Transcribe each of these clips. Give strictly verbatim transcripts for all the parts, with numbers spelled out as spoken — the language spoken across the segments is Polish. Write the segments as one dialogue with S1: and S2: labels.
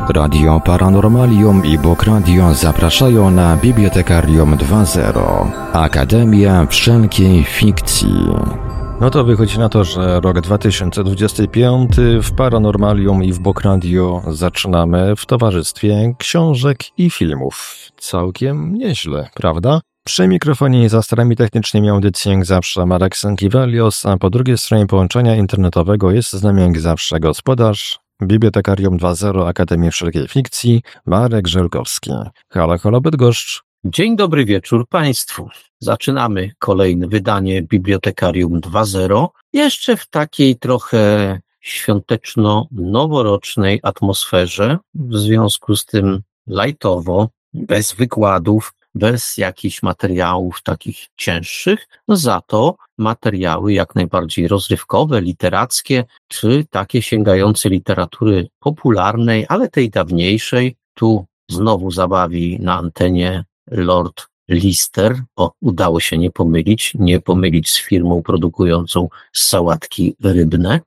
S1: Radio Paranormalium i Bok Radio zapraszają na Bibliotekarium dwa zero. Akademia Wszelkiej Fikcji. No to wychodzi na to, że rok dwa tysiące dwudziesty piąty w Paranormalium i w Bok Radio zaczynamy w towarzystwie książek i filmów. Całkiem nieźle, prawda? Przy mikrofonie i za starami technicznymi audycji jak zawsze Marek Sękiewelios, a po drugiej stronie połączenia internetowego jest z nami jak zawsze gospodarz Bibliotekarium dwa zero Akademii Wszelkiej Fikcji, Marek Żelkowski. Halo, halo Bydgoszcz.
S2: Dzień dobry wieczór Państwu. Zaczynamy kolejne wydanie Bibliotekarium dwa zero. Jeszcze w takiej trochę świąteczno-noworocznej atmosferze, w związku z tym lajtowo, bez wykładów, bez jakichś materiałów takich cięższych, za to materiały jak najbardziej rozrywkowe, literackie, czy takie sięgające literatury popularnej, ale tej dawniejszej. Tu znowu zabawi na antenie Lord Lister. O, udało się nie pomylić, nie pomylić z firmą produkującą sałatki rybne.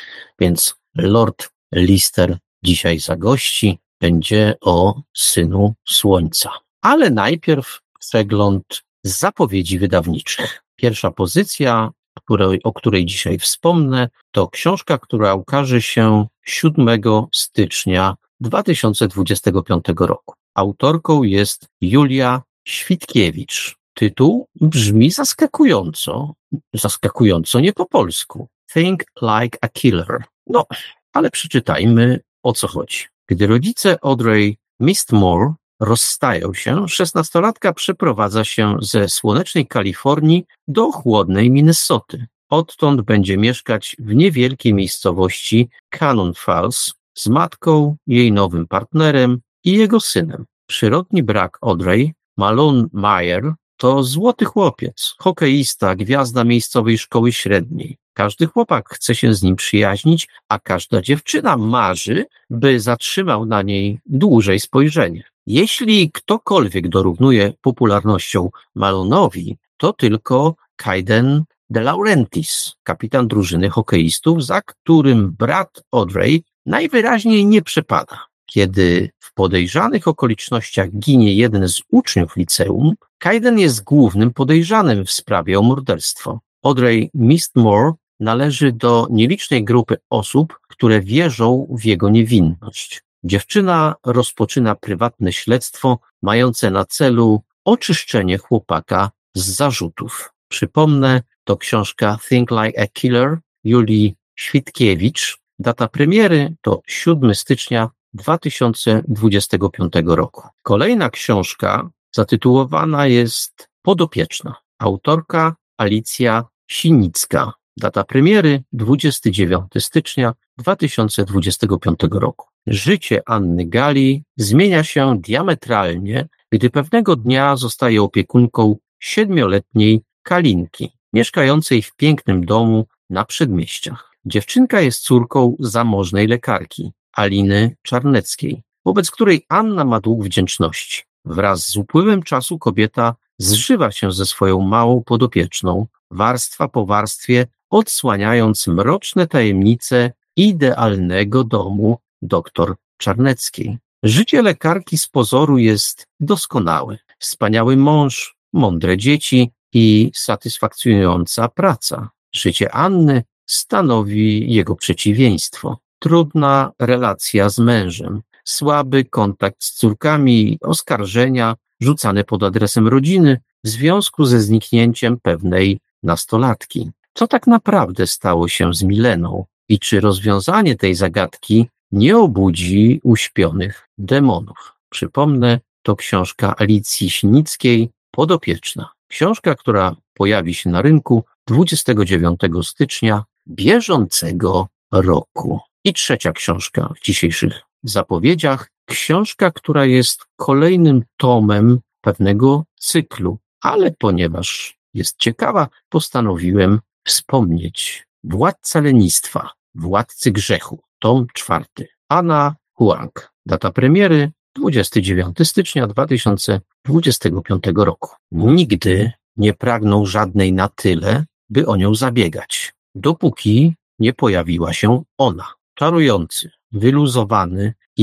S2: Więc Lord Lister dzisiaj zagości, będzie o Synu Słońca. Ale najpierw przegląd zapowiedzi wydawniczych. Pierwsza pozycja, której, o której dzisiaj wspomnę, to książka, która ukaże się siódmego stycznia dwa tysiące dwudziestego piątego roku. Autorką jest Julia Świtkiewicz. Tytuł brzmi zaskakująco, zaskakująco nie po polsku. Think Like a Killer. No, ale przeczytajmy, o co chodzi. Gdy rodzice Audrey Mistmore rozstają się, szesnastolatka przeprowadza się ze słonecznej Kalifornii do chłodnej Minnesoty. Odtąd będzie mieszkać w niewielkiej miejscowości Cannon Falls z matką, jej nowym partnerem i jego synem. Przyrodni brak Audrey, Malone Meyer, to złoty chłopiec, hokeista, gwiazda miejscowej szkoły średniej. Każdy chłopak chce się z nim przyjaźnić, a każda dziewczyna marzy, by zatrzymał na niej dłużej spojrzenie. Jeśli ktokolwiek dorównuje popularnością Malone'owi, to tylko Kaiden De Laurentiis, kapitan drużyny hokeistów, za którym brat Audrey najwyraźniej nie przepada. Kiedy w podejrzanych okolicznościach ginie jeden z uczniów liceum, Kaiden jest głównym podejrzanym w sprawie o morderstwo. Audrey Mistmore należy do nielicznej grupy osób, które wierzą w jego niewinność. Dziewczyna rozpoczyna prywatne śledztwo mające na celu oczyszczenie chłopaka z zarzutów. Przypomnę, to książka Think Like a Killer Julii Świtkiewicz. Data premiery to siódmego stycznia dwa tysiące dwudziestego piątego roku. Kolejna książka zatytułowana jest Podopieczna. Autorka Alicja Sinicka. Data premiery dwudziestego dziewiątego stycznia dwa tysiące dwudziestego piątego roku. Życie Anny Gali zmienia się diametralnie, gdy pewnego dnia zostaje opiekunką siedmioletniej Kalinki, mieszkającej w pięknym domu na przedmieściach. Dziewczynka jest córką zamożnej lekarki, Aliny Czarneckiej, wobec której Anna ma dług wdzięczności. Wraz z upływem czasu kobieta zżywa się ze swoją małą podopieczną, warstwa po warstwie odsłaniając mroczne tajemnice idealnego domu doktor Czarneckiej. Życie lekarki z pozoru jest doskonałe. Wspaniały mąż, mądre dzieci i satysfakcjonująca praca. Życie Anny stanowi jego przeciwieństwo. Trudna relacja z mężem, słaby kontakt z córkami, oskarżenia rzucane pod adresem rodziny w związku ze zniknięciem pewnej nastolatki. Co tak naprawdę stało się z Mileną i czy rozwiązanie tej zagadki nie obudzi uśpionych demonów? Przypomnę, to książka Alicji Sinickiej Podopieczna. Książka, która pojawi się na rynku dwudziestego dziewiątego stycznia bieżącego roku. I trzecia książka w dzisiejszych zapowiedziach. Książka, która jest kolejnym tomem pewnego cyklu, ale ponieważ jest ciekawa, postanowiłem wspomnieć Władca lenistwa, Władcy grzechu, tom czwarty. Anna Huang. Data premiery dwudziestego dziewiątego stycznia dwa tysiące dwudziestego piątego roku. Nigdy nie pragnął żadnej na tyle, by o nią zabiegać, dopóki nie pojawiła się ona. Czarujący, wyluzowany i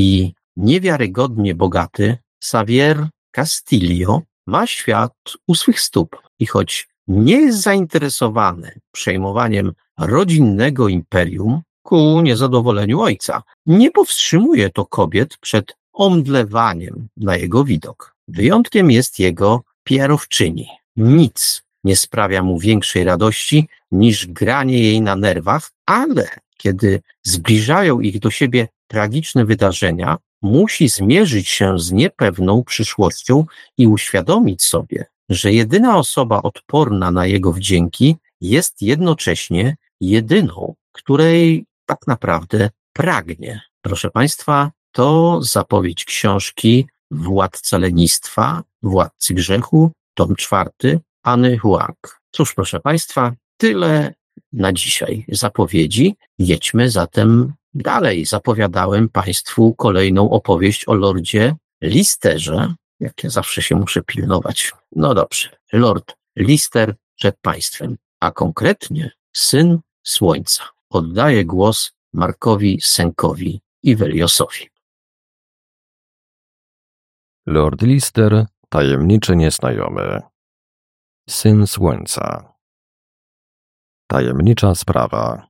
S2: niewiarygodnie bogaty Xavier Castillo ma świat u swych stóp i choć nie jest zainteresowany przejmowaniem rodzinnego imperium ku niezadowoleniu ojca, nie powstrzymuje to kobiet przed omdlewaniem na jego widok. Wyjątkiem jest jego pierowczyni. Nic nie sprawia mu większej radości niż granie jej na nerwach, ale kiedy zbliżają ich do siebie tragiczne wydarzenia, musi zmierzyć się z niepewną przyszłością i uświadomić sobie, że jedyna osoba odporna na jego wdzięki jest jednocześnie jedyną, której tak naprawdę pragnie. Proszę Państwa, to zapowiedź książki Władca lenistwa, Władcy grzechu, tom czwarty, Anny Huang. Cóż, proszę Państwa, tyle na dzisiaj zapowiedzi. Jedźmy zatem dalej. Zapowiadałem Państwu kolejną opowieść o Lordzie Listerze. Jak ja zawsze się muszę pilnować. No dobrze, Lord Lister przed Państwem, a konkretnie Syn Słońca. Oddaję głos Markowi Senkowi i Weliosowi.
S1: Lord Lister, tajemniczy nieznajomy. Syn Słońca. Tajemnicza sprawa.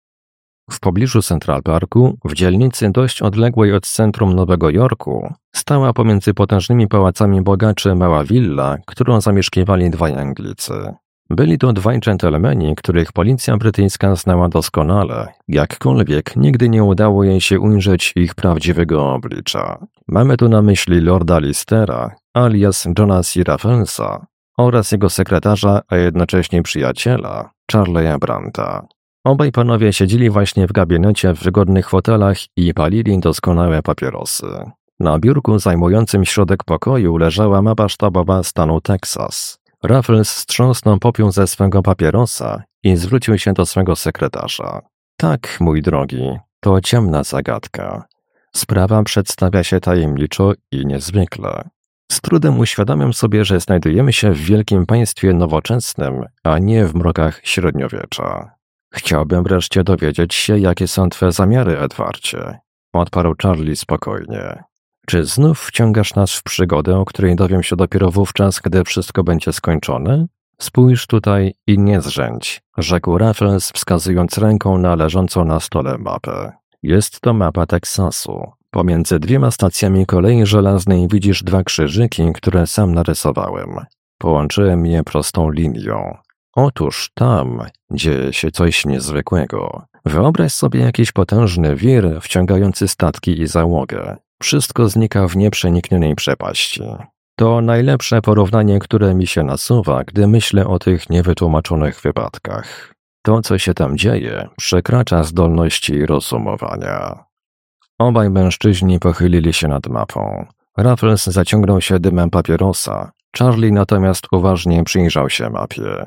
S1: W pobliżu Central Parku, w dzielnicy dość odległej od centrum Nowego Jorku, stała pomiędzy potężnymi pałacami bogaczy mała willa, którą zamieszkiwali dwaj Anglicy. Byli to dwaj dżentelmeni, których policja brytyjska znała doskonale, jakkolwiek nigdy nie udało jej się ujrzeć ich prawdziwego oblicza. Mamy tu na myśli Lorda Listera, alias Johna C. Raffelsa, oraz jego sekretarza, a jednocześnie przyjaciela, Charlie'a Branta. Obaj panowie siedzieli właśnie w gabinecie w wygodnych fotelach i palili doskonałe papierosy. Na biurku zajmującym środek pokoju leżała mapa sztabowa stanu Teksas. Raffles strząsnął popiół ze swego papierosa i zwrócił się do swego sekretarza. Tak, mój drogi, to ciemna zagadka. Sprawa przedstawia się tajemniczo i niezwykle. Z trudem uświadamiam sobie, że znajdujemy się w wielkim państwie nowoczesnym, a nie w mrokach średniowiecza. Chciałbym wreszcie dowiedzieć się, jakie są twe zamiary, Edwardzie. Odparł Charlie spokojnie. Czy znów wciągasz nas w przygodę, o której dowiem się dopiero wówczas, gdy wszystko będzie skończone? Spójrz tutaj i nie zrzędź, rzekł Raffles, wskazując ręką na leżącą na stole mapę. Jest to mapa Teksasu. Pomiędzy dwiema stacjami kolei żelaznej widzisz dwa krzyżyki, które sam narysowałem. Połączyłem je prostą linią. Otóż tam dzieje się coś niezwykłego. Wyobraź sobie jakiś potężny wir wciągający statki i załogę. Wszystko znika w nieprzeniknionej przepaści. To najlepsze porównanie, które mi się nasuwa, gdy myślę o tych niewytłumaczonych wypadkach. To, co się tam dzieje, przekracza zdolności rozumowania. Obaj mężczyźni pochylili się nad mapą. Raffles zaciągnął się dymem papierosa, Charlie natomiast uważnie przyjrzał się mapie.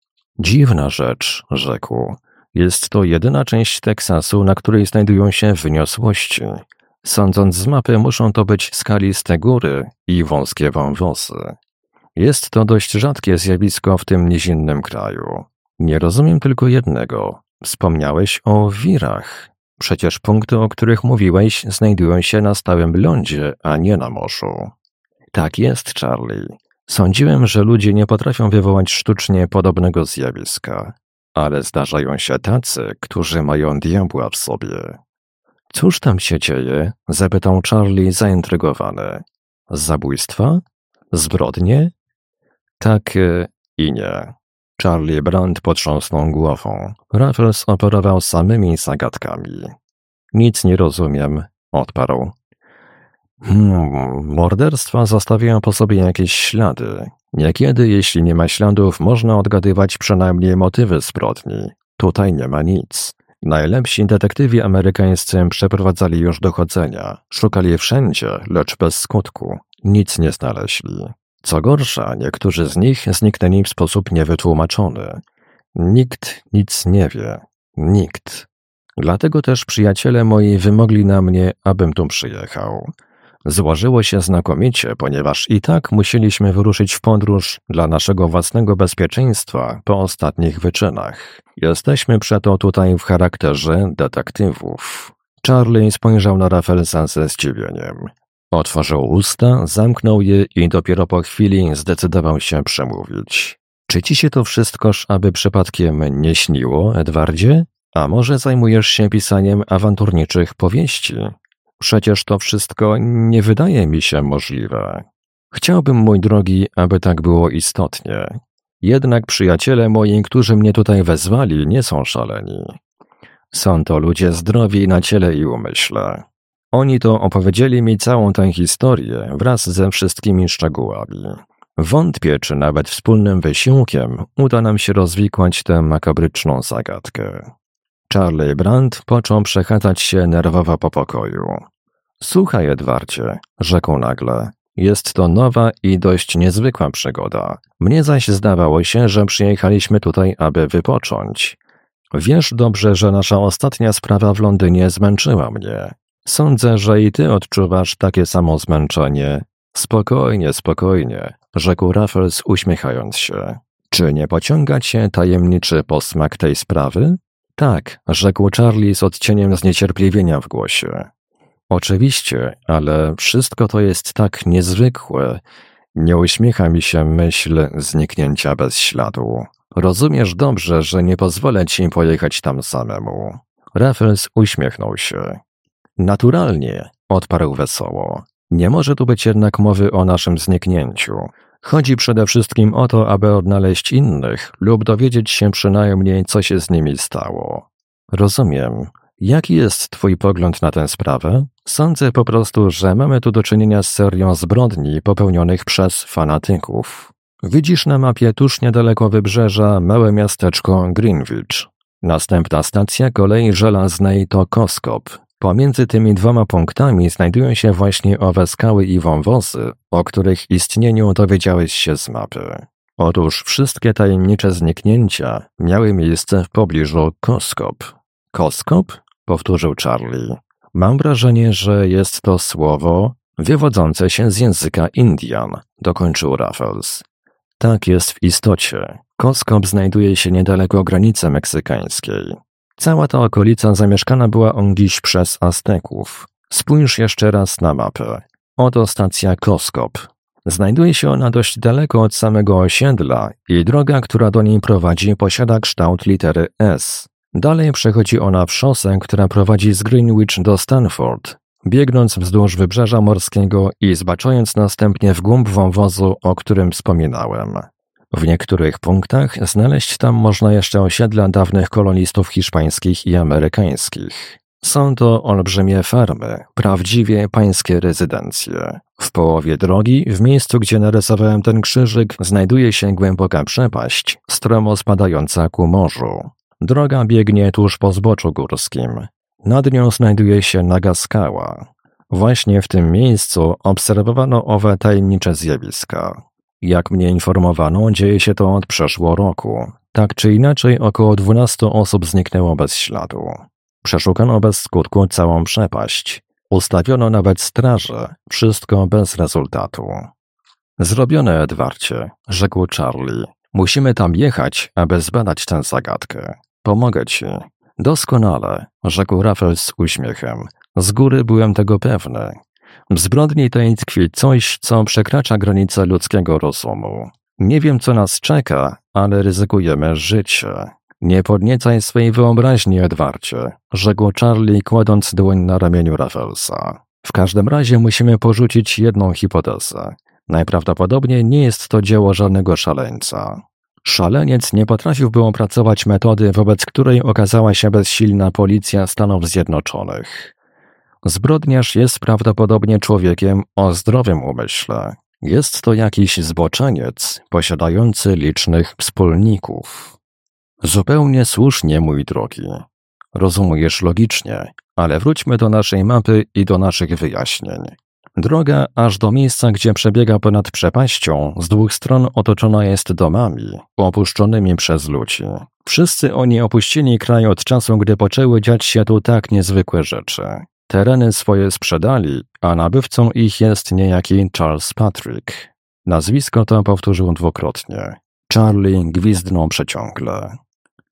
S1: Dziwna rzecz, rzekł. Jest to jedyna część Teksasu, na której znajdują się wyniosłości. Sądząc z mapy, muszą to być skaliste góry i wąskie wąwosy. Jest to dość rzadkie zjawisko w tym nizinnym kraju. Nie rozumiem tylko jednego. Wspomniałeś o wirach. Przecież punkty, o których mówiłeś, znajdują się na stałym lądzie, a nie na morzu. Tak jest, Charlie. Sądziłem, że ludzie nie potrafią wywołać sztucznie podobnego zjawiska. Ale zdarzają się tacy, którzy mają diabła w sobie. Cóż tam się dzieje? Zapytał Charlie zaintrygowany. Zabójstwa? Zbrodnie? Tak i nie. Charlie Brand potrząsnął głową. Raffles operował samymi zagadkami. Nic nie rozumiem, odparł. Hmm, morderstwa zostawiają po sobie jakieś ślady. Niekiedy, jeśli nie ma śladów, można odgadywać przynajmniej motywy zbrodni. Tutaj nie ma nic. Najlepsi detektywi amerykańscy przeprowadzali już dochodzenia. Szukali wszędzie, lecz bez skutku. Nic nie znaleźli. Co gorsza, niektórzy z nich zniknęli w sposób niewytłumaczony. Nikt nic nie wie. Nikt. Dlatego też przyjaciele moi wymogli na mnie, abym tu przyjechał. Złożyło się znakomicie, ponieważ i tak musieliśmy wyruszyć w podróż dla naszego własnego bezpieczeństwa po ostatnich wyczynach. Jesteśmy przeto tutaj w charakterze detektywów. Charlie spojrzał na Raffelsa ze zdziwieniem. Otworzył usta, zamknął je i dopiero po chwili zdecydował się przemówić. Czy ci się to wszystkoż aby przypadkiem nie śniło, Edwardzie? A może zajmujesz się pisaniem awanturniczych powieści? Przecież to wszystko nie wydaje mi się możliwe. Chciałbym, mój drogi, aby tak było istotnie. Jednak przyjaciele moi, którzy mnie tutaj wezwali, nie są szaleni. Są to ludzie zdrowi na ciele i umyśle. Oni to opowiedzieli mi całą tę historię wraz ze wszystkimi szczegółami. Wątpię, czy nawet wspólnym wysiłkiem uda nam się rozwikłać tę makabryczną zagadkę. Charlie Brandt począł przechadzać się nerwowo po pokoju. Słuchaj, Edwardzie, rzekł nagle. Jest to nowa i dość niezwykła przygoda. Mnie zaś zdawało się, że przyjechaliśmy tutaj, aby wypocząć. Wiesz dobrze, że nasza ostatnia sprawa w Londynie zmęczyła mnie. Sądzę, że i ty odczuwasz takie samo zmęczenie. Spokojnie, spokojnie, rzekł Raffles, uśmiechając się. Czy nie pociąga cię tajemniczy posmak tej sprawy? Tak, rzekł Charlie z odcieniem zniecierpliwienia w głosie. Oczywiście, ale wszystko to jest tak niezwykłe. Nie uśmiecha mi się myśl zniknięcia bez śladu. Rozumiesz dobrze, że nie pozwolę ci pojechać tam samemu. Raffles uśmiechnął się. Naturalnie, odparł wesoło. Nie może tu być jednak mowy o naszym zniknięciu. Chodzi przede wszystkim o to, aby odnaleźć innych lub dowiedzieć się przynajmniej, co się z nimi stało. Rozumiem. Jaki jest twój pogląd na tę sprawę? Sądzę po prostu, że mamy tu do czynienia z serią zbrodni popełnionych przez fanatyków. Widzisz na mapie tuż niedaleko wybrzeża małe miasteczko Greenwich. Następna stacja kolei żelaznej to Koskop. Pomiędzy tymi dwoma punktami znajdują się właśnie owe skały i wąwozy, o których istnieniu dowiedziałeś się z mapy. Otóż wszystkie tajemnicze zniknięcia miały miejsce w pobliżu Koskop. Koskop? Powtórzył Charlie. Mam wrażenie, że jest to słowo wywodzące się z języka Indian, dokończył Raffles. Tak jest w istocie. Koskop znajduje się niedaleko granicy meksykańskiej. Cała ta okolica zamieszkana była ongiś przez Azteków. Spójrz jeszcze raz na mapę. Oto stacja Koskop. Znajduje się ona dość daleko od samego osiedla i droga, która do niej prowadzi, posiada kształt litery S. Dalej przechodzi ona w szosę, która prowadzi z Greenwich do Stanford, biegnąc wzdłuż wybrzeża morskiego i zbaczając następnie w głąb wąwozu, o którym wspominałem. W niektórych punktach znaleźć tam można jeszcze osiedla dawnych kolonistów hiszpańskich i amerykańskich. Są to olbrzymie farmy, prawdziwie pańskie rezydencje. W połowie drogi, w miejscu, gdzie narysowałem ten krzyżyk, znajduje się głęboka przepaść, stromo spadająca ku morzu. Droga biegnie tuż po zboczu górskim. Nad nią znajduje się naga skała. Właśnie w tym miejscu obserwowano owe tajemnicze zjawiska. Jak mnie informowano, dzieje się to od przeszło roku. Tak czy inaczej, około dwunastu osób zniknęło bez śladu. Przeszukano bez skutku całą przepaść. Ustawiono nawet straże, wszystko bez rezultatu. Zrobione, Edwardzie, rzekł Charlie. Musimy tam jechać, aby zbadać tę zagadkę. Pomogę ci. Doskonale, rzekł Raffles z uśmiechem. Z góry byłem tego pewny. W zbrodni tej tkwi coś, co przekracza granice ludzkiego rozumu. Nie wiem, co nas czeka, ale ryzykujemy życie. Nie podniecaj swej wyobraźni, Edwardzie, rzekł Charlie, kładąc dłoń na ramieniu Rafflesa. W każdym razie musimy porzucić jedną hipotezę. Najprawdopodobniej nie jest to dzieło żadnego szaleńca. Szaleniec nie potrafiłby opracować metody, wobec której okazała się bezsilna policja Stanów Zjednoczonych. Zbrodniarz jest prawdopodobnie człowiekiem o zdrowym umyśle. Jest to jakiś zboczeniec, posiadający licznych wspólników. Zupełnie słusznie, mój drogi. Rozumujesz logicznie, ale wróćmy do naszej mapy i do naszych wyjaśnień. Droga aż do miejsca, gdzie przebiega ponad przepaścią, z dwóch stron otoczona jest domami, opuszczonymi przez ludzi. Wszyscy oni opuścili kraj od czasu, gdy poczęły dziać się tu tak niezwykłe rzeczy. Tereny swoje sprzedali, a nabywcą ich jest niejaki Charles Patrick. Nazwisko to powtórzył dwukrotnie. Charlie gwizdnął przeciągle.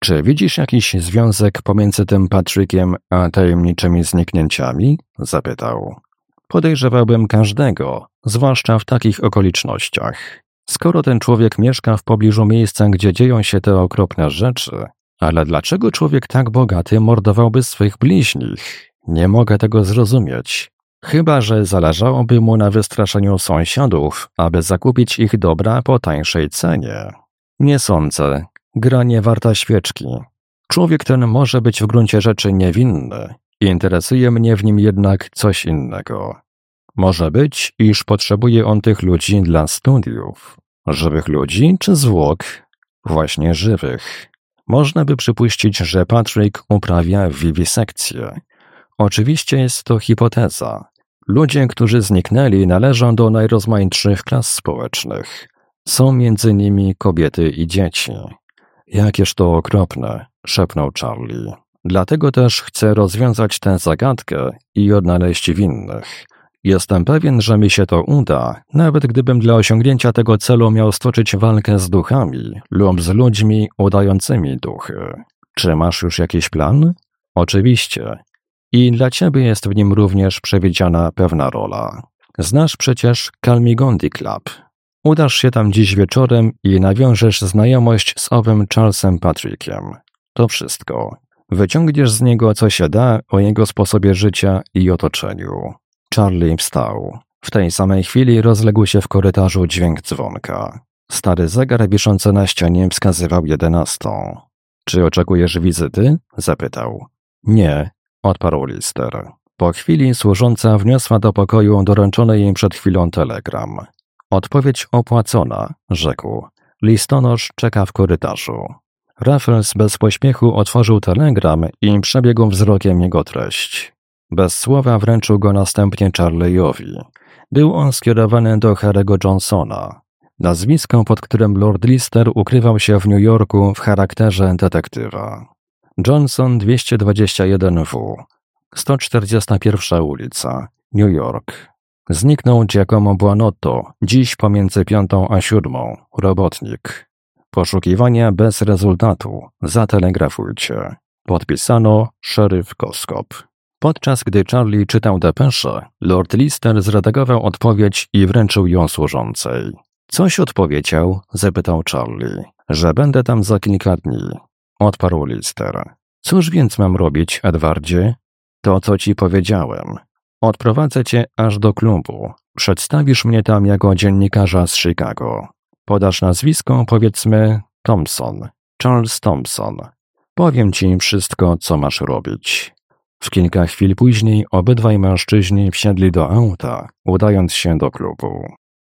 S1: Czy widzisz jakiś związek pomiędzy tym Patrykiem a tajemniczymi zniknięciami? Zapytał. Podejrzewałbym każdego, zwłaszcza w takich okolicznościach. Skoro ten człowiek mieszka w pobliżu miejsca, gdzie dzieją się te okropne rzeczy, ale dlaczego człowiek tak bogaty mordowałby swych bliźnich? Nie mogę tego zrozumieć. Chyba że zależałoby mu na wystraszeniu sąsiadów, aby zakupić ich dobra po tańszej cenie. Nie sądzę. Gra nie warta świeczki. Człowiek ten może być w gruncie rzeczy niewinny. Interesuje mnie w nim jednak coś innego. Może być, iż potrzebuje on tych ludzi dla studiów. Żywych ludzi czy zwłok? Właśnie żywych. Można by przypuścić, że Patrick uprawia wiwisekcję. Oczywiście jest to hipoteza. Ludzie, którzy zniknęli, należą do najrozmaitszych klas społecznych. Są między nimi kobiety i dzieci. Jakież to okropne, szepnął Charlie. Dlatego też chcę rozwiązać tę zagadkę i odnaleźć winnych. Jestem pewien, że mi się to uda, nawet gdybym dla osiągnięcia tego celu miał stoczyć walkę z duchami lub z ludźmi udającymi duchy. Czy masz już jakiś plan? Oczywiście. I dla ciebie jest w nim również przewidziana pewna rola. Znasz przecież Kalmigondi Club. Udasz się tam dziś wieczorem i nawiążesz znajomość z owym Charlesem Patrickiem. To wszystko. Wyciągniesz z niego co się da o jego sposobie życia i otoczeniu. Charlie wstał. W tej samej chwili rozległ się w korytarzu dźwięk dzwonka. Stary zegar wiszący na ścianie wskazywał jedenastą. Czy oczekujesz wizyty? Zapytał. Nie, odparł Lister. Po chwili służąca wniosła do pokoju doręczony jej przed chwilą telegram. Odpowiedź opłacona, rzekł. Listonosz czeka w korytarzu. Raffles bez pośpiechu otworzył telegram i przebiegł wzrokiem jego treść. Bez słowa wręczył go następnie Charlie'owi. Był on skierowany do Harry'ego Johnsona. Nazwisko, pod którym Lord Lister ukrywał się w New Yorku w charakterze detektywa. Johnson dwieście dwadzieścia jeden W. sto czterdziesta pierwsza ulica, New York. Zniknął Giacomo Buonotto, dziś pomiędzy piątą a siódmą, robotnik. Poszukiwania bez rezultatu, zatelegrafujcie. Podpisano szeryf Koskop. Podczas gdy Charlie czytał depeszę, Lord Lister zredagował odpowiedź i wręczył ją służącej. Coś odpowiedział? Zapytał Charlie. Że będę tam za kilka dni. Odparł Lister. Cóż więc mam robić, Edwardzie? To, co ci powiedziałem. Odprowadzę cię aż do klubu. Przedstawisz mnie tam jako dziennikarza z Chicago. Podasz nazwisko, powiedzmy, Thompson. Charles Thompson. Powiem ci wszystko, co masz robić. W kilka chwil później obydwaj mężczyźni wsiedli do auta, udając się do klubu.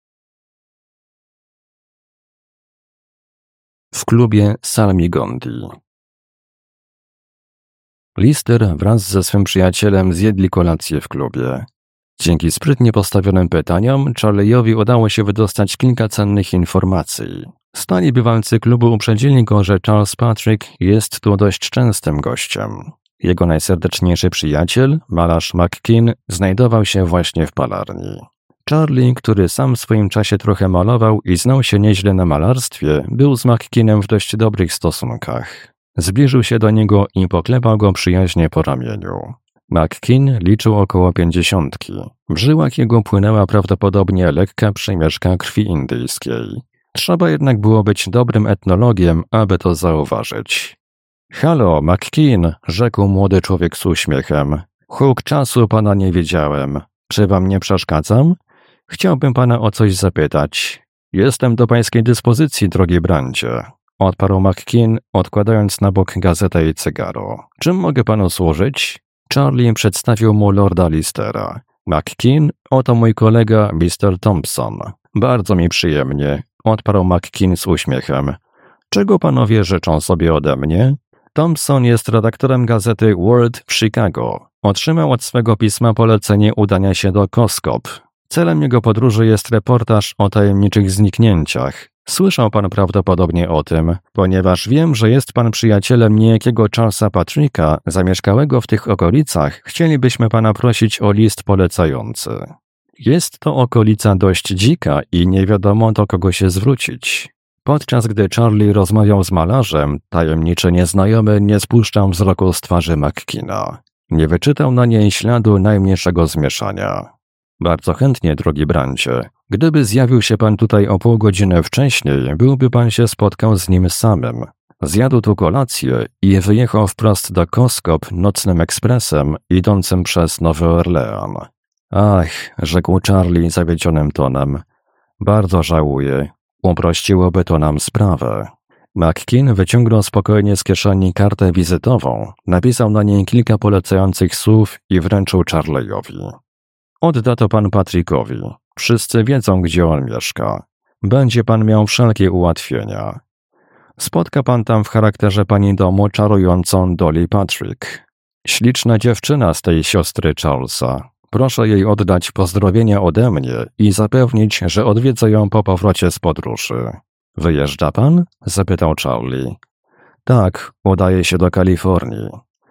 S1: W klubie Salmigondi. Lister wraz ze swym przyjacielem zjedli kolację w klubie. Dzięki sprytnie postawionym pytaniom Charlie'owi udało się wydostać kilka cennych informacji. Stali bywalcy klubu uprzedzili go, że Charles Patrick jest tu dość częstym gościem. Jego najserdeczniejszy przyjaciel, malarz McKean, znajdował się właśnie w palarni. Charlie, który sam w swoim czasie trochę malował i znał się nieźle na malarstwie, był z McKeanem w dość dobrych stosunkach. Zbliżył się do niego i poklepał go przyjaźnie po ramieniu. McKean liczył około pięćdziesiątki. W żyłach jego płynęła prawdopodobnie lekka przymieszka krwi indyjskiej. Trzeba jednak było być dobrym etnologiem, aby to zauważyć. Halo, McKean, rzekł młody człowiek z uśmiechem. Huk czasu pana nie wiedziałem. Czy wam nie przeszkadzam? Chciałbym pana o coś zapytać. Jestem do pańskiej dyspozycji, drogi Brandzie. Odparł McKean, odkładając na bok gazetę i cygaro. Czym mogę panu służyć? Charlie przedstawił mu lorda Listera. McKean, oto mój kolega mister Thompson. Bardzo mi przyjemnie, odparł McKean z uśmiechem. Czego panowie życzą sobie ode mnie? Thompson jest redaktorem gazety World w Chicago. Otrzymał od swego pisma polecenie udania się do Koskop. Celem jego podróży jest reportaż o tajemniczych zniknięciach. Słyszał pan prawdopodobnie o tym, ponieważ wiem, że jest pan przyjacielem niejakiego Charlesa Patricka, zamieszkałego w tych okolicach, chcielibyśmy pana prosić o list polecający. Jest to okolica dość dzika i nie wiadomo, do kogo się zwrócić. Podczas gdy Charlie rozmawiał z malarzem, tajemniczy nieznajomy nie spuszczał wzroku z twarzy McKeena. Nie wyczytał na niej śladu najmniejszego zmieszania. Bardzo chętnie, drogi Brancie. Gdyby zjawił się pan tutaj o pół godziny wcześniej, byłby pan się spotkał z nim samym. Zjadł tu kolację i wyjechał wprost do Koskop nocnym ekspresem idącym przez Nowy Orlean. Ach, rzekł Charlie zawiedzionym tonem. Bardzo żałuję. Uprościłoby to nam sprawę. McKean wyciągnął spokojnie z kieszeni kartę wizytową, napisał na niej kilka polecających słów i wręczył Charlie'owi. Odda to pan Patrickowi. Wszyscy wiedzą, gdzie on mieszka. Będzie pan miał wszelkie ułatwienia. Spotka pan tam w charakterze pani domu czarującą Dolly Patrick. Śliczna dziewczyna z tej siostry Charlesa. Proszę jej oddać pozdrowienia ode mnie i zapewnić, że odwiedzę ją po powrocie z podróży. Wyjeżdża pan? Zapytał Charlie. Tak, udaje się do Kalifornii.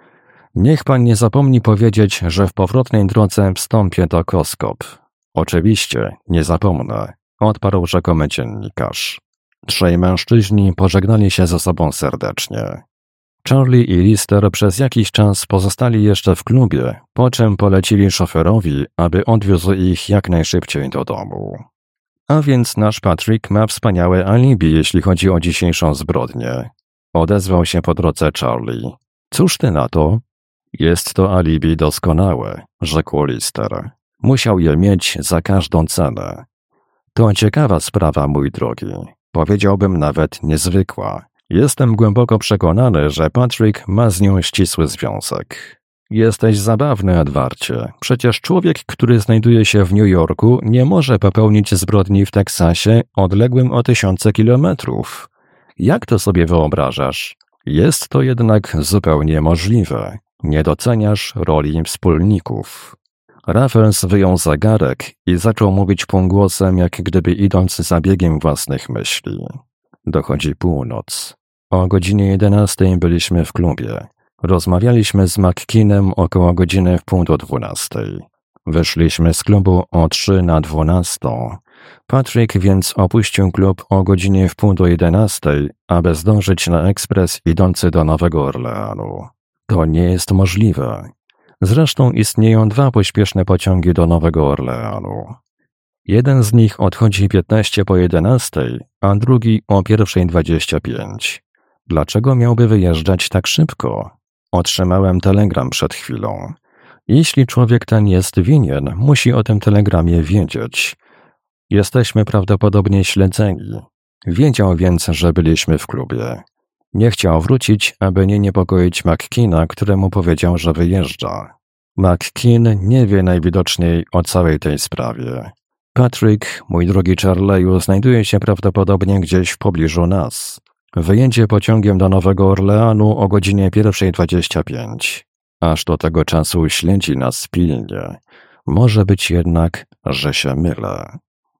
S1: Niech pan nie zapomni powiedzieć, że w powrotnej drodze wstąpię do Koskop. Oczywiście, nie zapomnę, odparł rzekomy dziennikarz. Trzej mężczyźni pożegnali się ze sobą serdecznie. Charlie i Lister przez jakiś czas pozostali jeszcze w klubie, po czym polecili szoferowi, aby odwiózł ich jak najszybciej do domu. A więc nasz Patrick ma wspaniałe alibi, jeśli chodzi o dzisiejszą zbrodnię. Odezwał się po drodze Charlie. Cóż ty na to? Jest to alibi doskonałe, rzekł Lister. Musiał je mieć za każdą cenę. To ciekawa sprawa, mój drogi. Powiedziałbym nawet niezwykła. Jestem głęboko przekonany, że Patrick ma z nią ścisły związek. Jesteś zabawny, Edwardzie. Przecież człowiek, który znajduje się w New Yorku, nie może popełnić zbrodni w Teksasie odległym o tysiące kilometrów. Jak to sobie wyobrażasz? Jest to jednak zupełnie możliwe. Nie doceniasz roli wspólników. Raffles wyjął zegarek i zaczął mówić półgłosem, jak gdyby idąc za biegiem własnych myśli. Dochodzi północ. O godzinie jedenastej byliśmy w klubie. Rozmawialiśmy z McKeenem około godziny w pół do dwunastej. Wyszliśmy z klubu o trzy na dwunastą. Patrick więc opuścił klub o godzinie w pół do jedenastej, aby zdążyć na ekspres idący do Nowego Orleanu. To nie jest możliwe. Zresztą istnieją dwa pośpieszne pociągi do Nowego Orleanu. Jeden z nich odchodzi piętnaście po jedenastej, a drugi o pierwszej dwadzieścia pięć. Dlaczego miałby wyjeżdżać tak szybko? Otrzymałem telegram przed chwilą. Jeśli człowiek ten jest winien, musi o tym telegramie wiedzieć. Jesteśmy prawdopodobnie śledzeni. Wiedział więc, że byliśmy w klubie. Nie chciał wrócić, aby nie niepokoić McKeena, któremu powiedział, że wyjeżdża. McKeen nie wie najwidoczniej o całej tej sprawie. Patrick, mój drogi Charlie'u, znajduje się prawdopodobnie gdzieś w pobliżu nas. Wyjedzie pociągiem do Nowego Orleanu o godzinie pierwszej dwadzieścia pięć. Aż do tego czasu śledzi nas pilnie. Może być jednak, że się mylę.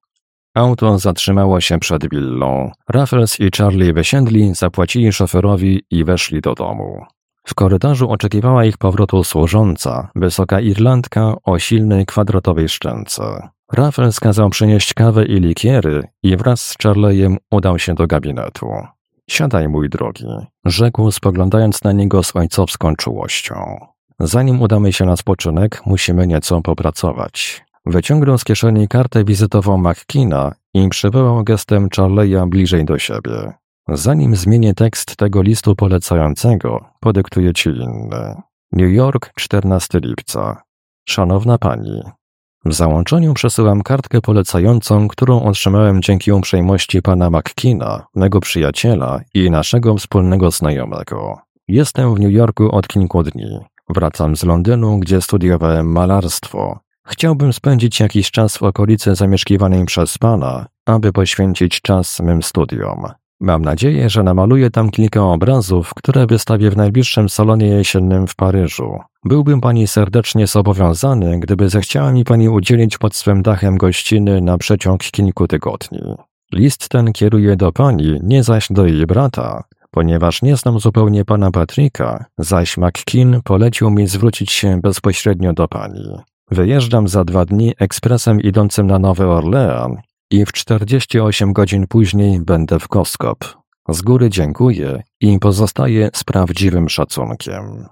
S1: Auto zatrzymało się przed willą. Raffles i Charlie wysiedli, zapłacili szoferowi i weszli do domu. W korytarzu oczekiwała ich powrotu służąca, wysoka Irlandka o silnej kwadratowej szczęce. Raffles kazał przynieść kawę i likiery i wraz z Charlie'em udał się do gabinetu. Siadaj, mój drogi, rzekł, spoglądając na niego z ojcowską czułością. Zanim udamy się na spoczynek, musimy nieco popracować. Wyciągnął z kieszeni kartę wizytową McKeena i przywołał gestem Charlie'a bliżej do siebie. Zanim zmienię tekst tego listu polecającego, podyktuję ci inny. New York, czternastego lipca. Szanowna pani, w załączeniu przesyłam kartkę polecającą, którą otrzymałem dzięki uprzejmości pana McKeena, mego przyjaciela i naszego wspólnego znajomego. Jestem w New Yorku od kilku dni. Wracam z Londynu, gdzie studiowałem malarstwo. Chciałbym spędzić jakiś czas w okolicy zamieszkiwanej przez pana, aby poświęcić czas mym studiom. Mam nadzieję, że namaluję tam kilka obrazów, które wystawię w najbliższym salonie jesiennym w Paryżu. Byłbym pani serdecznie zobowiązany, gdyby zechciała mi pani udzielić pod swym dachem gościny na przeciąg kilku tygodni. List ten kieruję do pani, nie zaś do jej brata, ponieważ nie znam zupełnie pana Patricka, zaś McKeen polecił mi zwrócić się bezpośrednio do pani. Wyjeżdżam za dwa dni ekspresem idącym na Nowy Orlean i w czterdzieści osiem godzin później będę w Koskop. Z góry dziękuję i pozostaję z prawdziwym szacunkiem.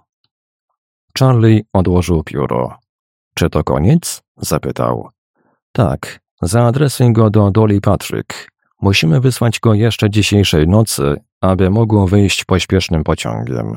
S1: Charlie odłożył pióro. Czy to koniec? Zapytał. Tak, zaadresuj go do Dolly Patrick. Musimy wysłać go jeszcze dzisiejszej nocy, aby mógł wyjść pośpiesznym pociągiem.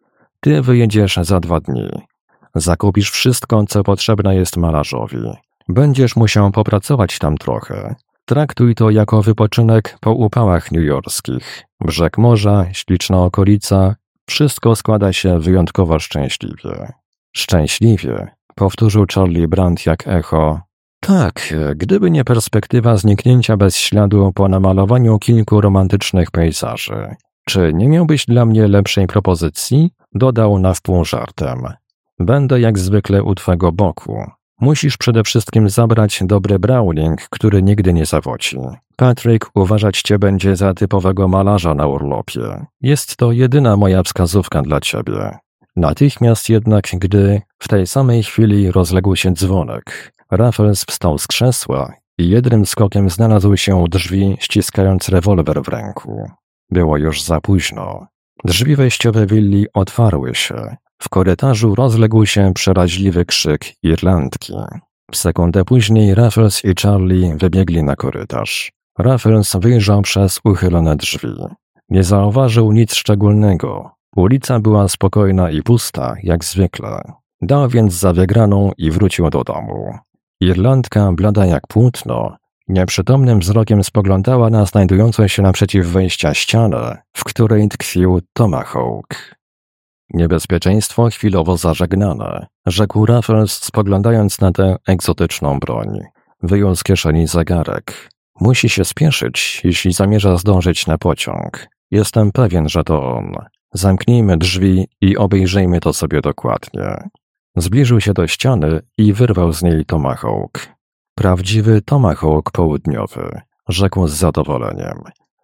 S1: Ty wyjedziesz za dwa dni. Zakupisz wszystko, co potrzebne jest malarzowi. Będziesz musiał popracować tam trochę. Traktuj to jako wypoczynek po upałach newyorskich. Brzeg morza, śliczna okolica, wszystko składa się wyjątkowo szczęśliwie. Szczęśliwie, powtórzył Charlie Brandt jak echo. Tak, gdyby nie perspektywa zniknięcia bez śladu po namalowaniu kilku romantycznych pejzaży. Czy nie miałbyś dla mnie lepszej propozycji? Dodał na wpół żartem. Będę jak zwykle u twego boku. Musisz przede wszystkim zabrać dobry Browning, który nigdy nie zawodzi. Patrick uważać cię będzie za typowego malarza na urlopie. Jest to jedyna moja wskazówka dla ciebie. Natychmiast jednak, gdy w tej samej chwili rozległ się dzwonek, Raffles wstał z krzesła i jednym skokiem znalazł się u drzwi, ściskając rewolwer w ręku. Było już za późno. Drzwi wejściowe willi otwarły się. W korytarzu rozległ się przeraźliwy krzyk Irlandki. W sekundę później Raffles i Charlie wybiegli na korytarz. Raffles wyjrzał przez uchylone drzwi. Nie zauważył nic szczególnego. Ulica była spokojna i pusta, jak zwykle. Dał więc za wygraną i wrócił do domu. Irlandka, blada jak płótno, nieprzytomnym wzrokiem spoglądała na znajdującą się naprzeciw wejścia ścianę, w której tkwił Tomahawk. Niebezpieczeństwo chwilowo zażegnane, rzekł Raffles, spoglądając na tę egzotyczną broń. Wyjął z kieszeni zegarek. Musi się spieszyć, jeśli zamierza zdążyć na pociąg. Jestem pewien, że to on. Zamknijmy drzwi i obejrzyjmy to sobie dokładnie. Zbliżył się do ściany i wyrwał z niej Tomahawk. Prawdziwy Tomahawk południowy, rzekł z zadowoleniem.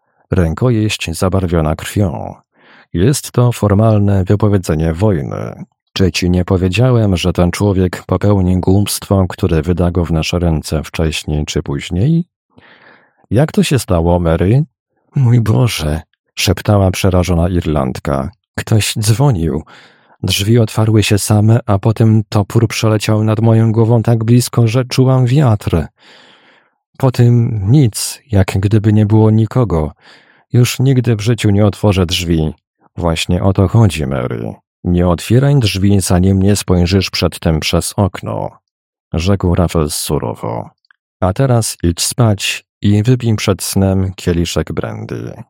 S1: Rękojeść zabarwiona krwią. Jest to formalne wypowiedzenie wojny. Czy ci nie powiedziałem, że ten człowiek popełni głupstwo, które wyda go w nasze ręce wcześniej czy później? Jak to się stało, Mary? Mój Boże, szeptała przerażona Irlandka. Ktoś dzwonił. Drzwi otwarły się same, a potem topór przeleciał nad moją głową tak blisko, że czułam wiatr. Potem nic, jak gdyby nie było nikogo. Już nigdy w życiu nie otworzę drzwi. Właśnie o to chodzi, Mary. Nie otwieraj drzwi, zanim nie spojrzysz przedtem przez okno, rzekł Raffles surowo. A teraz idź spać i wypij przed snem kieliszek brandy.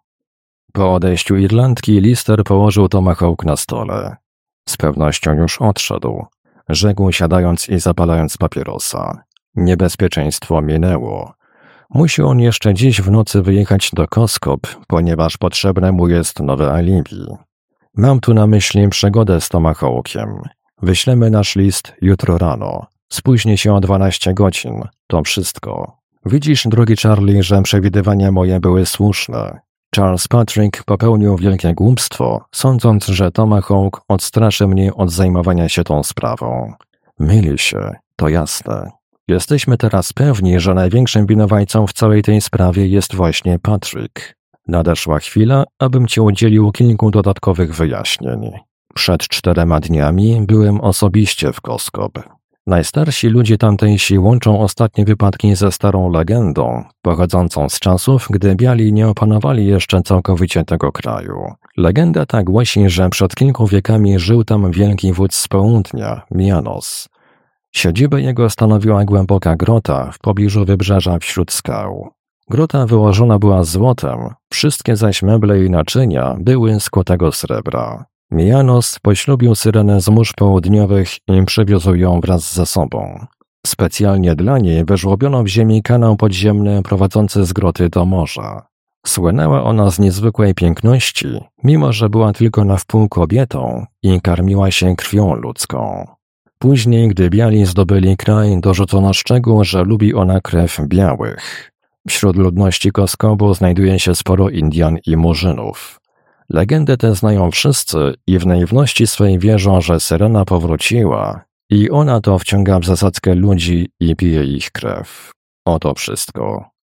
S1: Po odejściu Irlandki Lister położył Tomahawk na stole. Z pewnością już odszedł, rzekł siadając i zapalając papierosa. Niebezpieczeństwo minęło. Musi on jeszcze dziś w nocy wyjechać do Koskop, ponieważ potrzebne mu jest nowe alibi. Mam tu na myśli przygodę z Tomahawkiem. Wyślemy nasz list jutro rano. Spóźni się o dwanaście godzin. To wszystko. Widzisz, drogi Charlie, że przewidywania moje były słuszne. Charles Patrick popełnił wielkie głupstwo, sądząc, że Tomahawk odstraszy mnie od zajmowania się tą sprawą. Myli się, to jasne. Jesteśmy teraz pewni, że największym winowajcą w całej tej sprawie jest właśnie Patrick. Nadeszła chwila, abym ci udzielił kilku dodatkowych wyjaśnień. Przed czterema dniami byłem osobiście w Koskop. Najstarsi ludzie tamtejsi łączą ostatnie wypadki ze starą legendą, pochodzącą z czasów, gdy biali nie opanowali jeszcze całkowicie tego kraju. Legenda ta głosi, że przed kilku wiekami żył tam wielki wódz z południa, Mianos. Siedzibę jego stanowiła głęboka grota w pobliżu wybrzeża wśród skał. Grota wyłożona była złotem, wszystkie zaś meble i naczynia były z kłotego srebra. Mianos poślubił Syrenę z mórz południowych i przywiózł ją wraz ze sobą. Specjalnie dla niej wyżłobiono w ziemi kanał podziemny prowadzący z groty do morza. Słynęła ona z niezwykłej piękności, mimo że była tylko na wpół kobietą i karmiła się krwią ludzką. Później, gdy biali zdobyli kraj, dorzucono szczegół, że lubi ona krew białych. Wśród ludności Koskobu znajduje się sporo Indian i Murzynów. Legendę tę znają wszyscy i w naiwności swej wierzą, że Syrena powróciła i ona to wciąga w zasadzkę ludzi i pije ich krew. Oto wszystko.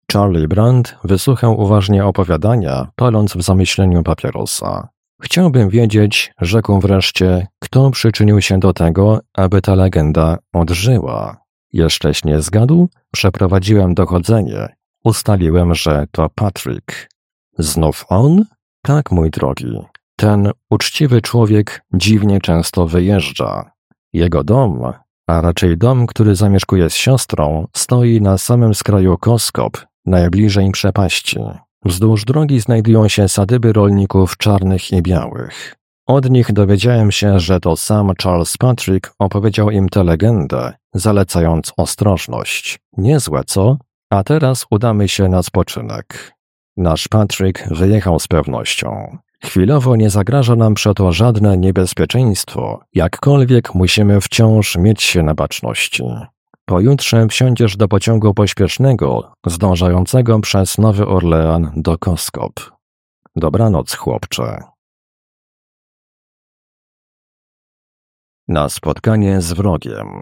S1: Charlie Brand wysłuchał uważnie opowiadania, paląc w zamyśleniu papierosa. Chciałbym wiedzieć, rzekł wreszcie, kto przyczynił się do tego, aby ta legenda odżyła. Jeszcześ nie zgadł? Przeprowadziłem dochodzenie. Ustaliłem, że to Patrick. Znów on? Tak, mój drogi. Ten uczciwy człowiek dziwnie często wyjeżdża. Jego dom, a raczej dom, który zamieszkuje z siostrą, stoi na samym skraju Koskop, najbliżej przepaści. Wzdłuż drogi znajdują się sadyby rolników czarnych i białych. Od nich dowiedziałem się, że to sam Charles Patrick opowiedział im tę legendę, zalecając ostrożność. Niezłe, co? A teraz udamy się na spoczynek. Nasz Patrick wyjechał z pewnością. Chwilowo nie zagraża nam przeto żadne niebezpieczeństwo, jakkolwiek musimy wciąż mieć się na baczności. Pojutrze wsiądziesz do pociągu pośpiesznego, zdążającego przez Nowy Orlean do Koskop. Dobranoc, chłopcze. Na spotkanie z wrogiem.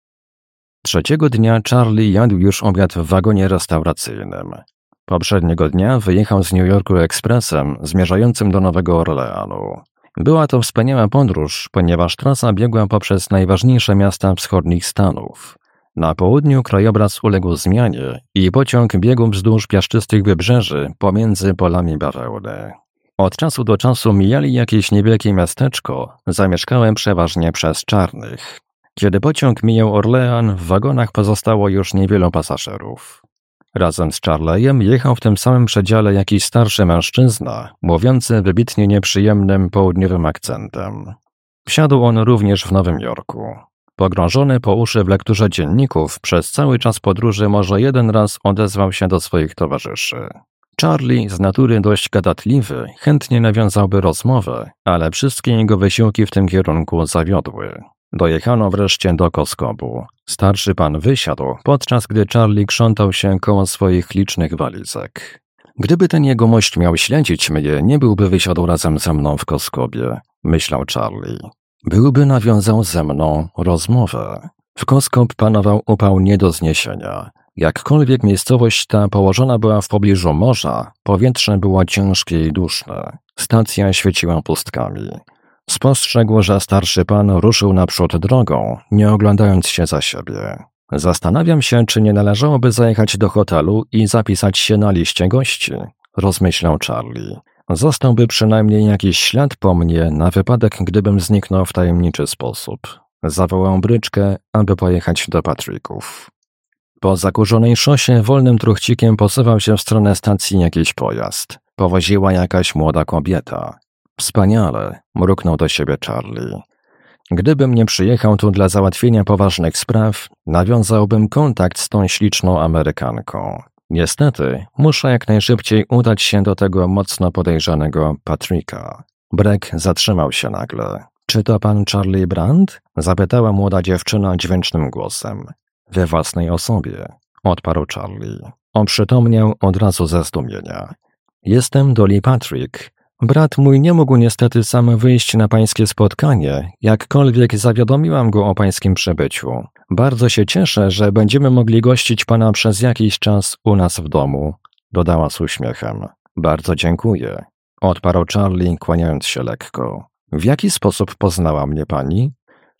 S1: Trzeciego dnia Charlie jadł już obiad w wagonie restauracyjnym. Poprzedniego dnia wyjechał z New Yorku ekspresem zmierzającym do Nowego Orleanu. Była to wspaniała podróż, ponieważ trasa biegła poprzez najważniejsze miasta wschodnich Stanów. Na południu krajobraz uległ zmianie i pociąg biegł wzdłuż piaszczystych wybrzeży pomiędzy polami bawełny. Od czasu do czasu mijali jakieś niewielkie miasteczko, zamieszkałe przeważnie przez czarnych. Kiedy pociąg mijał Orlean, w wagonach pozostało już niewielu pasażerów. Razem z Charley'em jechał w tym samym przedziale jakiś starszy mężczyzna, mówiący wybitnie nieprzyjemnym południowym akcentem. Wsiadł on również w Nowym Jorku. Pogrążony po uszy w lekturze dzienników, przez cały czas podróży może jeden raz odezwał się do swoich towarzyszy. Charlie, z natury dość gadatliwy, chętnie nawiązałby rozmowę, ale wszystkie jego wysiłki w tym kierunku zawiodły. Dojechano wreszcie do Koskobu. Starszy pan wysiadł, podczas gdy Charlie krzątał się koło swoich licznych walizek. Gdyby ten jegomość miał śledzić mnie, nie byłby wysiadł razem ze mną w Koskobie, myślał Charlie. Byłby nawiązał ze mną rozmowę. W Koskop panował upał nie do zniesienia. Jakkolwiek miejscowość ta położona była w pobliżu morza, powietrze było ciężkie i duszne. Stacja świeciła pustkami. Spostrzegł, że starszy pan ruszył naprzód drogą, nie oglądając się za siebie. Zastanawiam się, czy nie należałoby zajechać do hotelu i zapisać się na liście gości, rozmyślał Charlie. Zostałby przynajmniej jakiś ślad po mnie na wypadek, gdybym zniknął w tajemniczy sposób. Zawołał bryczkę, aby pojechać do Patricków. Po zakurzonej szosie wolnym truchcikiem posuwał się w stronę stacji jakiś pojazd. Powoziła jakaś młoda kobieta. Wspaniale, mruknął do siebie Charlie. Gdybym nie przyjechał tu dla załatwienia poważnych spraw, nawiązałbym kontakt z tą śliczną Amerykanką. Niestety, muszę jak najszybciej udać się do tego mocno podejrzanego Patricka. Breck zatrzymał się nagle. Czy to pan Charlie Brand? Zapytała młoda dziewczyna dźwięcznym głosem. We własnej osobie, odparł Charlie. Oprzytomniał od razu ze zdumienia. Jestem Dolly Patrick. Brat mój nie mógł niestety sam wyjść na pańskie spotkanie, jakkolwiek zawiadomiłam go o pańskim przybyciu. Bardzo się cieszę, że będziemy mogli gościć pana przez jakiś czas u nas w domu, dodała z uśmiechem. Bardzo dziękuję, odparł Charlie, kłaniając się lekko. W jaki sposób poznała mnie pani?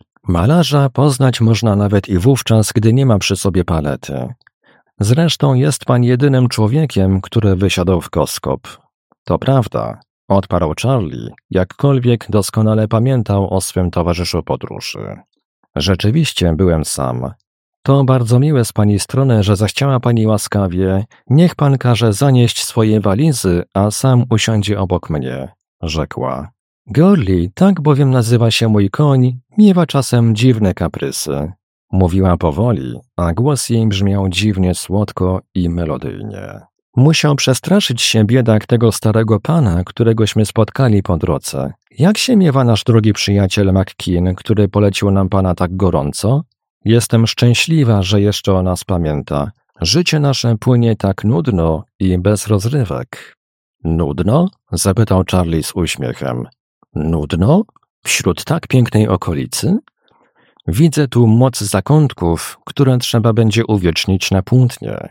S1: Malarza poznać można nawet i wówczas, gdy nie ma przy sobie palety. Zresztą jest pan jedynym człowiekiem, który wysiadł w Koskop. To prawda, odparł Charlie, jakkolwiek doskonale pamiętał o swym towarzyszu podróży. Rzeczywiście byłem sam. To bardzo miłe z pani strony, że zechciała pani łaskawie. Niech pan każe zanieść swoje walizy, a sam usiądzie obok mnie, rzekła. Gorli, tak bowiem nazywa się mój koń, miewa czasem dziwne kaprysy. Mówiła powoli, a głos jej brzmiał dziwnie słodko i melodyjnie. Musiał przestraszyć się biedak tego starego pana, któregośmy spotkali po drodze. Jak się miewa nasz drogi przyjaciel McKean, który polecił nam pana tak gorąco? Jestem szczęśliwa, że jeszcze o nas pamięta. Życie nasze płynie tak nudno i bez rozrywek. Nudno? Zapytał Charlie z uśmiechem. Nudno? Wśród tak pięknej okolicy? Widzę tu moc zakątków, które trzeba będzie uwiecznić na płótnie.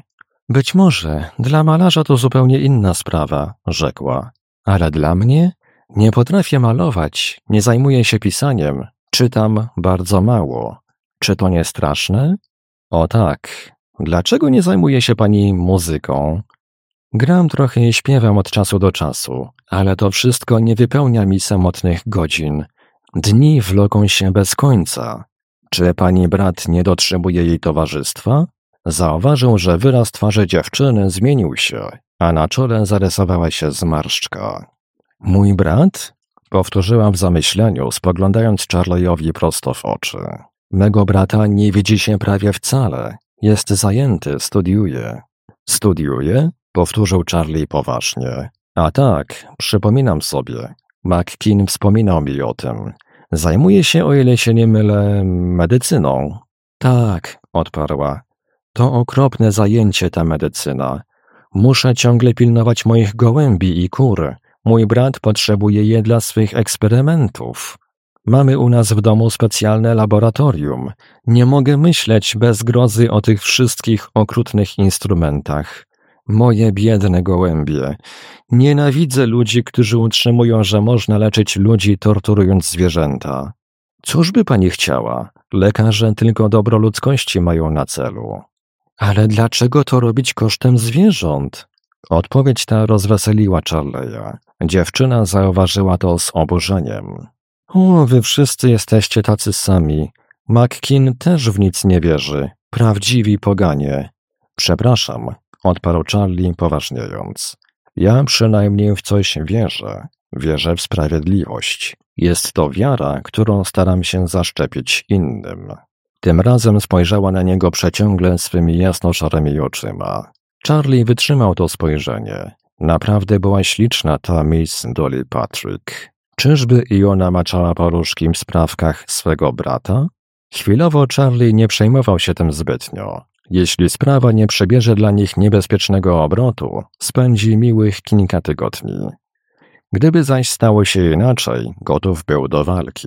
S1: Być może, dla malarza to zupełnie inna sprawa, rzekła. Ale dla mnie? Nie potrafię malować, nie zajmuję się pisaniem, czytam bardzo mało. Czy to nie straszne? O tak. Dlaczego nie zajmuje się pani muzyką? Gram trochę i śpiewam od czasu do czasu, ale to wszystko nie wypełnia mi samotnych godzin. Dni wloką się bez końca. Czy pani brat nie dotrzymuje jej towarzystwa? Zauważył, że wyraz twarzy dziewczyny zmienił się, a na czole zarysowała się zmarszczka. Mój brat? Powtórzyła w zamyśleniu, spoglądając Charlie'owi prosto w oczy. Mego brata nie widzi się prawie wcale. Jest zajęty, studiuje. Studiuje? Powtórzył Charlie poważnie. A tak, przypominam sobie. McKean wspominał mi o tym. Zajmuje się, o ile się nie mylę, medycyną. Tak, odparła. To okropne zajęcie, ta medycyna. Muszę ciągle pilnować moich gołębi i kur. Mój brat potrzebuje je dla swych eksperymentów. Mamy u nas w domu specjalne laboratorium. Nie mogę myśleć bez grozy o tych wszystkich okrutnych instrumentach. Moje biedne gołębie. Nienawidzę ludzi, którzy utrzymują, że można leczyć ludzi, torturując zwierzęta. Cóż by pani chciała? Lekarze tylko dobro ludzkości mają na celu. Ale dlaczego to robić kosztem zwierząt? Odpowiedź ta rozweseliła Charlie'a. Dziewczyna zauważyła to z oburzeniem. O, wy wszyscy jesteście tacy sami. McKean też w nic nie wierzy. Prawdziwi poganie. Przepraszam, odparł Charlie poważniejąc. Ja przynajmniej w coś wierzę. Wierzę w sprawiedliwość. Jest to wiara, którą staram się zaszczepić innym. Tym razem spojrzała na niego przeciągle swymi jasno-szarymi oczyma. Charlie wytrzymał to spojrzenie. Naprawdę była śliczna ta Miss Dolly Patrick. Czyżby i ona maczała paluszki w sprawkach swego brata? Chwilowo Charlie nie przejmował się tym zbytnio. Jeśli sprawa nie przebierze dla nich niebezpiecznego obrotu, spędzi miłych kilka tygodni. Gdyby zaś stało się inaczej, gotów był do walki.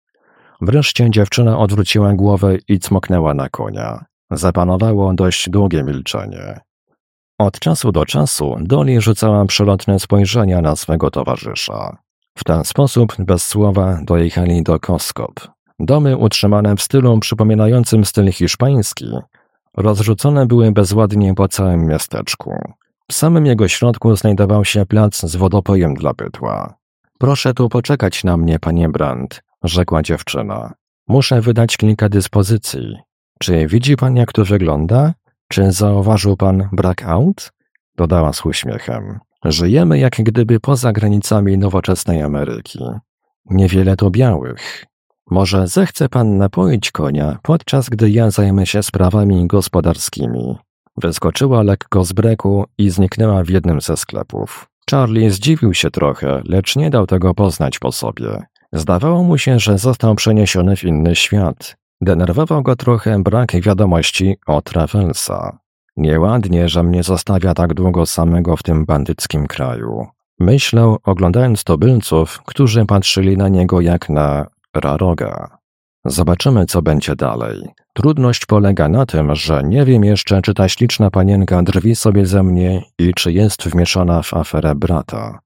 S1: Wreszcie dziewczyna odwróciła głowę i cmoknęła na konia. Zapanowało dość długie milczenie. Od czasu do czasu Dolly rzucała przelotne spojrzenia na swego towarzysza. W ten sposób, bez słowa, dojechali do Koskop. Domy utrzymane w stylu przypominającym styl hiszpański rozrzucone były bezładnie po całym miasteczku. W samym jego środku znajdował się plac z wodopojem dla bydła. Proszę tu poczekać na mnie, panie Brandt, rzekła dziewczyna. Muszę wydać kilka dyspozycji. Czy widzi pan, jak to wygląda? Czy zauważył pan brak aut? Dodała z uśmiechem. Żyjemy jak gdyby poza granicami nowoczesnej Ameryki. Niewiele tu białych. Może zechce pan napoić konia, podczas gdy ja zajmę się sprawami gospodarskimi. Wyskoczyła lekko z breku i zniknęła w jednym ze sklepów. Charlie zdziwił się trochę, lecz nie dał tego poznać po sobie. Zdawało mu się, że został przeniesiony w inny świat. Denerwował go trochę brak wiadomości o Travelsa. Nieładnie, że mnie zostawia tak długo samego w tym bandyckim kraju. Myślał, oglądając tubylców, którzy patrzyli na niego jak na raroga. Zobaczymy, co będzie dalej. Trudność polega na tym, że nie wiem jeszcze, czy ta śliczna panienka drwi sobie ze mnie i czy jest wmieszana w aferę brata.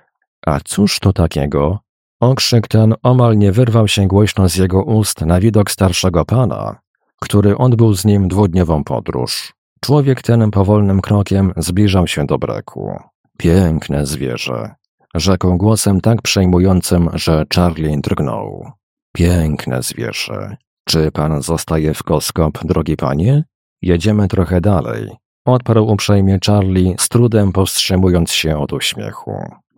S1: A cóż to takiego? Okrzyk ten omal nie wyrwał się głośno z jego ust na widok starszego pana, który odbył z nim dwudniową podróż. Człowiek ten powolnym krokiem zbliżał się do breku. Piękne zwierzę, rzekł głosem tak przejmującym, że Charlie drgnął. Piękne zwierzę. Czy pan zostaje w Koskop, drogi panie? Jedziemy trochę dalej, odparł uprzejmie Charlie, z trudem powstrzymując się od uśmiechu.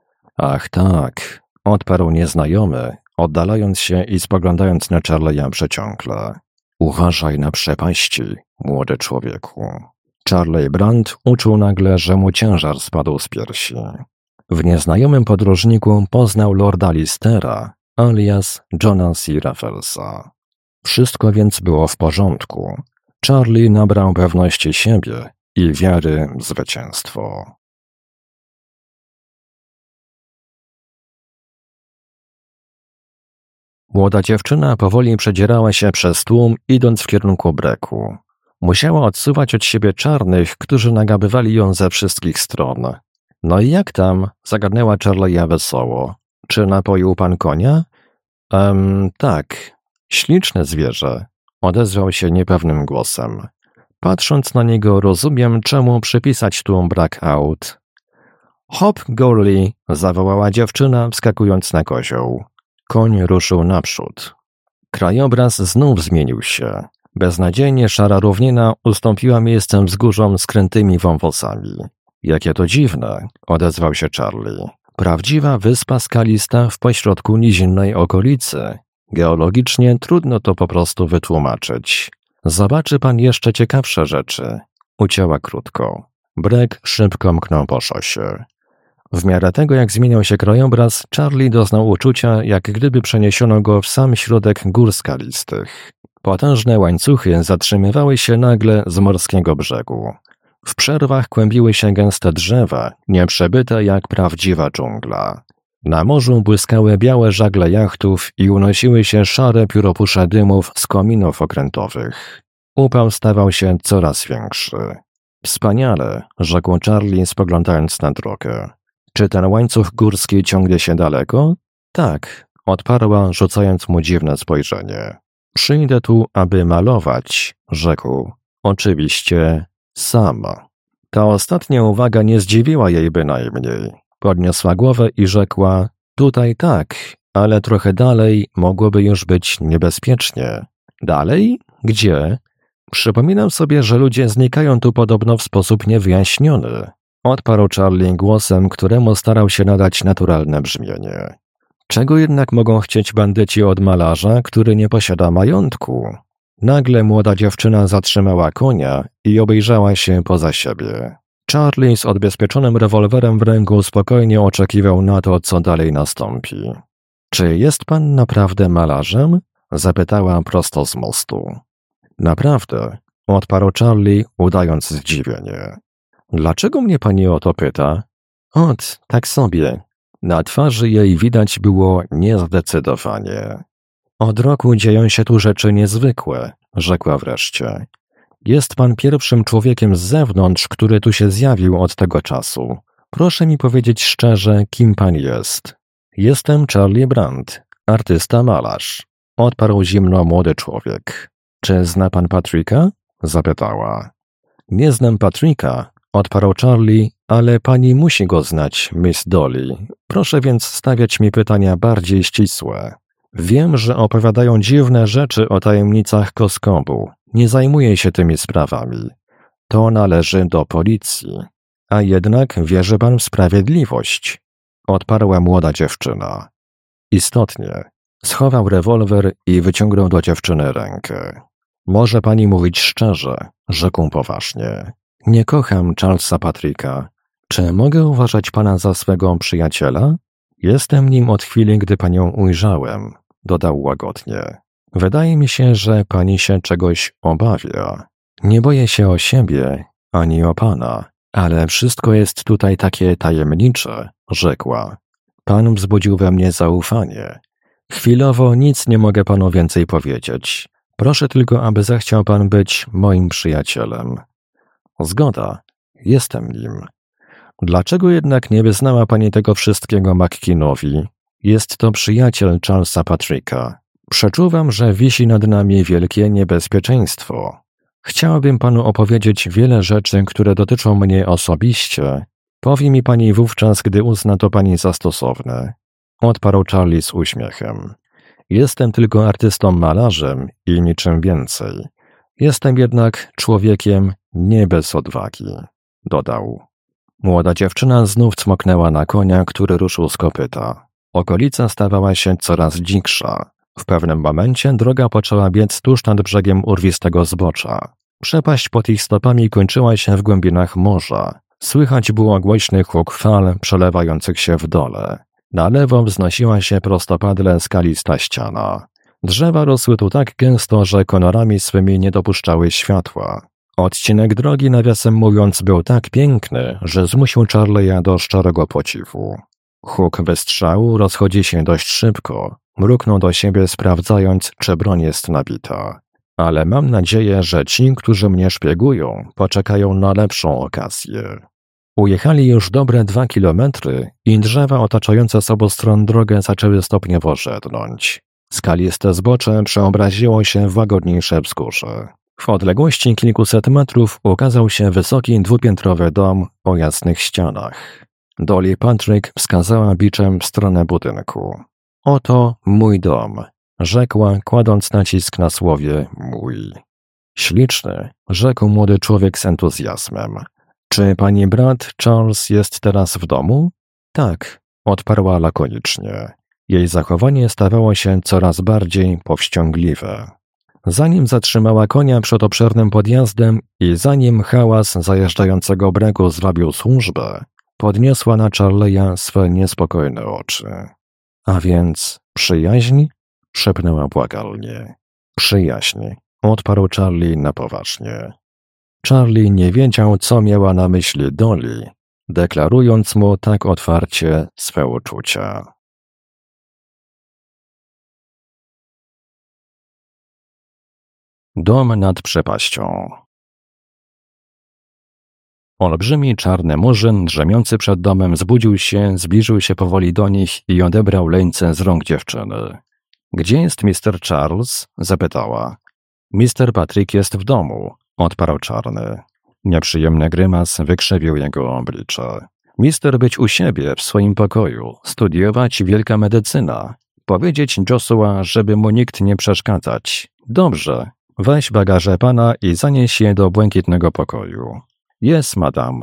S1: Ach tak, odparł nieznajomy, oddalając się i spoglądając na Charlie'a przeciągle. Uważaj na przepaści, młody człowieku. Charlie Brandt uczuł nagle, że mu ciężar spadł z piersi. W nieznajomym podróżniku poznał lorda Listera, alias Johna C. Raffelsa. Wszystko więc było w porządku. Charlie nabrał pewności siebie i wiary w zwycięstwo. Młoda dziewczyna powoli przedzierała się przez tłum, idąc w kierunku breku. Musiała odsuwać od siebie czarnych, którzy nagabywali ją ze wszystkich stron. No i jak tam? Zagadnęła Charlie'a wesoło. Czy napoił pan konia? Ehm, tak. Śliczne zwierzę. Odezwał się niepewnym głosem. Patrząc na niego, rozumiem, czemu przypisać tu brak aut. Hop, Gourley! Zawołała dziewczyna, wskakując na kozioł. Koń ruszył naprzód. Krajobraz znów zmienił się. Beznadziejnie szara równina ustąpiła miejscem wzgórzom z krętymi wąwosami. Jakie to dziwne, odezwał się Charlie. Prawdziwa wyspa skalista w pośrodku nizinnej okolicy. Geologicznie trudno to po prostu wytłumaczyć. Zobaczy pan jeszcze ciekawsze rzeczy. Ucięła krótko. Brek szybko mknął po szosie. W miarę tego, jak zmieniał się krajobraz, Charlie doznał uczucia, jak gdyby przeniesiono go w sam środek gór skalistych. Potężne łańcuchy zatrzymywały się nagle z morskiego brzegu. W przerwach kłębiły się gęste drzewa, nieprzebyte jak prawdziwa dżungla. Na morzu błyskały białe żagle jachtów i unosiły się szare pióropusze dymów z kominów okrętowych. Upał stawał się coraz większy. Wspaniale, rzekł Charlie, spoglądając na drogę. Czy ten łańcuch górski ciągnie się daleko? Tak, odparła, rzucając mu dziwne spojrzenie. Przyjdę tu, aby malować, rzekł. Oczywiście sama. Ta ostatnia uwaga nie zdziwiła jej bynajmniej. Podniosła głowę i rzekła, tutaj tak, ale trochę dalej mogłoby już być niebezpiecznie. Dalej? Gdzie? Przypominam sobie, że ludzie znikają tu podobno w sposób niewyjaśniony. Odparł Charlie głosem, któremu starał się nadać naturalne brzmienie. Czego jednak mogą chcieć bandyci od malarza, który nie posiada majątku? Nagle młoda dziewczyna zatrzymała konia i obejrzała się poza siebie. Charlie z odbezpieczonym rewolwerem w ręku spokojnie oczekiwał na to, co dalej nastąpi. Czy jest pan naprawdę malarzem? Zapytała prosto z mostu. Naprawdę, odparł Charlie, udając zdziwienie. Dlaczego mnie pani o to pyta? Ot, tak sobie. Na twarzy jej widać było niezdecydowanie. Od roku dzieją się tu rzeczy niezwykłe, rzekła wreszcie. Jest pan pierwszym człowiekiem z zewnątrz, który tu się zjawił od tego czasu. Proszę mi powiedzieć szczerze, kim pan jest. Jestem Charlie Brandt, artysta malarz. Odparł zimno młody człowiek. Czy zna pan Patryka? Zapytała. Nie znam Patryka, odparł Charlie, ale pani musi go znać, Miss Dolly. Proszę więc stawiać mi pytania bardziej ścisłe. Wiem, że opowiadają dziwne rzeczy o tajemnicach Koskobu. Nie zajmuję się tymi sprawami. To należy do policji. A jednak wierzy pan w sprawiedliwość, odparła młoda dziewczyna. Istotnie. Schował rewolwer i wyciągnął do dziewczyny rękę. Może pani mówić szczerze, rzekł poważnie. Nie kocham Charlesa Patryka. Czy mogę uważać pana za swego przyjaciela? Jestem nim od chwili, gdy panią ujrzałem, dodał łagodnie. Wydaje mi się, że pani się czegoś obawia. Nie boję się o siebie, ani o pana, ale wszystko jest tutaj takie tajemnicze, rzekła. Pan wzbudził we mnie zaufanie. Chwilowo nic nie mogę panu więcej powiedzieć. Proszę tylko, aby zechciał pan być moim przyjacielem. Zgoda, jestem nim. Dlaczego jednak nie wyznała pani tego wszystkiego McKeanowi? Jest to przyjaciel Charlesa Patryka. Przeczuwam, że wisi nad nami wielkie niebezpieczeństwo. Chciałabym panu opowiedzieć wiele rzeczy, które dotyczą mnie osobiście. Powie mi pani wówczas, gdy uzna to pani za stosowne. Odparł Charlie z uśmiechem. Jestem tylko artystą malarzem i niczym więcej. Jestem jednak człowiekiem nie bez odwagi, dodał. Młoda dziewczyna znów cmoknęła na konia, który ruszył z kopyta. Okolica stawała się coraz dziksza. W pewnym momencie droga poczęła biec tuż nad brzegiem urwistego zbocza. Przepaść pod ich stopami kończyła się w głębinach morza. Słychać było głośny huk fal przelewających się w dole. Na lewo wznosiła się prostopadle skalista ściana. Drzewa rosły tu tak gęsto, że kolorami swymi nie dopuszczały światła. Odcinek drogi, nawiasem mówiąc, był tak piękny, że zmusił Charlie'a do szczerego podziwu. Huk wystrzału rozchodzi się dość szybko. Mruknął do siebie, sprawdzając, czy broń jest nabita. ale mam nadzieję, że ci, którzy mnie szpiegują, poczekają na lepszą okazję. Ujechali już dobre dwa kilometry i drzewa otaczające z obu stron drogę zaczęły stopniowo rzednąć. Skaliste zbocze przeobraziło się w łagodniejsze wzgórze. W odległości kilkuset metrów ukazał się wysoki dwupiętrowy dom o jasnych ścianach. Dolly Patrick wskazała biczem w stronę budynku. Oto mój dom, rzekła, kładąc nacisk na słowie mój. Śliczny, rzekł młody człowiek z entuzjazmem. Czy pani brat Charles jest teraz w domu? Tak, odparła lakonicznie. Jej zachowanie stawało się coraz bardziej powściągliwe. Zanim zatrzymała konia przed obszernym podjazdem i zanim hałas zajeżdżającego bregu zwabił służbę, podniosła na Charleya swe niespokojne oczy. A więc przyjaźń? Szepnęła błagalnie. Przyjaźń, odparł Charlie na poważnie. Charlie nie wiedział, co miała na myśli Dolly, deklarując mu tak otwarcie swe uczucia. Dom nad przepaścią. Olbrzymi czarny murzyn drzemiący przed domem zbudził się, zbliżył się powoli do nich i odebrał leńce z rąk dziewczyny. Gdzie jest mister Charles? Zapytała. Mister Patrick jest w domu, odparł czarny. Nieprzyjemny grymas wykrzywił jego oblicze. Mister być u siebie w swoim pokoju, studiować wielka medycyna. Powiedzieć Joshua, żeby mu nikt nie przeszkadzać. Dobrze. Weź bagaże pana i zanieś je do błękitnego pokoju. Jest, madam.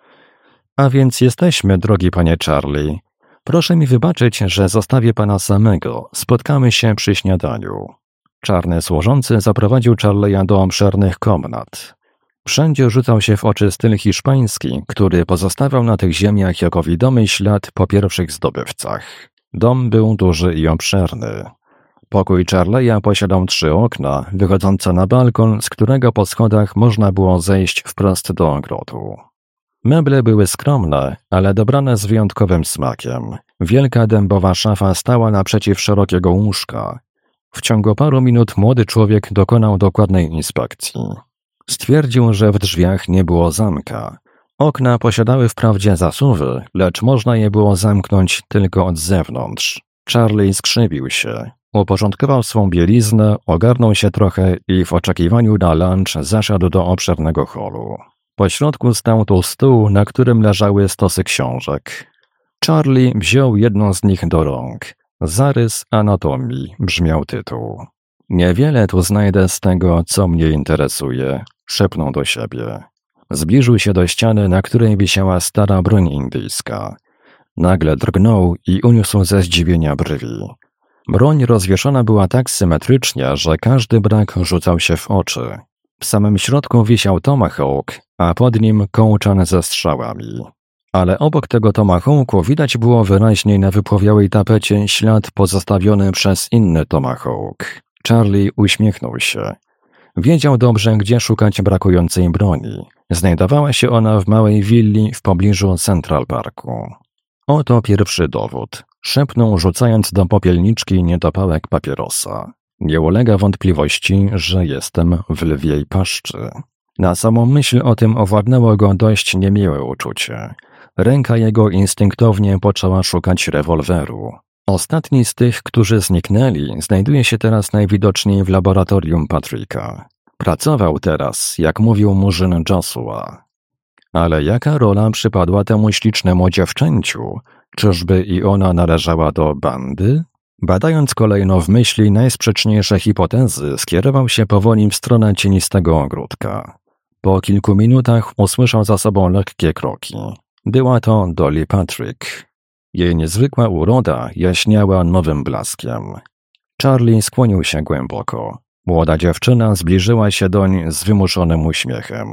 S1: A więc jesteśmy, drogi panie Charlie. Proszę mi wybaczyć, że zostawię pana samego. Spotkamy się przy śniadaniu. Czarny służący zaprowadził Charlie'a do obszernych komnat. Wszędzie rzucał się w oczy styl hiszpański, który pozostawał na tych ziemiach jako widomy ślad po pierwszych zdobywcach. Dom był duży i obszerny. Pokój Charlie'a posiadał trzy okna, wychodzące na balkon, z którego po schodach można było zejść wprost do ogrodu. Meble były skromne, ale dobrane z wyjątkowym smakiem. Wielka dębowa szafa stała naprzeciw szerokiego łóżka. W ciągu paru minut młody człowiek dokonał dokładnej inspekcji. Stwierdził, że w drzwiach nie było zamka. Okna posiadały wprawdzie zasuwy, lecz można je było zamknąć tylko od zewnątrz. Charlie skrzywił się. Uporządkował swą bieliznę, ogarnął się trochę i w oczekiwaniu na lunch zaszedł do obszernego holu. Po środku stał tu stół, na którym leżały stosy książek. Charlie wziął jedną z nich do rąk. Zarys anatomii brzmiał tytuł. Niewiele tu znajdę z tego, co mnie interesuje, szepnął do siebie. Zbliżył się do ściany, na której wisiała stara broń indyjska. Nagle drgnął i uniósł ze zdziwienia brwi. Broń rozwieszona była tak symetrycznie, że każdy brak rzucał się w oczy. W samym środku wisiał tomahawk, a pod nim kołczan ze strzałami. Ale obok tego tomahawku widać było wyraźniej na wypłowiałej tapecie ślad pozostawiony przez inny tomahawk. Charlie uśmiechnął się. Wiedział dobrze, gdzie szukać brakującej broni. Znajdowała się ona w małej willi w pobliżu Central Parku. Oto pierwszy dowód. Szepnął, rzucając do popielniczki niedopałek papierosa. Nie ulega wątpliwości, że jestem w lwiej paszczy. Na samą myśl o tym owładnęło go dość niemiłe uczucie. Ręka jego instynktownie poczęła szukać rewolweru. Ostatni z tych, którzy zniknęli, znajduje się teraz najwidoczniej w laboratorium Patricka. Pracował teraz, jak mówił murzyn Joshua. Ale jaka rola przypadła temu ślicznemu dziewczęciu? Czyżby i ona należała do bandy? Badając kolejno w myśli najsprzeczniejsze hipotezy, skierował się powoli w stronę cienistego ogródka. Po kilku minutach usłyszał za sobą lekkie kroki. Była to Dolly Patrick. Jej niezwykła uroda jaśniała nowym blaskiem. Charlie skłonił się głęboko. Młoda dziewczyna zbliżyła się doń z wymuszonym uśmiechem.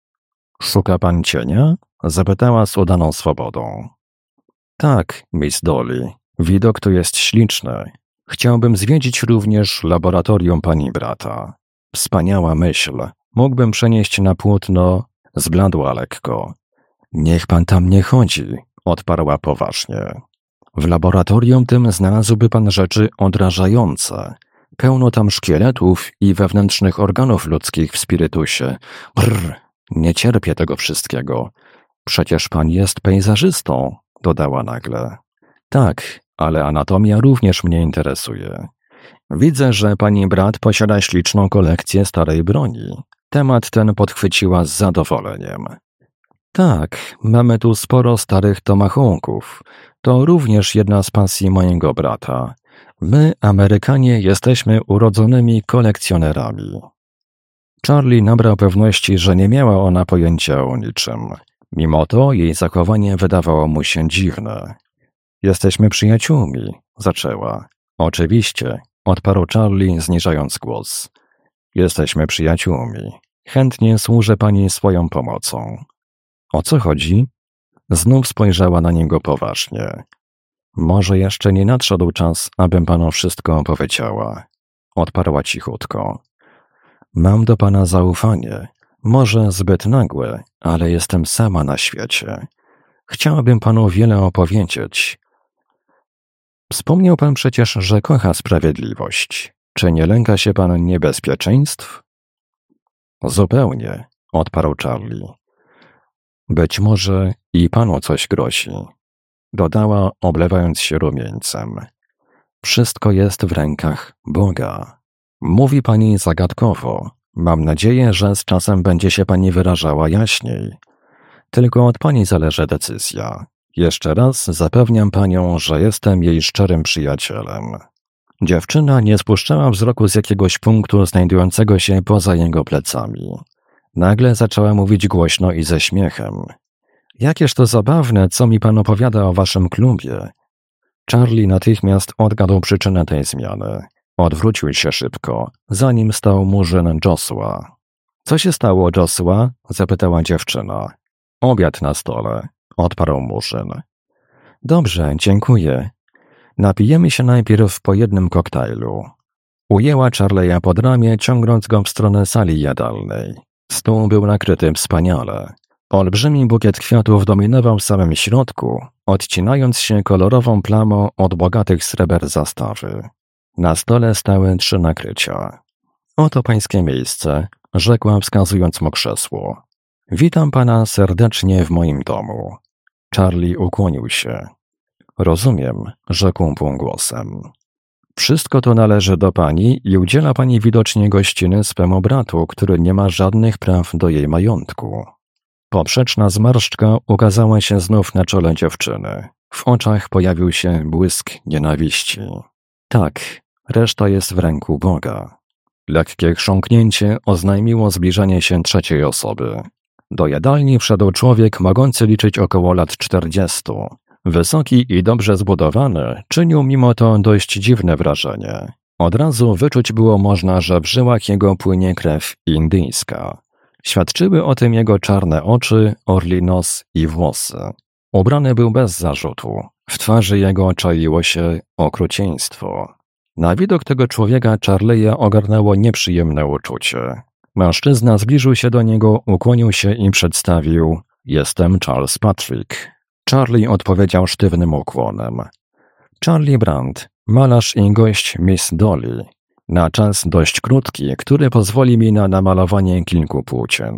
S1: Szuka pan cienia? Zapytała z udaną swobodą. Tak, Miss Dolly. Widok tu jest śliczny. Chciałbym zwiedzić również laboratorium pani brata. Wspaniała myśl. Mógłbym przenieść na płótno. Zbladła lekko. Niech pan tam nie chodzi, odparła poważnie. W laboratorium tym znalazłby pan rzeczy odrażające. Pełno tam szkieletów i wewnętrznych organów ludzkich w spirytusie. Brr, nie cierpię tego wszystkiego. Przecież pan jest pejzażystą, dodała nagle. Tak, ale anatomia również mnie interesuje. Widzę, że pani brat posiada śliczną kolekcję starej broni. Temat ten podchwyciła z zadowoleniem. Tak, mamy tu sporo starych tomahawków. To również jedna z pasji mojego brata. My, Amerykanie, jesteśmy urodzonymi kolekcjonerami. Charlie nabrał pewności, że nie miała ona pojęcia o niczym. Mimo to jej zachowanie wydawało mu się dziwne. Jesteśmy przyjaciółmi, zaczęła. Oczywiście, odparł Charlie, zniżając głos. Jesteśmy przyjaciółmi. Chętnie służę pani swoją pomocą. O co chodzi? Znów spojrzała na niego poważnie. Może jeszcze nie nadszedł czas, abym panu wszystko opowiedziała. Odparła cichutko. Mam do pana zaufanie. Może zbyt nagłe, ale jestem sama na świecie. Chciałabym panu wiele opowiedzieć. Wspomniał pan przecież, że kocha sprawiedliwość. Czy nie lęka się pan niebezpieczeństw? Zupełnie, odparł Charlie. Być może i panu coś grozi, dodała, oblewając się rumieńcem. Wszystko jest w rękach Boga. Mówi pani zagadkowo. Mam nadzieję, że z czasem będzie się pani wyrażała jaśniej. Tylko od pani zależy decyzja. Jeszcze raz zapewniam panią, że jestem jej szczerym przyjacielem. Dziewczyna nie spuszczała wzroku z jakiegoś punktu znajdującego się poza jego plecami. Nagle zaczęła mówić głośno i ze śmiechem. Jakież to zabawne, co mi pan opowiada o waszym klubie. Charlie natychmiast odgadł przyczynę tej zmiany. Odwrócił się szybko, za nim stał murzyn Joshua. Co się stało, Joshua? Zapytała dziewczyna. Obiad na stole, odparł murzyn. Dobrze, dziękuję. Napijemy się najpierw po jednym koktajlu. Ujęła Charlie'a pod ramię, ciągnąc go w stronę sali jadalnej. Stół był nakryty wspaniale. Olbrzymi bukiet kwiatów dominował w samym środku, odcinając się kolorową plamą od bogatych sreber zastawy. Na stole stały trzy nakrycia. Oto pańskie miejsce, rzekła, wskazując mu krzesło. Witam pana serdecznie w moim domu. Charlie ukłonił się. Rozumiem, rzekł półgłosem. Wszystko to należy do pani i udziela pani widocznie gościny swemu bratu, który nie ma żadnych praw do jej majątku. Poprzeczna zmarszczka ukazała się znów na czole dziewczyny. W oczach pojawił się błysk nienawiści. Tak, reszta jest w ręku Boga. Lekkie chrząknięcie oznajmiło zbliżanie się trzeciej osoby. Do jadalni wszedł człowiek mogący liczyć około lat czterdziestu. Wysoki i dobrze zbudowany, czynił mimo to dość dziwne wrażenie. Od razu wyczuć było można, że w żyłach jego płynie krew indyjska. Świadczyły o tym jego czarne oczy, orli nos i włosy. Ubrany był bez zarzutu. W twarzy jego czaiło się okrucieństwo. Na widok tego człowieka Charlie'a ogarnęło nieprzyjemne uczucie. Mężczyzna zbliżył się do niego, ukłonił się i przedstawił: Jestem Charles Patrick. Charlie odpowiedział sztywnym ukłonem. Charlie Brand, malarz i gość Miss Dolly. Na czas dość krótki, który pozwoli mi na namalowanie kilku płócien.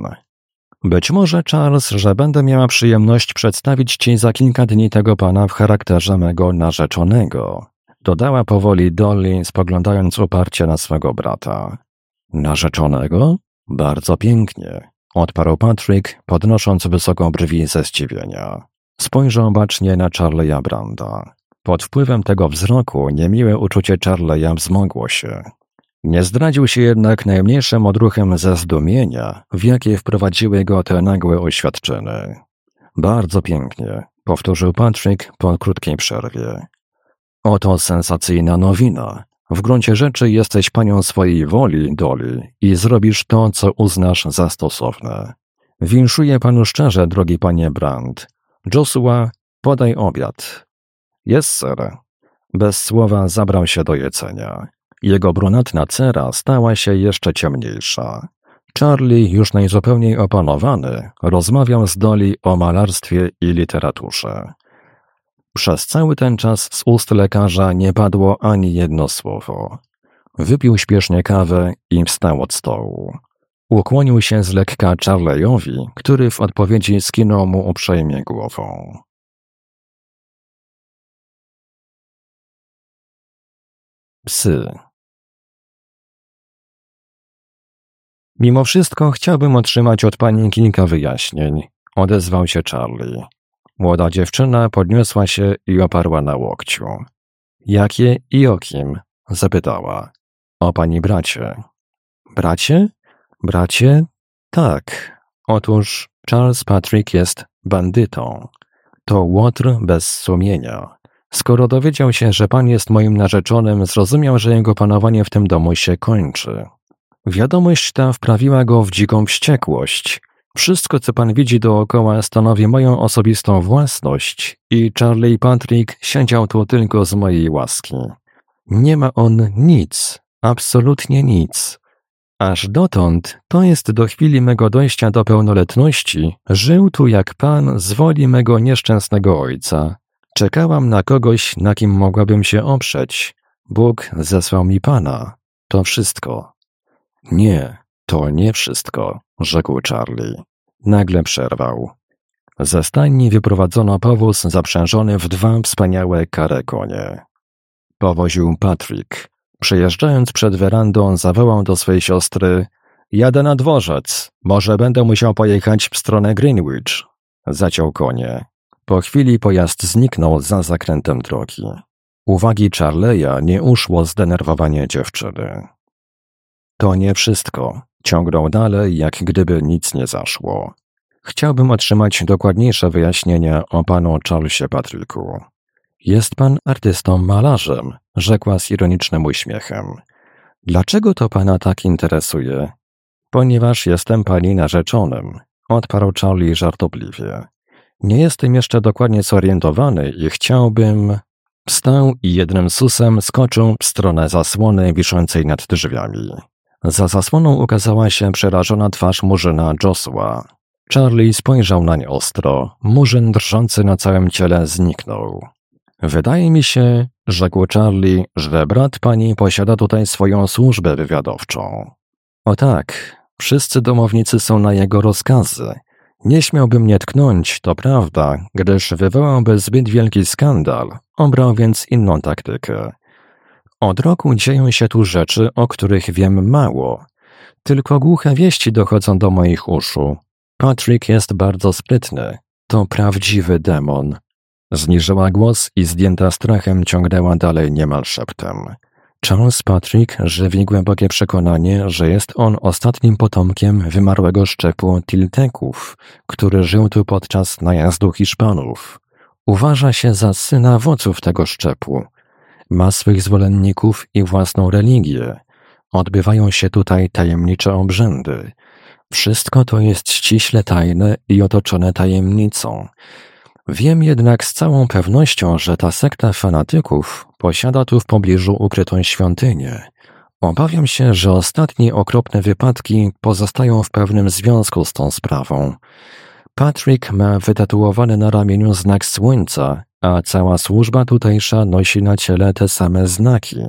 S1: Być może, Charles, że będę miała przyjemność przedstawić ci za kilka dni tego pana w charakterze mego narzeczonego. Dodała powoli Dolly, spoglądając uparcie na swego brata. Narzeczonego? Bardzo pięknie, odparł Patrick, podnosząc wysoko brwi ze zdziwienia. Spojrzał bacznie na Charlie'a Branda. Pod wpływem tego wzroku niemiłe uczucie Charlie'a wzmogło się. Nie zdradził się jednak najmniejszym odruchem ze zdumienia, w jakie wprowadziły go te nagłe oświadczyny. Bardzo pięknie, powtórzył Patrick po krótkiej przerwie. Oto sensacyjna nowina. W gruncie rzeczy jesteś panią swojej woli, Dolly, i zrobisz to, co uznasz za stosowne. Winszuję panu szczerze, drogi panie Brand. Joshua, podaj obiad. Jest, sir. Bez słowa zabrał się do jedzenia. Jego brunatna cera stała się jeszcze ciemniejsza. Charlie, już najzupełniej opanowany, rozmawiał z Dolly o malarstwie i literaturze. Przez cały ten czas z ust lekarza nie padło ani jedno słowo. Wypił śpiesznie kawę i wstał od stołu. Ukłonił się z lekka Charlie'owi, który w odpowiedzi skinął mu uprzejmie głową. Psy. Mimo wszystko chciałbym otrzymać od pani kilka wyjaśnień, odezwał się Charlie. Młoda dziewczyna podniosła się i oparła na łokciu. Jakie i o kim? Zapytała. O pani bracie. Bracie? Bracie? Tak. Otóż Charles Patrick jest bandytą. To łotr bez sumienia. Skoro dowiedział się, że pan jest moim narzeczonym, zrozumiał, że jego panowanie w tym domu się kończy. Wiadomość ta wprawiła go w dziką wściekłość. Wszystko, co pan widzi dookoła, stanowi moją osobistą własność i Charlie Patrick siedział tu tylko z mojej łaski. Nie ma on nic, absolutnie nic. Aż dotąd, to jest do chwili mego dojścia do pełnoletności, żył tu jak pan z woli mego nieszczęsnego ojca. Czekałam na kogoś, na kim mogłabym się oprzeć. Bóg zesłał mi pana. To wszystko. Nie, to nie wszystko, rzekł Charlie. Nagle przerwał. Ze stajni wyprowadzono powóz zaprzężony w dwa wspaniałe kare konie. Powoził Patrick. Przejeżdżając przed werandą, zawołał do swej siostry: jadę na dworzec, może będę musiał pojechać w stronę Greenwich. Zaciął konie. Po chwili pojazd zniknął za zakrętem drogi. Uwagi Charlie'a nie uszło zdenerwowanie dziewczyny. To nie wszystko. Ciągnął dalej, jak gdyby nic nie zaszło. Chciałbym otrzymać dokładniejsze wyjaśnienia o panu Charlesie Patricku. Jest pan artystą malarzem, rzekła z ironicznym uśmiechem. Dlaczego to pana tak interesuje? Ponieważ jestem pani narzeczonym, odparł Charlie żartobliwie. Nie jestem jeszcze dokładnie zorientowany i chciałbym... Wstał i jednym susem skoczył w stronę zasłony wiszącej nad drzwiami. Za zasłoną ukazała się przerażona twarz murzyna Joshua. Charlie spojrzał nań ostro. Murzyn drżący na całym ciele zniknął. Wydaje mi się, rzekł Charlie, że brat pani posiada tutaj swoją służbę wywiadowczą. O tak, wszyscy domownicy są na jego rozkazy. Nie śmiałby mnie tknąć, to prawda, gdyż wywołałby zbyt wielki skandal, obrał więc inną taktykę. Od roku dzieją się tu rzeczy, o których wiem mało. Tylko głuche wieści dochodzą do moich uszu. Patrick jest bardzo sprytny. To prawdziwy demon. Zniżyła głos i zdjęta strachem ciągnęła dalej niemal szeptem. Charles Patrick żywi głębokie przekonanie, że jest on ostatnim potomkiem wymarłego szczepu Tilteków, który żył tu podczas najazdu Hiszpanów. Uważa się za syna wodzów tego szczepu. Ma swych zwolenników i własną religię. Odbywają się tutaj tajemnicze obrzędy. Wszystko to jest ściśle tajne i otoczone tajemnicą. Wiem jednak z całą pewnością, że ta sekta fanatyków posiada tu w pobliżu ukrytą świątynię. Obawiam się, że ostatnie okropne wypadki pozostają w pewnym związku z tą sprawą. Patrick ma wytatuowany na ramieniu znak słońca, a cała służba tutejsza nosi na ciele te same znaki.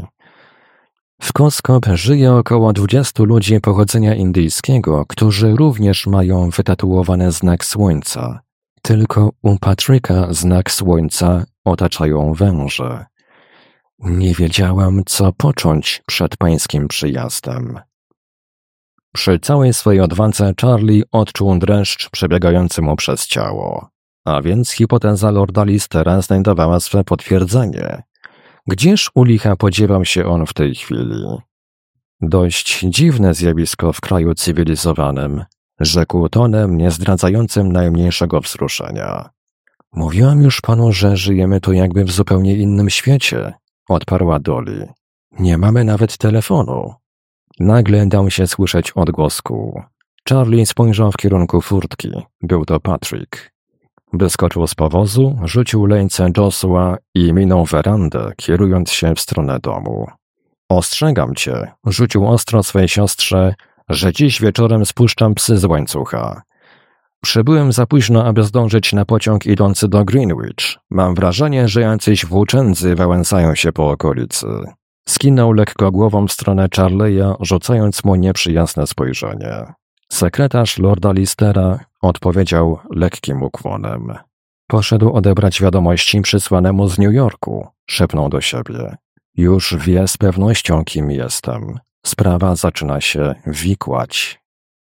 S1: W Koskop żyje około dwudziestu ludzi pochodzenia indyjskiego, którzy również mają wytatuowany znak słońca. Tylko u Patricka znak słońca otaczają węże. Nie wiedziałam, co począć przed pańskim przyjazdem. Przy całej swojej odwadze Charlie odczuł dreszcz przebiegający mu przez ciało. A więc hipoteza lorda Listera znajdowała swe potwierdzenie. Gdzież u licha podziewał się on w tej chwili? Dość dziwne zjawisko w kraju cywilizowanym, rzekł tonem nie zdradzającym najmniejszego wzruszenia. Mówiłam już panu, że żyjemy tu jakby w zupełnie innym świecie, odparła Dolly. Nie mamy nawet telefonu. Nagle dał się słyszeć odgłos kół. Charlie spojrzał w kierunku furtki. Był to Patrick. Wyskoczył z powozu, rzucił leńce Joshua i minął werandę, kierując się w stronę domu. Ostrzegam cię, rzucił ostro swej siostrze, że dziś wieczorem spuszczam psy z łańcucha. Przybyłem za późno, aby zdążyć na pociąg idący do Greenwich. Mam wrażenie, że jacyś włóczędzy wałęsają się po okolicy. Skinął lekko głową w stronę Charlie'a, rzucając mu nieprzyjazne spojrzenie. Sekretarz lorda Listera odpowiedział lekkim ukłonem. Poszedł odebrać wiadomości przysłanemu z New Yorku, szepnął do siebie. Już wie z pewnością, kim jestem. Sprawa zaczyna się wikłać.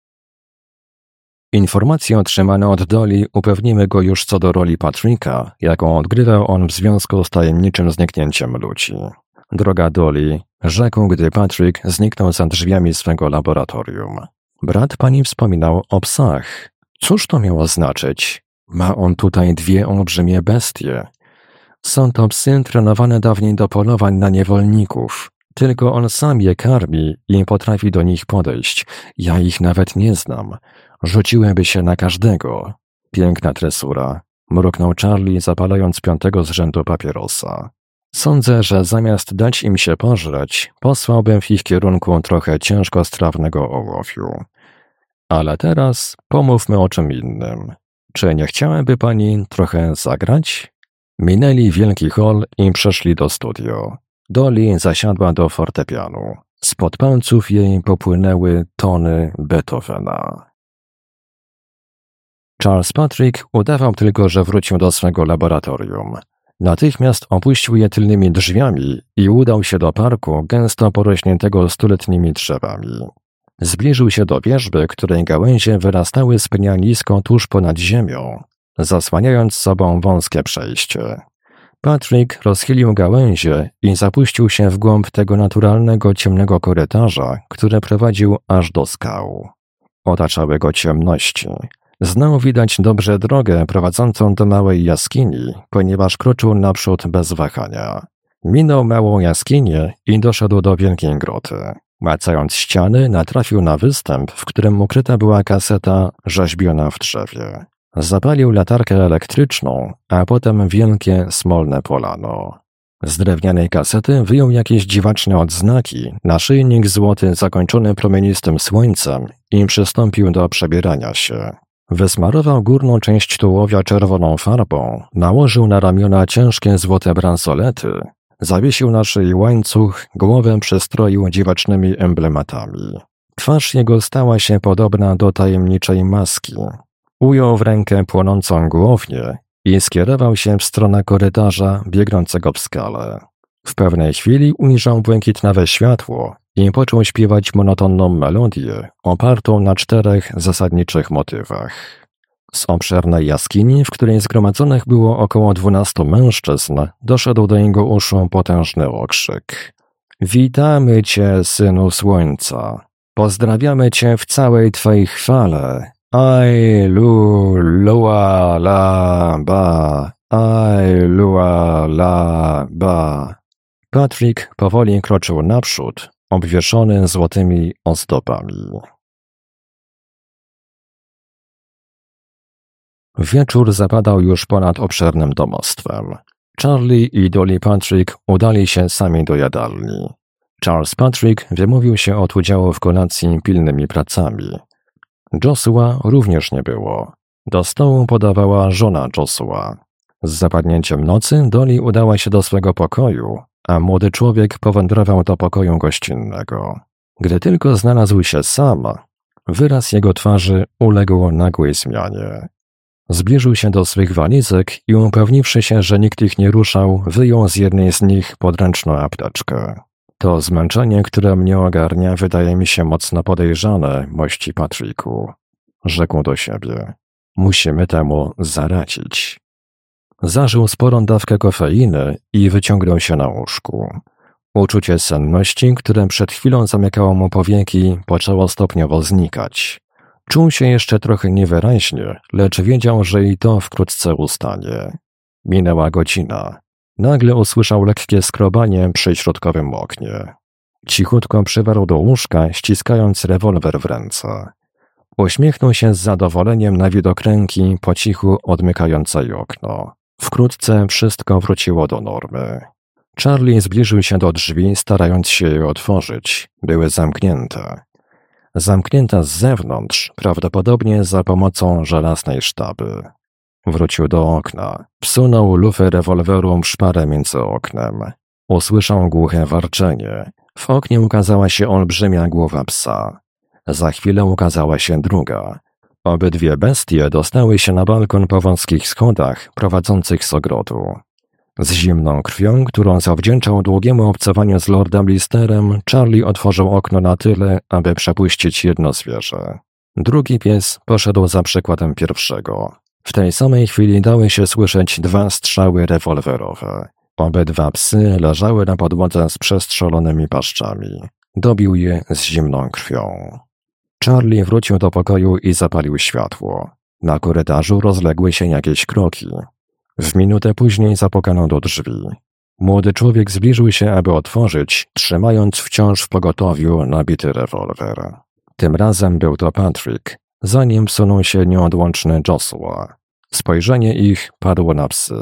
S1: Informacje otrzymane od Dolly upewniły go już co do roli Patricka, jaką odgrywał on w związku z tajemniczym zniknięciem ludzi. Droga Dolly, rzekł, gdy Patrick zniknął za drzwiami swego laboratorium. Brat pani wspominał o psach. Cóż to miało znaczyć? Ma on tutaj dwie olbrzymie bestie. Są to psy trenowane dawniej do polowań na niewolników. Tylko on sam je karmi i potrafi do nich podejść. Ja ich nawet nie znam. Rzuciłyby się na każdego. Piękna tresura. Mruknął Charlie, zapalając piątego z rzędu papierosa. Sądzę, że zamiast dać im się pożreć, posłałbym w ich kierunku trochę ciężkostrawnego ołowiu. Ale teraz pomówmy o czym innym. Czy nie chciałaby pani trochę zagrać? Minęli wielki hol i przeszli do studio. Dolly zasiadła do fortepianu. Spod palców jej popłynęły tony Beethovena. Charles Patrick udawał tylko, że wrócił do swego laboratorium. Natychmiast opuścił je tylnymi drzwiami i udał się do parku gęsto porośniętego stuletnimi drzewami. Zbliżył się do wierzby, której gałęzie wyrastały z pnia nisko tuż ponad ziemią, zasłaniając sobą wąskie przejście. Patrick rozchylił gałęzie i zapuścił się w głąb tego naturalnego ciemnego korytarza, który prowadził aż do skał. Otaczały go ciemności. Znał widać dobrze drogę prowadzącą do małej jaskini, ponieważ kroczył naprzód bez wahania. Minął małą jaskinię i doszedł do wielkiej groty. Macając ściany, natrafił na występ, w którym ukryta była kaseta rzeźbiona w drzewie. Zapalił latarkę elektryczną, a potem wielkie, smolne polano. Z drewnianej kasety wyjął jakieś dziwaczne odznaki, naszyjnik złoty zakończony promienistym słońcem i przystąpił do przebierania się. Wysmarował górną część tułowia czerwoną farbą, nałożył na ramiona ciężkie złote bransolety, zawiesił na szyi łańcuch, głowę przystroił dziwacznymi emblematami. Twarz jego stała się podobna do tajemniczej maski. Ujął w rękę płonącą głownię i skierował się w stronę korytarza biegnącego w skale. W pewnej chwili ujrzał błękitnawe światło i począł śpiewać monotonną melodię opartą na czterech zasadniczych motywach. Z obszernej jaskini, w której zgromadzonych było około dwunastu mężczyzn, doszedł do jego uszu potężny okrzyk. Witamy cię, synu słońca. Pozdrawiamy cię w całej twej chwale. Aj, lu, lua, la, ba. Aj, lua, la, ba. Patrick powoli kroczył naprzód, obwieszony złotymi ozdobami. Wieczór zapadał już ponad obszernym domostwem. Charlie i Dolly Patrick udali się sami do jadalni. Charles Patrick wymówił się od udziału w kolacji pilnymi pracami. Joshua również nie było. Do stołu podawała żona Joshua. Z zapadnięciem nocy Dolly udała się do swego pokoju, a młody człowiek powędrował do pokoju gościnnego. Gdy tylko znalazł się sam, wyraz jego twarzy uległ nagłej zmianie. Zbliżył się do swych walizek i upewniwszy się, że nikt ich nie ruszał, wyjął z jednej z nich podręczną apteczkę. To zmęczenie, które mnie ogarnia, wydaje mi się mocno podejrzane, mości Patricku, rzekł do siebie. Musimy temu zaradzić. Zażył sporą dawkę kofeiny i wyciągnął się na łóżku. Uczucie senności, które przed chwilą zamykało mu powieki, poczęło stopniowo znikać. Czuł się jeszcze trochę niewyraźnie, lecz wiedział, że i to wkrótce ustanie. Minęła godzina. Nagle usłyszał lekkie skrobanie przy środkowym oknie. Cichutko przywarł do łóżka, ściskając rewolwer w ręce. Uśmiechnął się z zadowoleniem na widok ręki po cichu odmykającej okno. Wkrótce wszystko wróciło do normy. Charlie zbliżył się do drzwi, starając się je otworzyć. Były zamknięte. Zamknięte z zewnątrz, prawdopodobnie za pomocą żelaznej sztaby. Wrócił do okna. Wsunął lufę rewolweru w szparę między oknem. Usłyszał głuche warczenie. W oknie ukazała się olbrzymia głowa psa. Za chwilę ukazała się druga. Obydwie bestie dostały się na balkon po wąskich schodach prowadzących z ogrodu. Z zimną krwią, którą zawdzięczał długiemu obcowaniu z lordem Listerem, Charlie otworzył okno na tyle, aby przepuścić jedno zwierzę. Drugi pies poszedł za przykładem pierwszego. W tej samej chwili dały się słyszeć dwa strzały rewolwerowe. Obydwa psy leżały na podłodze z przestrzelonymi paszczami. Dobił je z zimną krwią. Charlie wrócił do pokoju i zapalił światło. Na korytarzu rozległy się jakieś kroki. W minutę później zapukano do drzwi. Młody człowiek zbliżył się, aby otworzyć, trzymając wciąż w pogotowiu nabity rewolwer. Tym razem był to Patrick. Za nim wsunął się nieodłączny Joshua. Spojrzenie ich padło na psy.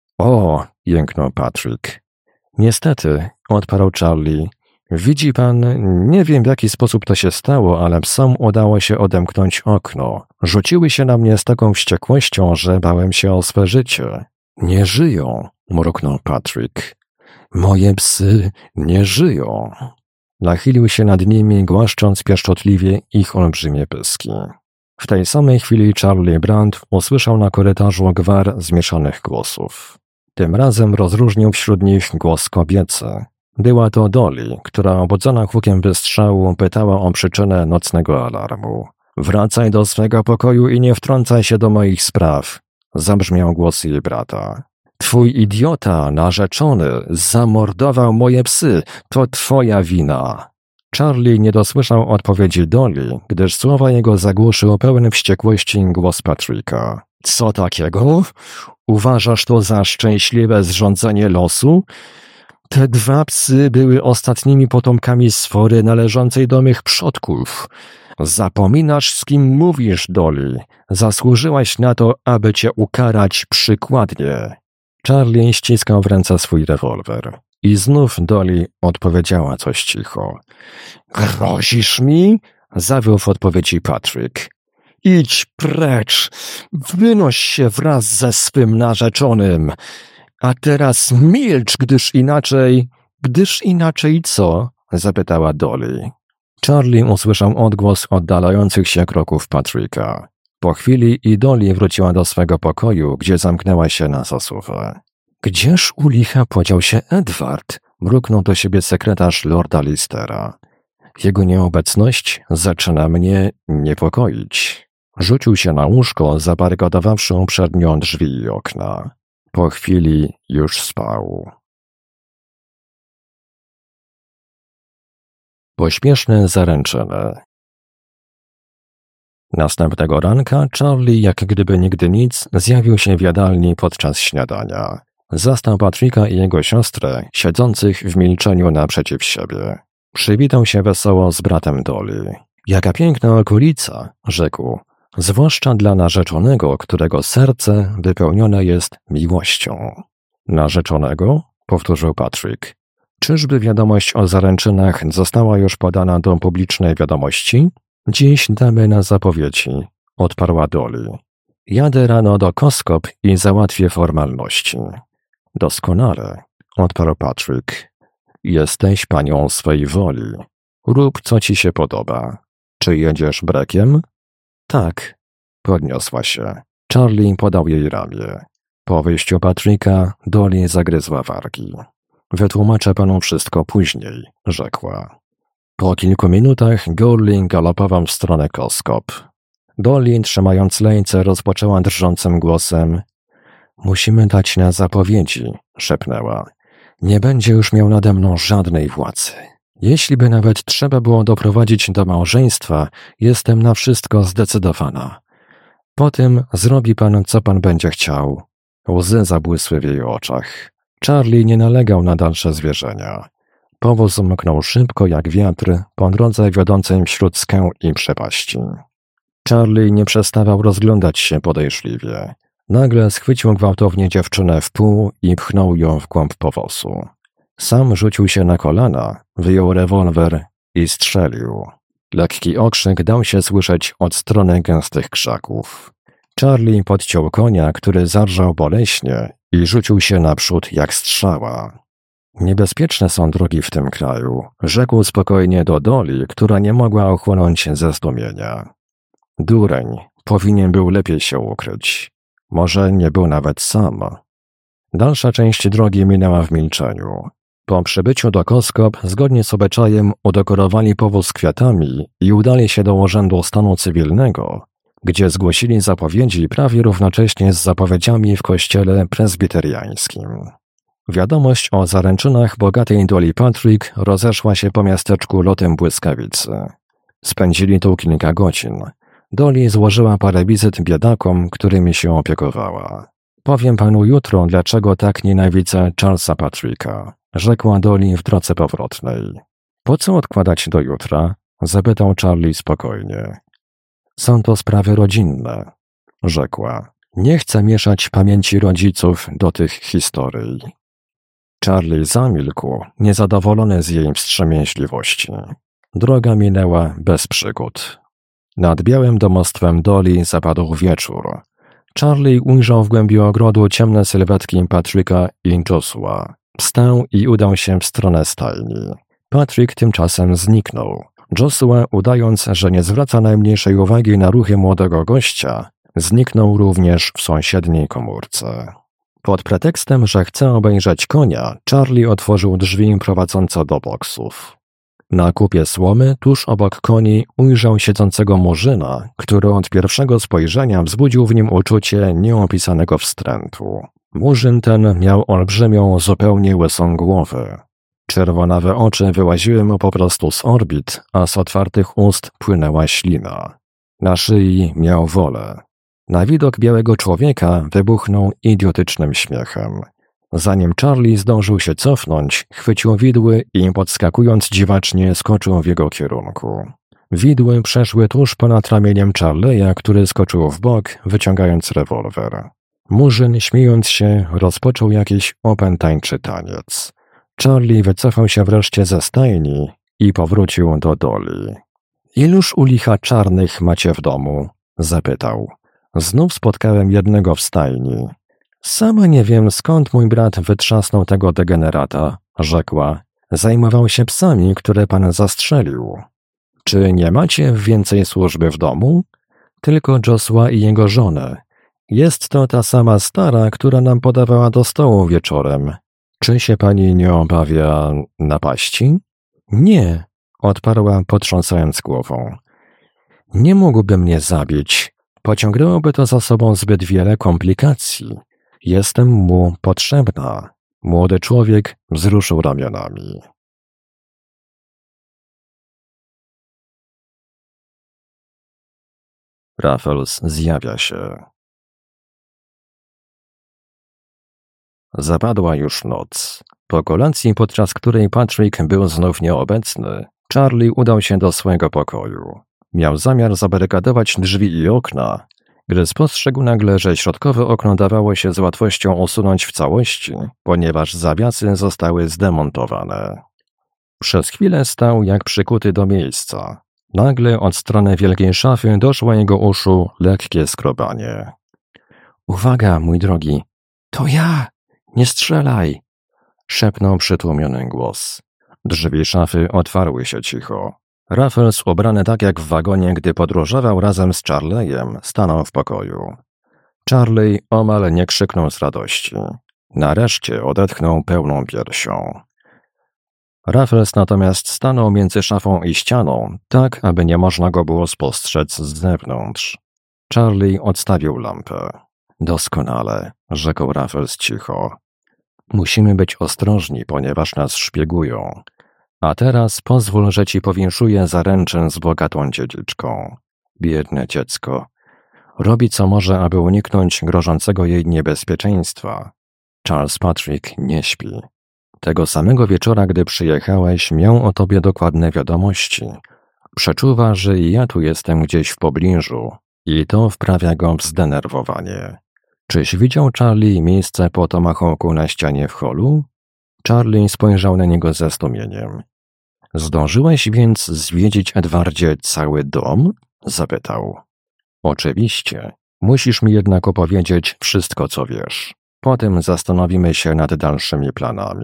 S1: O! Jęknął Patrick. Niestety, odparł Charlie. Widzi pan, nie wiem w jaki sposób to się stało, ale psom udało się odemknąć okno. Rzuciły się na mnie z taką wściekłością, że bałem się o swe życie. Nie żyją, mruknął Patrick. Moje psy nie żyją. Nachylił się nad nimi, głaszcząc pieszczotliwie ich olbrzymie pyski. W tej samej chwili Charlie Brandt usłyszał na korytarzu gwar zmieszanych głosów. Tym razem rozróżnił wśród nich głos kobiecy. Była to Dolly, która obudzona hukiem wystrzału pytała o przyczynę nocnego alarmu. Wracaj do swego pokoju i nie wtrącaj się do moich spraw, zabrzmiał głos jej brata. Twój idiota, narzeczony, zamordował moje psy, to twoja wina. Charlie nie dosłyszał odpowiedzi Dolly, gdyż słowa jego zagłuszył pełen wściekłości głos Patricka. Co takiego? Uważasz to za szczęśliwe zrządzenie losu? Te dwa psy były ostatnimi potomkami sfory należącej do mych przodków. Zapominasz, z kim mówisz, Dolly. Zasłużyłaś na to, aby cię ukarać przykładnie. Charlie ściskał w ręce swój rewolwer. I znów Dolly odpowiedziała coś cicho. Grozisz mi? Zawył w odpowiedzi Patrick. Idź precz, wynoś się wraz ze swym narzeczonym. A teraz milcz, gdyż inaczej... Gdyż inaczej co? Zapytała Dolly. Charlie usłyszał odgłos oddalających się kroków Patricka. Po chwili i Dolly wróciła do swego pokoju, gdzie zamknęła się na zasuwę. Gdzież u licha podział się Edward? Mruknął do siebie sekretarz lorda Listera. Jego nieobecność zaczyna mnie niepokoić. Rzucił się na łóżko, zabarykadowawszy przed nią drzwi i okna. Po chwili już spał. Pośpieszne zaręczyny. Następnego ranka Charlie, jak gdyby nigdy nic, zjawił się w jadalni podczas śniadania. Zastał Patricka i jego siostrę, siedzących w milczeniu naprzeciw siebie. Przywitał się wesoło z bratem Dolly. Jaka piękna okolica, rzekł, zwłaszcza dla narzeczonego, którego serce wypełnione jest miłością. Narzeczonego? Powtórzył Patrick. Czyżby wiadomość o zaręczynach została już podana do publicznej wiadomości? Dziś damy na zapowiedzi, odparła Dolly. Jadę rano do Koskop i załatwię formalności. Doskonale, odparł Patrick. Jesteś panią swej woli. Rób, co ci się podoba. Czy jedziesz brekiem? Tak, podniosła się. Charlie podał jej ramię. Po wyjściu Patricka Dolly zagryzła wargi. Wytłumaczę panu wszystko później, rzekła. Po kilku minutach Gourling galopował w stronę Koskop. Dolly, trzymając lejce, rozpoczęła drżącym głosem. Musimy dać na zapowiedzi, szepnęła. Nie będzie już miał nade mną żadnej władzy. Jeśli by nawet trzeba było doprowadzić do małżeństwa, jestem na wszystko zdecydowana. Po tym zrobi pan, co pan będzie chciał. Łzy zabłysły w jej oczach. Charlie nie nalegał na dalsze zwierzenia. Powóz mknął szybko jak wiatr po drodze wiodącej wśród skał i przepaści. Charlie nie przestawał rozglądać się podejrzliwie. Nagle schwycił gwałtownie dziewczynę w pół i pchnął ją w głąb powozu. Sam rzucił się na kolana, wyjął rewolwer i strzelił. Lekki okrzyk dał się słyszeć od strony gęstych krzaków. Charlie podciął konia, który zarżał boleśnie i rzucił się naprzód jak strzała. Niebezpieczne są drogi w tym kraju, rzekł spokojnie do Dolly, która nie mogła ochłonąć ze zdumienia. Dureń, powinien był lepiej się ukryć. Może nie był nawet sam. Dalsza część drogi minęła w milczeniu. Po przybyciu do Koskop, zgodnie z obyczajem, udekorowali powóz kwiatami i udali się do Urzędu Stanu Cywilnego, gdzie zgłosili zapowiedzi prawie równocześnie z zapowiedziami w kościele prezbiteriańskim. Wiadomość o zaręczynach bogatej Dolly Patrick rozeszła się po miasteczku lotem błyskawicy. Spędzili tu kilka godzin. Dolly złożyła parę wizyt biedakom, którymi się opiekowała. Powiem panu jutro, dlaczego tak nienawidzę Charlesa Patricka, rzekła Dolly w drodze powrotnej. Po co odkładać do jutra? Zapytał Charlie spokojnie. Są to sprawy rodzinne, rzekła. Nie chcę mieszać pamięci rodziców do tych historii. Charlie zamilkł, niezadowolony z jej wstrzemięźliwości. Droga minęła bez przygód. Nad białym domostwem Dolly zapadł wieczór. Charlie ujrzał w głębi ogrodu ciemne sylwetki Patricka i Joshua. Wstał i udał się w stronę stajni. Patrick tymczasem zniknął. Joshua, udając, że nie zwraca najmniejszej uwagi na ruchy młodego gościa, zniknął również w sąsiedniej komórce. Pod pretekstem, że chce obejrzeć konia, Charlie otworzył drzwi prowadzące do boksów. Na kupie słomy, tuż obok koni, ujrzał siedzącego murzyna, który od pierwszego spojrzenia wzbudził w nim uczucie nieopisanego wstrętu. Murzyn ten miał olbrzymią, zupełnie łysą głowę. Czerwonawe oczy wyłaziły mu po prostu z orbit, a z otwartych ust płynęła ślina. Na szyi miał wolę. Na widok białego człowieka wybuchnął idiotycznym śmiechem. Zanim Charlie zdążył się cofnąć, chwycił widły i podskakując dziwacznie skoczył w jego kierunku. Widły przeszły tuż ponad ramieniem Charlie'a, który skoczył w bok, wyciągając rewolwer. Murzyn, śmiejąc się, rozpoczął jakiś opętańczy taniec. Charlie wycofał się wreszcie ze stajni i powrócił do Dolly. Iluż u licha czarnych macie w domu? Zapytał. Znów spotkałem jednego w stajni. Sama nie wiem, skąd mój brat wytrzasnął tego degenerata, rzekła. Zajmował się psami, które pan zastrzelił. Czy nie macie więcej służby w domu? Tylko Joshua i jego żonę. Jest to ta sama stara, która nam podawała do stołu wieczorem. Czy się pani nie obawia napaści? Nie, odparła potrząsając głową. Nie mógłby mnie zabić. Pociągnęłoby to za sobą zbyt wiele komplikacji. Jestem mu potrzebna. Młody człowiek wzruszył ramionami. Raffles zjawia się. Zapadła już noc. Po kolacji, podczas której Patrick był znów nieobecny, Charlie udał się do swojego pokoju. Miał zamiar zabarykadować drzwi i okna, gdy spostrzegł nagle, że środkowe okno dawało się z łatwością usunąć w całości, ponieważ zawiasy zostały zdemontowane. Przez chwilę stał jak przykuty do miejsca. Nagle od strony wielkiej szafy doszło jego uszu lekkie skrobanie. Uwaga, mój drogi, to ja! Nie strzelaj! Szepnął przytłumiony głos. Drzwi szafy otwarły się cicho. Raffles, ubrany tak jak w wagonie, gdy podróżował razem z Charlie'em, stanął w pokoju. Charlie omal nie krzyknął z radości. Nareszcie odetchnął pełną piersią. Raffles natomiast stanął między szafą i ścianą, tak aby nie można go było spostrzec z zewnątrz. Charlie odstawił lampę. Doskonale, rzekł Raffles cicho. Musimy być ostrożni, ponieważ nas szpiegują. A teraz pozwól, że ci powinszuję zaręczyn z bogatą dziedziczką. Biedne dziecko. Robi co może, aby uniknąć grożącego jej niebezpieczeństwa. Charles Patrick nie śpi. Tego samego wieczora, gdy przyjechałeś, miał o tobie dokładne wiadomości. Przeczuwa, że i ja tu jestem gdzieś w pobliżu i to wprawia go w zdenerwowanie. Czyś widział, Charlie, miejsce po tomahawku na ścianie w holu? Charlie spojrzał na niego ze zdumieniem. Zdążyłeś więc zwiedzić, Edwardzie, cały dom? Zapytał. Oczywiście. Musisz mi jednak opowiedzieć wszystko, co wiesz. Potem zastanowimy się nad dalszymi planami.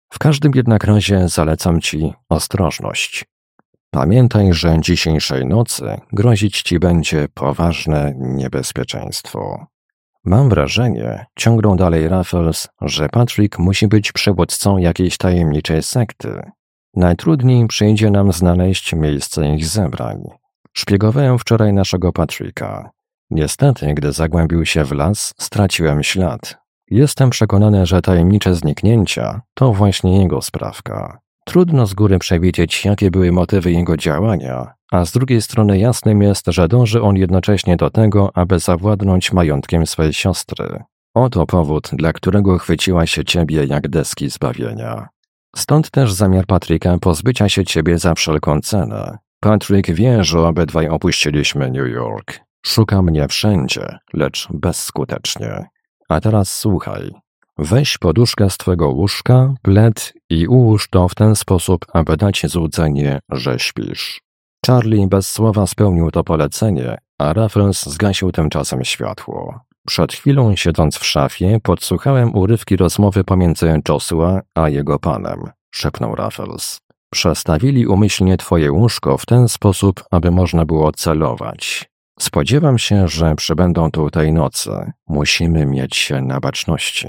S1: W każdym jednak razie zalecam ci ostrożność. Pamiętaj, że dzisiejszej nocy grozić ci będzie poważne niebezpieczeństwo. Mam wrażenie, ciągnął dalej Raffles, że Patrick musi być przywódcą jakiejś tajemniczej sekty. Najtrudniej przyjdzie nam znaleźć miejsce ich zebrań. Szpiegowałem wczoraj naszego Patricka. Niestety, gdy zagłębił się w las, straciłem ślad. Jestem przekonany, że tajemnicze zniknięcia to właśnie jego sprawka. Trudno z góry przewidzieć, jakie były motywy jego działania, a z drugiej strony jasnym jest, że dąży on jednocześnie do tego, aby zawładnąć majątkiem swej siostry. Oto powód, dla którego chwyciła się ciebie jak deski zbawienia. Stąd też zamiar Patricka pozbycia się ciebie za wszelką cenę. Patrick wie, że obydwaj opuściliśmy New York. Szuka mnie wszędzie, lecz bezskutecznie. A teraz słuchaj. Weź poduszkę z twego łóżka, pled i ułóż to w ten sposób, aby dać złudzenie, że śpisz. Charlie bez słowa spełnił to polecenie, a Raffles zgasił tymczasem światło. Przed chwilą, siedząc w szafie, podsłuchałem urywki rozmowy pomiędzy Joshua a jego panem, szepnął Raffles. Przestawili umyślnie twoje łóżko w ten sposób, aby można było celować. Spodziewam się, że przybędą tu tej nocy. Musimy mieć się na baczności.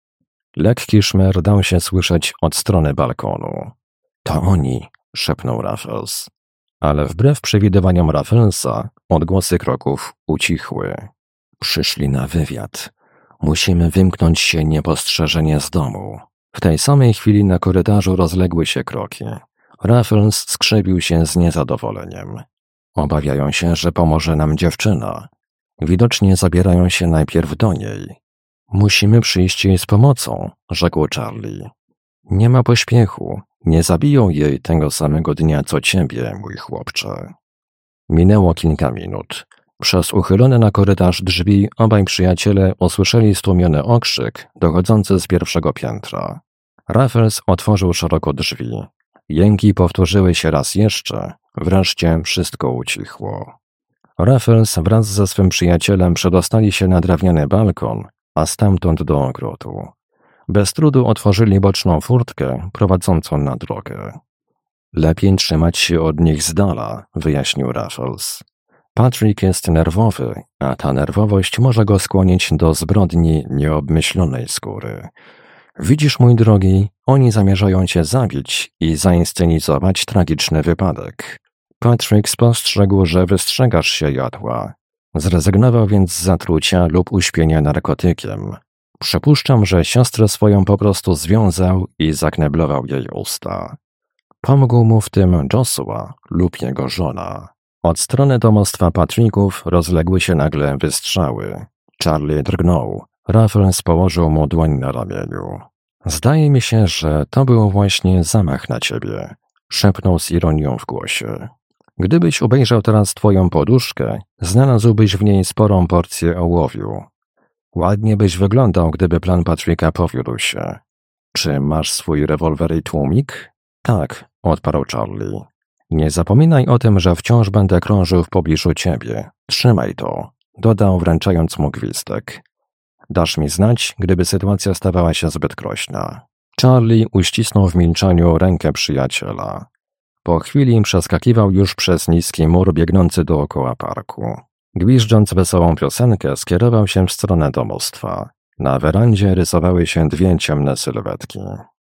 S1: Lekki szmer dał się słyszeć od strony balkonu. To oni, szepnął Raffles. Ale wbrew przewidywaniom Rafflesa, odgłosy kroków ucichły. Przyszli na wywiad. Musimy wymknąć się niepostrzeżenie z domu. W tej samej chwili na korytarzu rozległy się kroki. Raffles skrzywił się z niezadowoleniem. Obawiają się, że pomoże nam dziewczyna. Widocznie zabierają się najpierw do niej. Musimy przyjść jej z pomocą, rzekł Charlie. Nie ma pośpiechu. Nie zabiją jej tego samego dnia co ciebie, mój chłopcze. Minęło kilka minut. Przez uchylone na korytarz drzwi obaj przyjaciele usłyszeli stłumiony okrzyk dochodzący z pierwszego piętra. Raffles otworzył szeroko drzwi. Jęki powtórzyły się raz jeszcze. Wreszcie wszystko ucichło. Raffles wraz ze swym przyjacielem przedostali się na drewniany balkon, a stamtąd do ogrodu. Bez trudu otworzyli boczną furtkę prowadzącą na drogę. Lepiej trzymać się od nich z dala, wyjaśnił Raffles. Patrick jest nerwowy, a ta nerwowość może go skłonić do zbrodni nieobmyślonej skóry. Widzisz, mój drogi, oni zamierzają cię zabić i zainscenizować tragiczny wypadek. Patrick spostrzegł, że wystrzegasz się jadła. Zrezygnował więc z zatrucia lub uśpienia narkotykiem. Przypuszczam, że siostrę swoją po prostu związał i zakneblował jej usta. Pomógł mu w tym Joshua lub jego żona. Od strony domostwa Patricków rozległy się nagle wystrzały. Charlie drgnął. Raffles położył mu dłoń na ramieniu. Zdaje mi się, że to był właśnie zamach na ciebie, szepnął z ironią w głosie. Gdybyś obejrzał teraz twoją poduszkę, znalazłbyś w niej sporą porcję ołowiu. Ładnie byś wyglądał, gdyby plan Patricka powiódł się. Czy masz swój rewolwer i tłumik? Tak, odparł Charlie. Nie zapominaj o tym, że wciąż będę krążył w pobliżu ciebie. Trzymaj to, dodał, wręczając mu gwizdek. Dasz mi znać, gdyby sytuacja stawała się zbyt groźna. Charlie uścisnął w milczeniu rękę przyjaciela. Po chwili przeskakiwał już przez niski mur biegnący dookoła parku. Gwiżdżąc wesołą piosenkę, skierował się w stronę domostwa. Na werandzie rysowały się dwie ciemne sylwetki.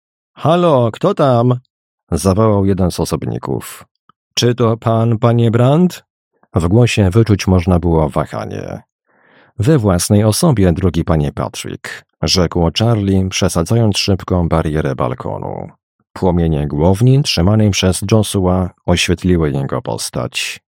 S1: Halo, kto tam? Zawołał jeden z osobników. Czy to pan, panie Brandt? W głosie wyczuć można było wahanie. We własnej osobie, drogi panie Patrick, rzekł Charlie, przesadzając szybką barierę balkonu. Płomienie głowni trzymanej przez Joshua oświetliły jego postać.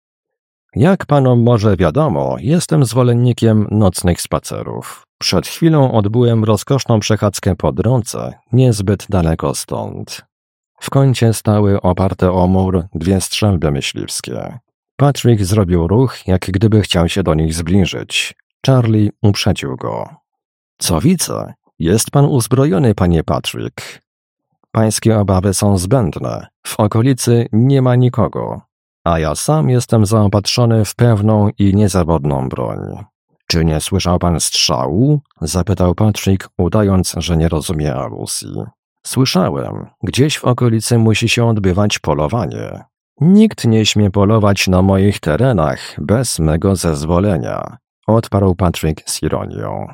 S1: Jak panom może wiadomo, jestem zwolennikiem nocnych spacerów. Przed chwilą odbyłem rozkoszną przechadzkę po drodze, niezbyt daleko stąd. W kącie stały oparte o mur dwie strzelby myśliwskie. Patrick zrobił ruch, jak gdyby chciał się do nich zbliżyć. Charlie uprzedził go. Co widzę? Jest pan uzbrojony, panie Patrick. Pańskie obawy są zbędne. W okolicy nie ma nikogo. A ja sam jestem zaopatrzony w pewną i niezawodną broń. Czy nie słyszał pan strzału? Zapytał Patrick, udając, że nie rozumie aluzji. Słyszałem, gdzieś w okolicy musi się odbywać polowanie. Nikt nie śmie polować na moich terenach bez mego zezwolenia, odparł Patrick z ironią.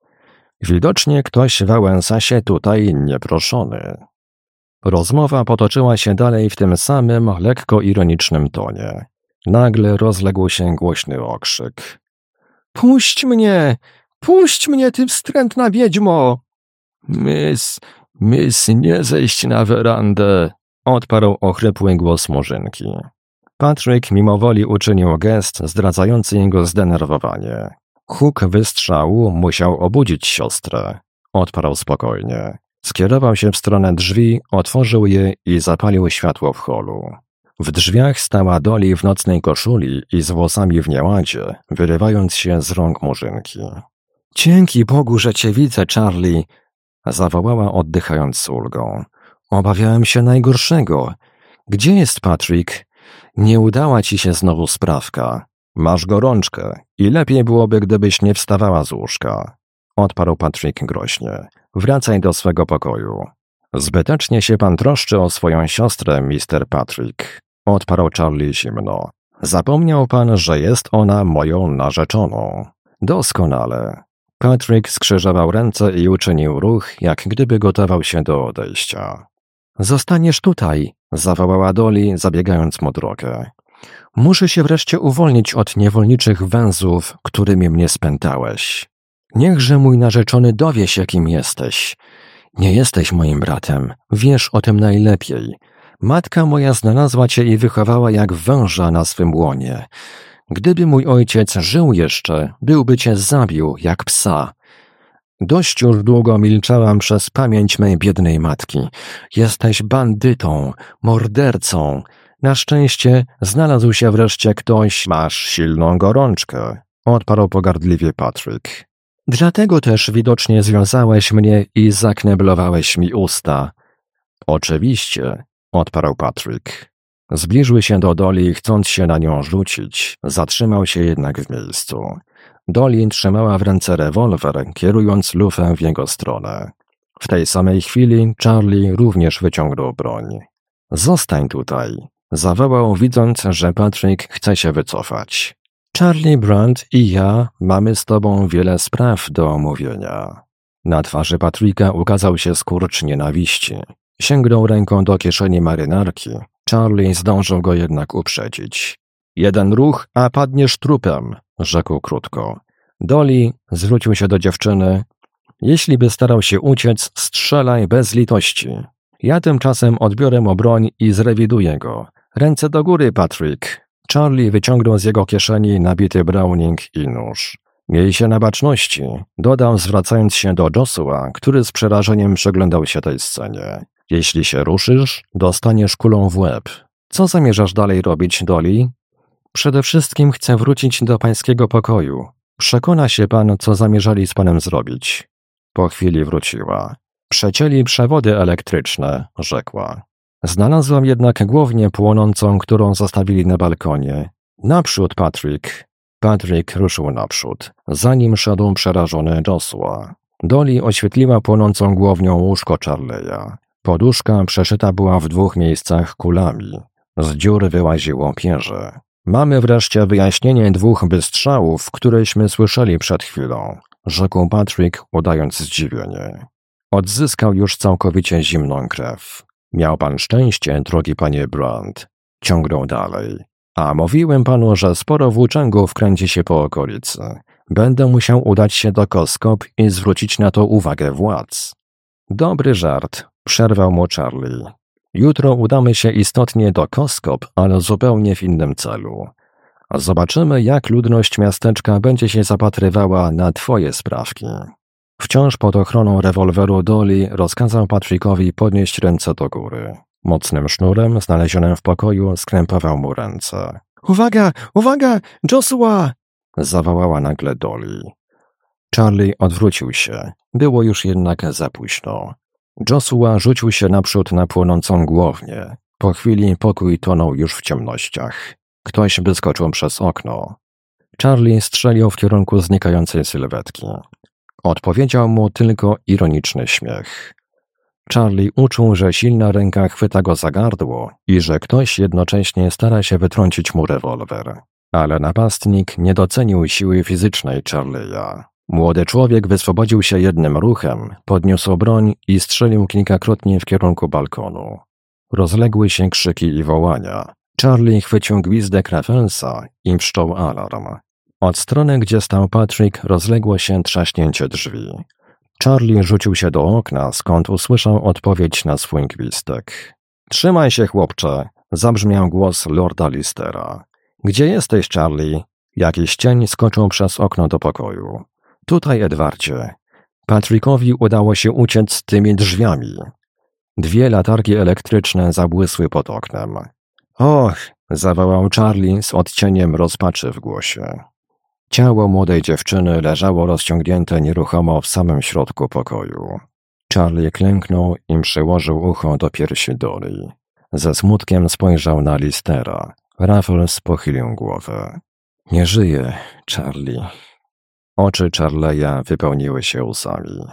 S1: Widocznie ktoś wałęsa się tutaj nieproszony. Rozmowa potoczyła się dalej w tym samym, lekko ironicznym tonie. Nagle rozległ się głośny okrzyk. Puść mnie! Puść mnie, ty wstrętna wiedźmo! Miss, miss, nie zejść na werandę, odparł ochrypły głos Murzynki. Patrick mimowoli uczynił gest zdradzający jego zdenerwowanie. Huk wystrzału musiał obudzić siostrę. Odparł spokojnie. Skierował się w stronę drzwi, otworzył je i zapalił światło w holu. W drzwiach stała Dolly w nocnej koszuli i z włosami w nieładzie, wyrywając się z rąk Murzynki. Dzięki Bogu, że cię widzę, Charlie, zawołała oddychając z ulgą. Obawiałem się najgorszego. Gdzie jest Patrick? Nie udała ci się znowu sprawka. Masz gorączkę i lepiej byłoby, gdybyś nie wstawała z łóżka. Odparł Patrick groźnie. Wracaj do swego pokoju. Zbytecznie się pan troszczy o swoją siostrę, mister Patrick. Odparł Charlie zimno. Zapomniał pan, że jest ona moją narzeczoną. Doskonale. Patrick skrzyżował ręce i uczynił ruch, jak gdyby gotował się do odejścia. Zostaniesz tutaj, zawołała Dolly, zabiegając mu drogę. Muszę się wreszcie uwolnić od niewolniczych węzłów, którymi mnie spętałeś. Niechże mój narzeczony dowie się, kim jesteś. Nie jesteś moim bratem, wiesz o tym najlepiej. Matka moja znalazła cię i wychowała jak węża na swym łonie. Gdyby mój ojciec żył jeszcze, byłby cię zabił jak psa. Dość już długo milczałam przez pamięć mej biednej matki. Jesteś bandytą, mordercą. Na szczęście znalazł się wreszcie ktoś. Masz silną gorączkę, odparł pogardliwie Patrick. Dlatego też widocznie związałeś mnie i zakneblowałeś mi usta. Oczywiście, odparł Patrick. Zbliżył się do Dolly, chcąc się na nią rzucić. Zatrzymał się jednak w miejscu. Dolly trzymała w ręce rewolwer, kierując lufę w jego stronę. W tej samej chwili Charlie również wyciągnął broń. Zostań tutaj, zawołał, widząc, że Patrick chce się wycofać. Charlie Brand i ja mamy z tobą wiele spraw do omówienia. Na twarzy Patricka ukazał się skurcz nienawiści. Sięgnął ręką do kieszeni marynarki. Charlie zdążył go jednak uprzedzić. Jeden ruch, a padniesz trupem, rzekł krótko. Dolly zwrócił się do dziewczyny. Jeśli by starał się uciec, strzelaj bez litości. Ja tymczasem odbiorę mu broń i zrewiduję go. Ręce do góry, Patrick. Charlie wyciągnął z jego kieszeni nabity Browning i nóż. Miej się na baczności, dodał, zwracając się do Joshua, który z przerażeniem przyglądał się tej scenie. Jeśli się ruszysz, dostaniesz kulą w łeb. Co zamierzasz dalej robić, Dolly? Przede wszystkim chcę wrócić do pańskiego pokoju. Przekona się pan, co zamierzali z panem zrobić. Po chwili wróciła. Przecięli przewody elektryczne, rzekła. Znalazłam jednak głownię płonącą, którą zostawili na balkonie. Naprzód, Patrick. Patrick ruszył naprzód. Za nim szedł przerażony Joshua. Dolly oświetliła płonącą głownią łóżko Charlie'a. Poduszka przeszyta była w dwóch miejscach kulami. Z dziur wyłaziło pierze. Mamy wreszcie wyjaśnienie dwóch wystrzałów, któreśmy słyszeli przed chwilą, rzekł Patrick, udając zdziwienie. Odzyskał już całkowicie zimną krew. Miał pan szczęście, drogi panie Brand. Ciągnął dalej. A mówiłem panu, że sporo włóczęgów kręci się po okolicy. Będę musiał udać się do Koskop i zwrócić na to uwagę władz. Dobry żart, przerwał mu Charlie. Jutro udamy się istotnie do Koskop, ale zupełnie w innym celu. Zobaczymy, jak ludność miasteczka będzie się zapatrywała na twoje sprawki. Wciąż pod ochroną rewolweru Dolly rozkazał Patrickowi podnieść ręce do góry. Mocnym sznurem, znalezionym w pokoju, skrępował mu ręce. Uwaga! Uwaga! Joshua! Zawołała nagle Dolly. Charlie odwrócił się. Było już jednak za późno. Joshua rzucił się naprzód na płonącą głownię. Po chwili pokój tonął już w ciemnościach. Ktoś wyskoczył przez okno. Charlie strzelił w kierunku znikającej sylwetki. Odpowiedział mu tylko ironiczny śmiech. Charlie uczuł, że silna ręka chwyta go za gardło i że ktoś jednocześnie stara się wytrącić mu rewolwer. Ale napastnik nie docenił siły fizycznej Charlie'a. Młody człowiek wyswobodził się jednym ruchem, podniósł broń i strzelił kilkakrotnie w kierunku balkonu. Rozległy się krzyki i wołania. Charlie chwycił gwizdek Raffelsa i wszczął alarm. Od strony, gdzie stał Patrick, rozległo się trzaśnięcie drzwi. Charlie rzucił się do okna, skąd usłyszał odpowiedź na swój gwizdek. „Trzymaj się, chłopcze!” zabrzmiał głos lorda Listera. „Gdzie jesteś, Charlie?” Jakiś cień skoczył przez okno do pokoju. „Tutaj, Edwardzie.” Patrickowi udało się uciec tymi drzwiami. Dwie latarki elektryczne zabłysły pod oknem. „Och!” zawołał Charlie z odcieniem rozpaczy w głosie. Ciało młodej dziewczyny leżało rozciągnięte nieruchomo w samym środku pokoju. Charlie klęknął i przyłożył ucho do piersi Dolly. Ze smutkiem spojrzał na Listera. Raffles pochylił głowę. „Nie żyje, Charlie”. Oczy Charlie'a wypełniły się łzami.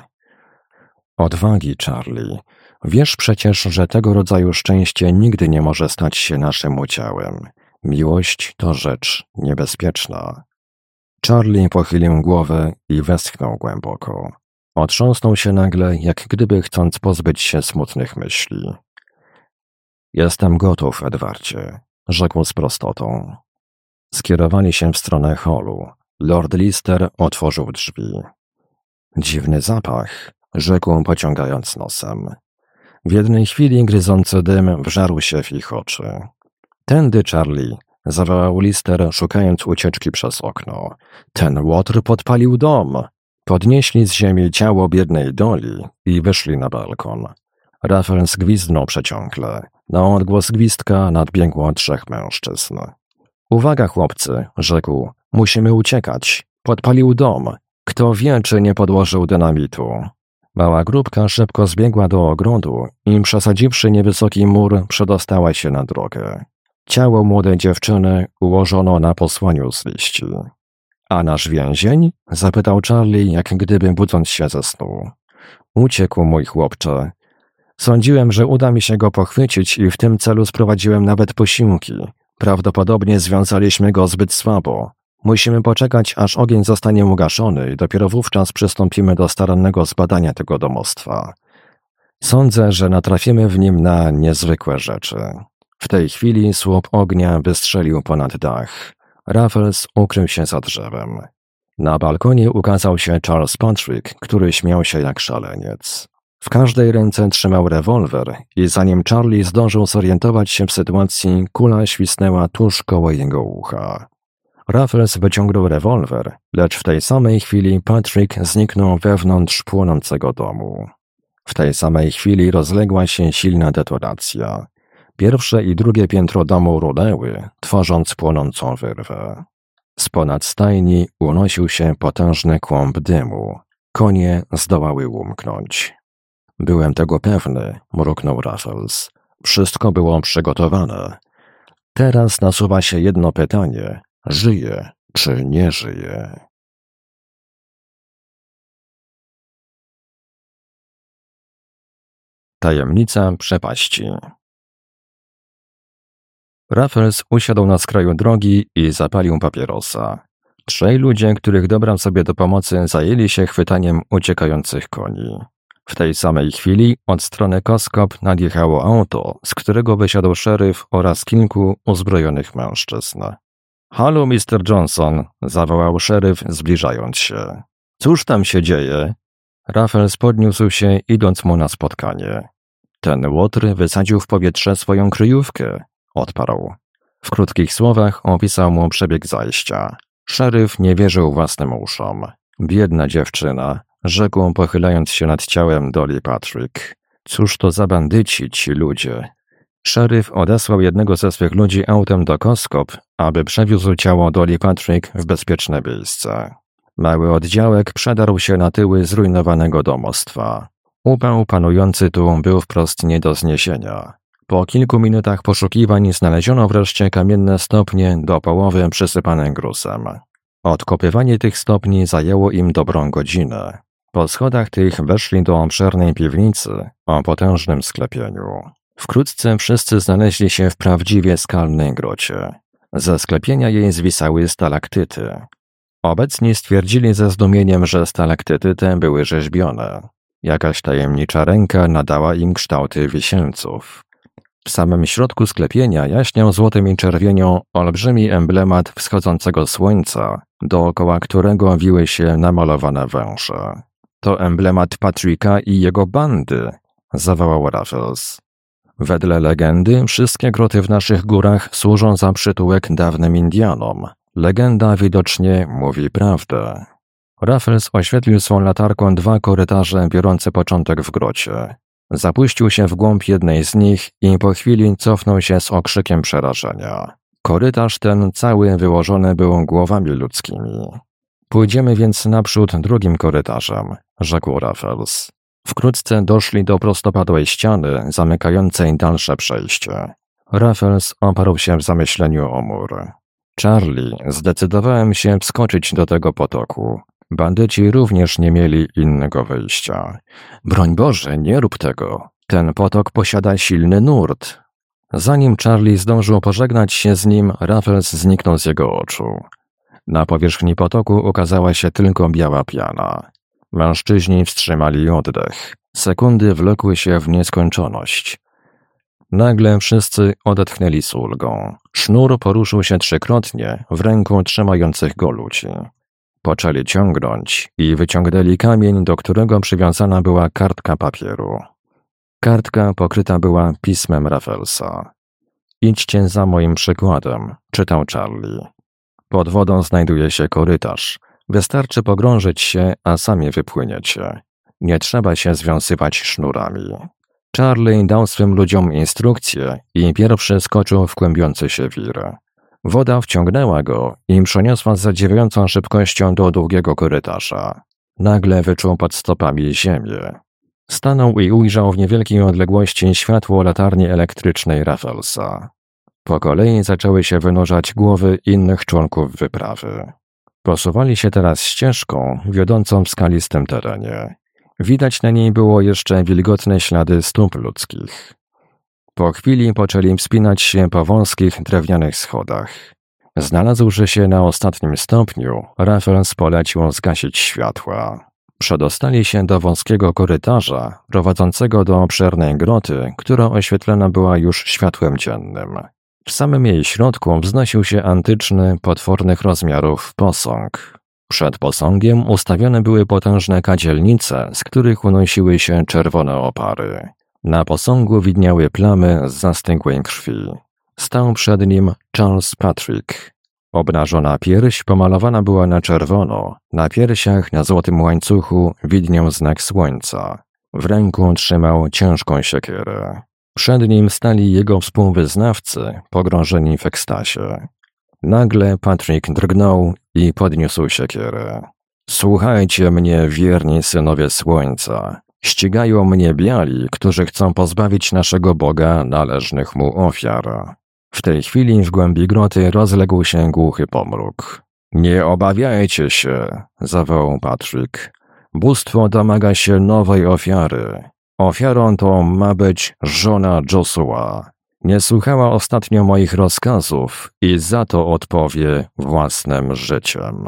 S1: „Odwagi, Charlie. Wiesz przecież, że tego rodzaju szczęście nigdy nie może stać się naszym udziałem. Miłość to rzecz niebezpieczna”. Charlie pochylił głowę i westchnął głęboko. Otrząsnął się nagle, jak gdyby chcąc pozbyć się smutnych myśli. „Jestem gotów, Edwardzie”, rzekł z prostotą. Skierowali się w stronę holu. Lord Lister otworzył drzwi. „Dziwny zapach”, rzekł, pociągając nosem. W jednej chwili gryzący dym wżarł się w ich oczy. „Tędy, Charlie”, zawołał Lister, szukając ucieczki przez okno. „Ten łotr podpalił dom”. Podnieśli z ziemi ciało biednej Dolly i wyszli na balkon. Raffles gwizdnął przeciągle. Na odgłos gwizdka nadbiegło trzech mężczyzn. „Uwaga, chłopcy”, rzekł. „Musimy uciekać. Podpalił dom. Kto wie, czy nie podłożył dynamitu”. Mała grupka szybko zbiegła do ogrodu i przesadziwszy niewysoki mur, przedostała się na drogę. Ciało młodej dziewczyny ułożono na posłaniu z liści. „A nasz więzień?” zapytał Charlie, jak gdyby budząc się ze snu. „Uciekł, mój chłopcze. Sądziłem, że uda mi się go pochwycić i w tym celu sprowadziłem nawet posiłki. Prawdopodobnie związaliśmy go zbyt słabo. Musimy poczekać, aż ogień zostanie ugaszony i dopiero wówczas przystąpimy do starannego zbadania tego domostwa. Sądzę, że natrafimy w nim na niezwykłe rzeczy”. W tej chwili słup ognia wystrzelił ponad dach. Raffles ukrył się za drzewem. Na balkonie ukazał się Charles Patrick, który śmiał się jak szaleniec. W każdej ręce trzymał rewolwer i zanim Charlie zdążył zorientować się w sytuacji, kula świsnęła tuż koło jego ucha. Raffles wyciągnął rewolwer, lecz w tej samej chwili Patrick zniknął wewnątrz płonącego domu. W tej samej chwili rozległa się silna detonacja. Pierwsze i drugie piętro domu runęły, tworząc płonącą wyrwę. Z ponad stajni unosił się potężny kłąb dymu. Konie zdołały umknąć. „Byłem tego pewny”, mruknął Raffles. „Wszystko było przygotowane. Teraz nasuwa się jedno pytanie. Żyje czy nie żyje?” Tajemnica przepaści. Raffles usiadł na skraju drogi i zapalił papierosa. Trzej ludzie, których dobrał sobie do pomocy, zajęli się chwytaniem uciekających koni. W tej samej chwili od strony Koskop nadjechało auto, z którego wysiadł szeryf oraz kilku uzbrojonych mężczyzn. „Halo, mister Johnson”, zawołał szeryf, zbliżając się. „Cóż tam się dzieje?” Raffles podniósł się, idąc mu na spotkanie. „Ten łotr wysadził w powietrze swoją kryjówkę”, odparł. W krótkich słowach opisał mu przebieg zajścia. Szeryf nie wierzył własnym uszom. „Biedna dziewczyna”, rzekł, pochylając się nad ciałem Dolly Patrick. „Cóż to za bandyci, ci ludzie”. Szeryf odesłał jednego ze swych ludzi autem do Koskop, aby przewiózł ciało Dolly Patrick w bezpieczne miejsce. Mały oddziałek przedarł się na tyły zrujnowanego domostwa. Upał panujący tu był wprost nie do zniesienia. Po kilku minutach poszukiwań znaleziono wreszcie kamienne stopnie do połowy przysypane gruzem. Odkopywanie tych stopni zajęło im dobrą godzinę. Po schodach tych weszli do obszernej piwnicy o potężnym sklepieniu. Wkrótce wszyscy znaleźli się w prawdziwie skalnej grocie. Ze sklepienia jej zwisały stalaktyty. Obecni stwierdzili ze zdumieniem, że stalaktyty te były rzeźbione. Jakaś tajemnicza ręka nadała im kształty wisielców. W samym środku sklepienia jaśniał złotym i czerwienią olbrzymi emblemat wschodzącego słońca, dookoła którego wiły się namalowane węże. To emblemat Patricka i jego bandy, zawołał Raffles. Wedle legendy wszystkie groty w naszych górach służą za przytułek dawnym Indianom. Legenda widocznie mówi prawdę. Raffles oświetlił swą latarką dwa korytarze biorące początek w grocie. Zapuścił się w głąb jednej z nich i po chwili cofnął się z okrzykiem przerażenia. Korytarz ten cały wyłożony był głowami ludzkimi. Pójdziemy więc naprzód drugim korytarzem, rzekł Raffles. Wkrótce doszli do prostopadłej ściany zamykającej dalsze przejście. Raffles oparł się w zamyśleniu o mur. Charlie, zdecydowałem się wskoczyć do tego potoku. Bandyci również nie mieli innego wyjścia. Broń Boże, nie rób tego. Ten potok posiada silny nurt. Zanim Charlie zdążył pożegnać się z nim, Raffles zniknął z jego oczu. Na powierzchni potoku ukazała się tylko biała piana. Mężczyźni wstrzymali oddech. Sekundy wlokły się w nieskończoność. Nagle wszyscy odetchnęli z ulgą. Sznur poruszył się trzykrotnie w ręku trzymających go ludzi. Poczęli ciągnąć i wyciągnęli kamień, do którego przywiązana była kartka papieru. Kartka pokryta była pismem Rafflesa. Idźcie za moim przykładem, czytał Charlie. Pod wodą znajduje się korytarz. Wystarczy pogrążyć się, a sami wypłyniecie. Nie trzeba się związywać sznurami. Charlie dał swym ludziom instrukcję i pierwszy skoczył w kłębiący się wir. Woda wciągnęła go i przeniosła z zadziwiającą szybkością do długiego korytarza. Nagle wyczuł pod stopami ziemię. Stanął i ujrzał w niewielkiej odległości światło latarni elektrycznej Rafflesa. Po kolei zaczęły się wynurzać głowy innych członków wyprawy. Posuwali się teraz ścieżką wiodącą w skalistym terenie. Widać na niej było jeszcze wilgotne ślady stóp ludzkich. Po chwili poczęli wspinać się po wąskich, drewnianych schodach. Znalazłszy się na ostatnim stopniu, Raffles polecił zgasić światła. Przedostali się do wąskiego korytarza, prowadzącego do obszernej groty, która oświetlona była już światłem dziennym. W samym jej środku wznosił się antyczny, potwornych rozmiarów posąg. Przed posągiem ustawione były potężne kadzielnice, z których unosiły się czerwone opary. Na posągu widniały plamy z zastygłej krwi. Stał przed nim Charles Patrick. Obnażona pierś pomalowana była na czerwono, na piersiach na złotym łańcuchu widniał znak słońca. W ręku trzymał ciężką siekierę. Przed nim stali jego współwyznawcy, pogrążeni w ekstazie. Nagle Patrick drgnął i podniósł siekierę. Słuchajcie mnie, wierni synowie słońca. Ścigają mnie biali, którzy chcą pozbawić naszego Boga należnych mu ofiar. W tej chwili w głębi groty rozległ się głuchy pomruk. Nie obawiajcie się, zawołał Patrick. Bóstwo domaga się nowej ofiary. Ofiarą tą ma być żona Joshua. Nie słuchała ostatnio moich rozkazów i za to odpowie własnym życiem.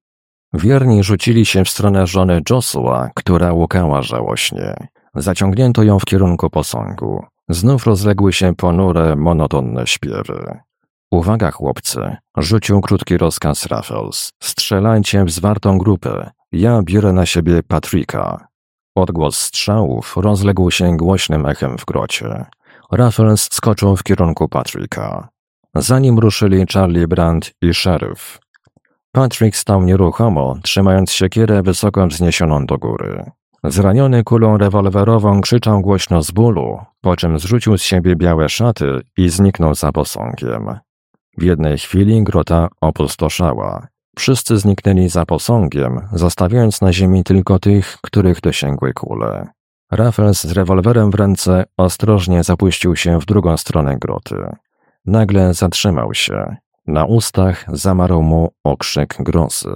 S1: Wierni rzucili się w stronę żony Joshua, która łukała żałośnie. Zaciągnięto ją w kierunku posągu. Znów rozległy się ponure, monotonne śpiewy. Uwaga, chłopcy, rzucił krótki rozkaz Raffles. Strzelajcie w zwartą grupę. Ja biorę na siebie Patricka. Odgłos strzałów rozległ się głośnym echem w grocie. Raffles skoczył w kierunku Patricka. Za nim ruszyli Charlie Brand i szeryf. Patrick stał nieruchomo, trzymając siekierę wysoko wzniesioną do góry. Zraniony kulą rewolwerową krzyczał głośno z bólu, po czym zrzucił z siebie białe szaty i zniknął za posągiem. W jednej chwili grota opustoszała. Wszyscy zniknęli za posągiem, zostawiając na ziemi tylko tych, których dosięgły kule. Raffles z rewolwerem w ręce ostrożnie zapuścił się w drugą stronę groty. Nagle zatrzymał się. Na ustach zamarł mu okrzyk grozy.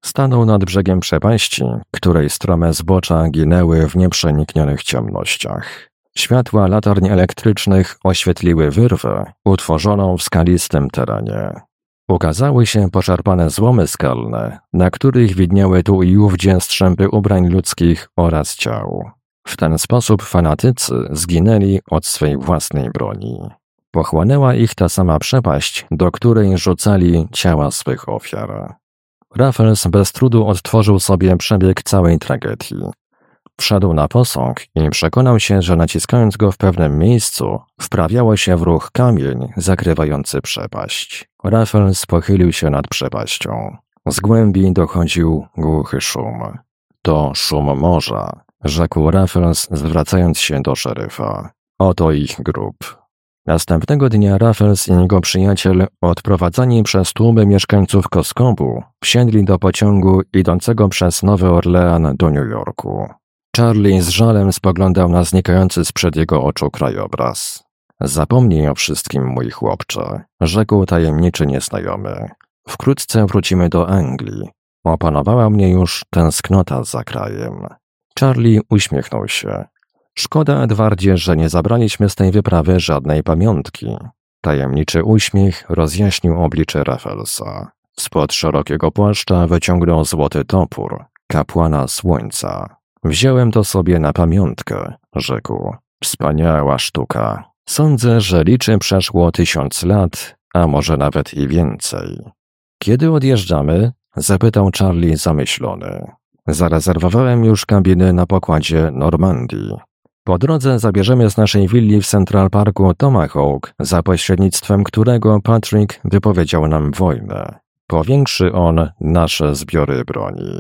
S1: Stanął nad brzegiem przepaści, której strome zbocza ginęły w nieprzeniknionych ciemnościach. Światła latarni elektrycznych oświetliły wyrwę utworzoną w skalistym terenie. Ukazały się poszarpane złomy skalne, na których widniały tu i ówdzie strzępy ubrań ludzkich oraz ciał. W ten sposób fanatycy zginęli od swej własnej broni. Pochłonęła ich ta sama przepaść, do której rzucali ciała swych ofiar. Raffles bez trudu odtworzył sobie przebieg całej tragedii. Wszedł na posąg i przekonał się, że naciskając go w pewnym miejscu, wprawiało się w ruch kamień zakrywający przepaść. Raffles pochylił się nad przepaścią. Z głębi dochodził głuchy szum. To szum morza, rzekł Raffles, zwracając się do szeryfa. Oto ich grób. Następnego dnia Raffles i jego przyjaciel, odprowadzani przez tłumy mieszkańców Koskobu, wsiedli do pociągu idącego przez Nowy Orlean do New Yorku. Charlie z żalem spoglądał na znikający sprzed jego oczu krajobraz. Zapomnij o wszystkim, mój chłopcze, rzekł tajemniczy nieznajomy. Wkrótce wrócimy do Anglii. Opanowała mnie już tęsknota za krajem. Charlie uśmiechnął się. Szkoda, Edwardzie, że nie zabraliśmy z tej wyprawy żadnej pamiątki. Tajemniczy uśmiech rozjaśnił oblicze Rafflesa. Spod szerokiego płaszcza wyciągnął złoty topór, kapłana słońca. Wziąłem to sobie na pamiątkę, rzekł. Wspaniała sztuka. Sądzę, że liczy przeszło tysiąc lat, a może nawet i więcej. Kiedy odjeżdżamy? Zapytał Charlie zamyślony. Zarezerwowałem już kabiny na pokładzie Normandii. Po drodze zabierzemy z naszej willi w Central Parku Tomahawk, za pośrednictwem którego Patrick wypowiedział nam wojnę. Powiększy on nasze zbiory broni.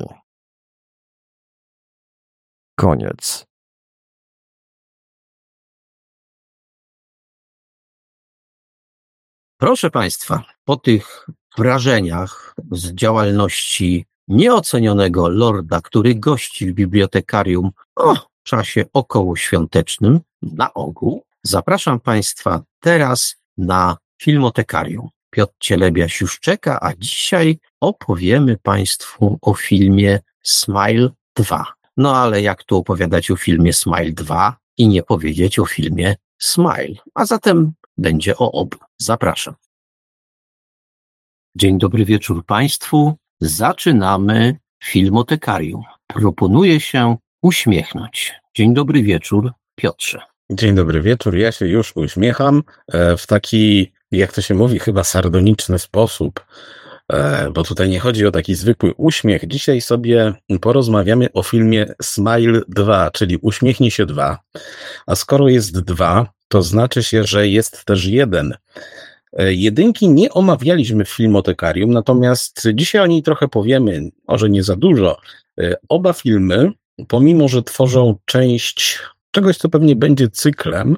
S1: Koniec.
S2: Proszę Państwa, po tych wrażeniach z działalności nieocenionego lorda, który gości w bibliotekarium o czasie okołoświątecznym, na ogół, zapraszam Państwa teraz na filmotekarium. Piotr Cielebiaś już czeka, a dzisiaj opowiemy Państwu o filmie Smile dwa. No ale jak tu opowiadać o filmie Smile dwa i nie powiedzieć o filmie Smile? A zatem będzie o obu. Zapraszam. Dzień dobry wieczór Państwu. Zaczynamy filmotekarium. Proponuję się uśmiechnąć. Dzień dobry wieczór, Piotrze.
S3: Dzień dobry wieczór. Ja się już uśmiecham w taki, jak to się mówi, chyba sardoniczny sposób, bo tutaj nie chodzi o taki zwykły uśmiech. Dzisiaj sobie porozmawiamy o filmie Smile dwa, czyli Uśmiechnij się dwa. A skoro jest dwa, to znaczy się, że jest też jeden. Jedynki nie omawialiśmy w filmotekarium, natomiast dzisiaj o niej trochę powiemy, może nie za dużo. Oba filmy, pomimo że tworzą część czegoś, co pewnie będzie cyklem,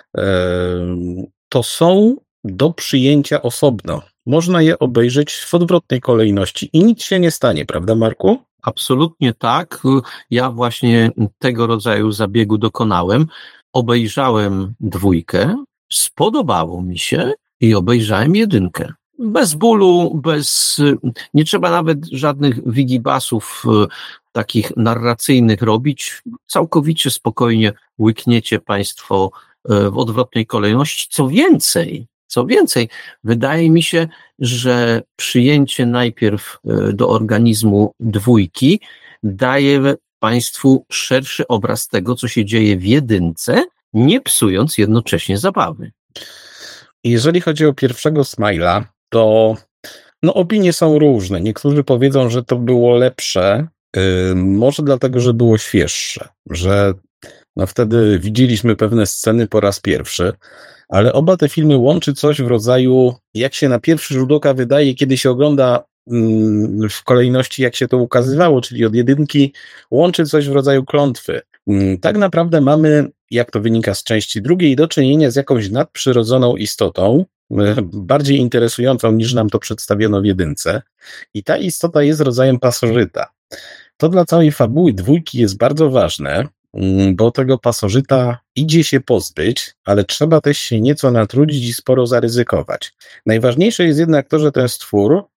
S3: to są do przyjęcia osobno. Można je obejrzeć w odwrotnej kolejności i nic się nie stanie, prawda, Marku?
S2: Absolutnie tak. Ja właśnie tego rodzaju zabiegu dokonałem. Obejrzałem dwójkę, spodobało mi się i obejrzałem jedynkę. Bez bólu, bez, nie trzeba nawet żadnych wigibasów takich narracyjnych robić. Całkowicie spokojnie łykniecie Państwo w odwrotnej kolejności. Co więcej, co więcej, wydaje mi się, że przyjęcie najpierw do organizmu dwójki daje Państwu szerszy obraz tego, co się dzieje w jedynce, nie psując jednocześnie zabawy.
S3: Jeżeli chodzi o pierwszego Smile'a, to no, opinie są różne. Niektórzy powiedzą, że to było lepsze, yy, może dlatego, że było świeższe, że no, wtedy widzieliśmy pewne sceny po raz pierwszy, ale oba te filmy łączy coś w rodzaju, jak się na pierwszy rzut oka wydaje, kiedy się ogląda yy, w kolejności, jak się to ukazywało, czyli od jedynki, łączy coś w rodzaju klątwy. Yy, tak naprawdę mamy, jak to wynika z części drugiej, do czynienia z jakąś nadprzyrodzoną istotą, bardziej interesującą niż nam to przedstawiono w jedynce. I ta istota jest rodzajem pasożyta. To dla całej fabuły dwójki jest bardzo ważne, bo tego pasożyta idzie się pozbyć, ale trzeba też się nieco natrudzić i sporo zaryzykować. Najważniejsze jest jednak to, że ten stwór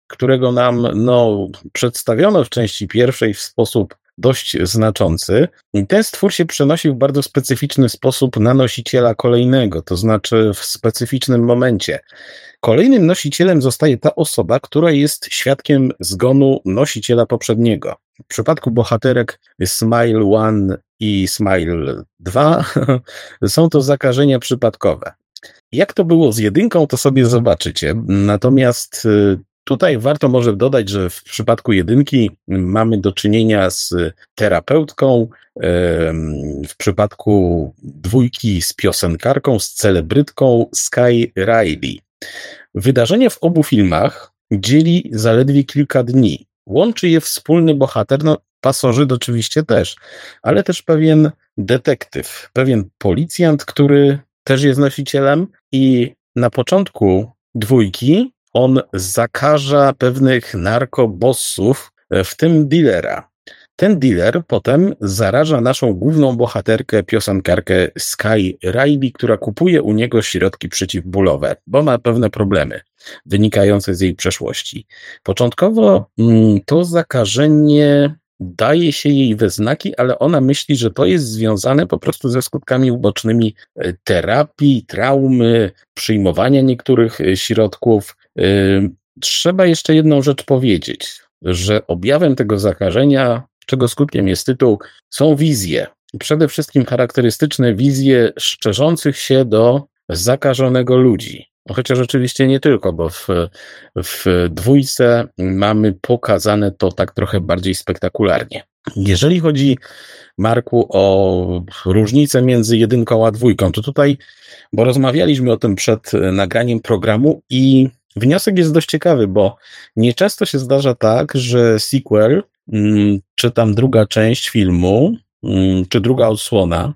S3: którego nam no, przedstawiono w części pierwszej w sposób dość znaczący. I ten stwór się przenosi w bardzo specyficzny sposób na nosiciela kolejnego, to znaczy w specyficznym momencie. Kolejnym nosicielem zostaje ta osoba, która jest świadkiem zgonu nosiciela poprzedniego. W przypadku bohaterek Smile jeden i Smile dwa są to zakażenia przypadkowe. Jak to było z jedynką, to sobie zobaczycie. Natomiast tutaj warto może dodać, że w przypadku jedynki mamy do czynienia z terapeutką, w przypadku dwójki z piosenkarką, z celebrytką Sky Riley. Wydarzenia w obu filmach dzieli zaledwie kilka dni. Łączy je wspólny bohater, no pasożyt oczywiście też, ale też pewien detektyw, pewien policjant, który też jest nosicielem i na początku dwójki on zakaża pewnych narkobossów, w tym dealera. Ten dealer potem zaraża naszą główną bohaterkę, piosenkarkę Sky Riley, która kupuje u niego środki przeciwbólowe, bo ma pewne problemy wynikające z jej przeszłości. Początkowo to zakażenie daje się jej we znaki, ale ona myśli, że to jest związane po prostu ze skutkami ubocznymi terapii, traumy, przyjmowania niektórych środków. Trzeba jeszcze jedną rzecz powiedzieć, że objawem tego zakażenia, czego skutkiem jest tytuł, są wizje. Przede wszystkim charakterystyczne wizje szczerzących się do zakażonego ludzi. Chociaż oczywiście nie tylko, bo w, w dwójce mamy pokazane to tak trochę bardziej spektakularnie. Jeżeli chodzi, Marku, o różnicę między jedynką a dwójką, to tutaj, bo rozmawialiśmy o tym przed nagraniem programu i wniosek jest dość ciekawy, bo nieczęsto się zdarza tak, że sequel, czy tam druga część filmu, czy druga odsłona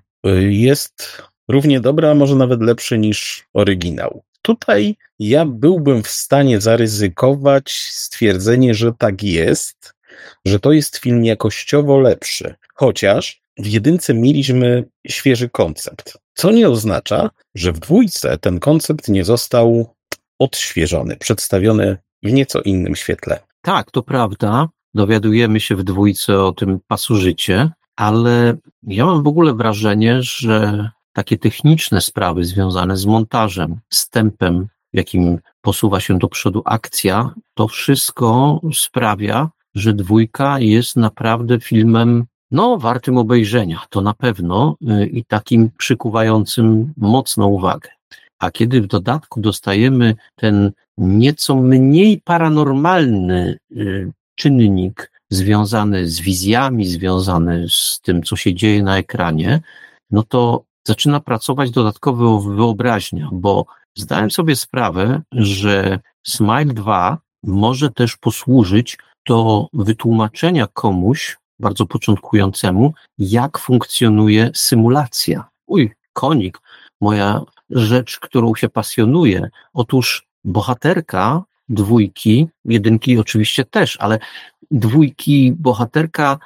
S3: jest równie dobra, a może nawet lepszy niż oryginał. Tutaj ja byłbym w stanie zaryzykować stwierdzenie, że tak jest, że to jest film jakościowo lepszy, chociaż w jedynce mieliśmy świeży koncept, co nie oznacza, że w dwójce ten koncept nie został odświeżony, przedstawiony w nieco innym świetle.
S2: Tak, to prawda. Dowiadujemy się w dwójce o tym pasożycie, ale ja mam w ogóle wrażenie, że takie techniczne sprawy związane z montażem, z tempem, w jakim posuwa się do przodu akcja, to wszystko sprawia, że dwójka jest naprawdę filmem, no, wartym obejrzenia, to na pewno, i takim przykuwającym mocną uwagę. A kiedy w dodatku dostajemy ten nieco mniej paranormalny czynnik związany z wizjami, związany z tym, co się dzieje na ekranie, no to zaczyna pracować dodatkowo wyobraźnia, bo zdałem sobie sprawę, że Smile dwa może też posłużyć do wytłumaczenia komuś, bardzo początkującemu, jak funkcjonuje symulacja. Uj, konik, moja rzecz, którą się pasjonuje. Otóż bohaterka dwójki, jedynki oczywiście też, ale dwójki bohaterka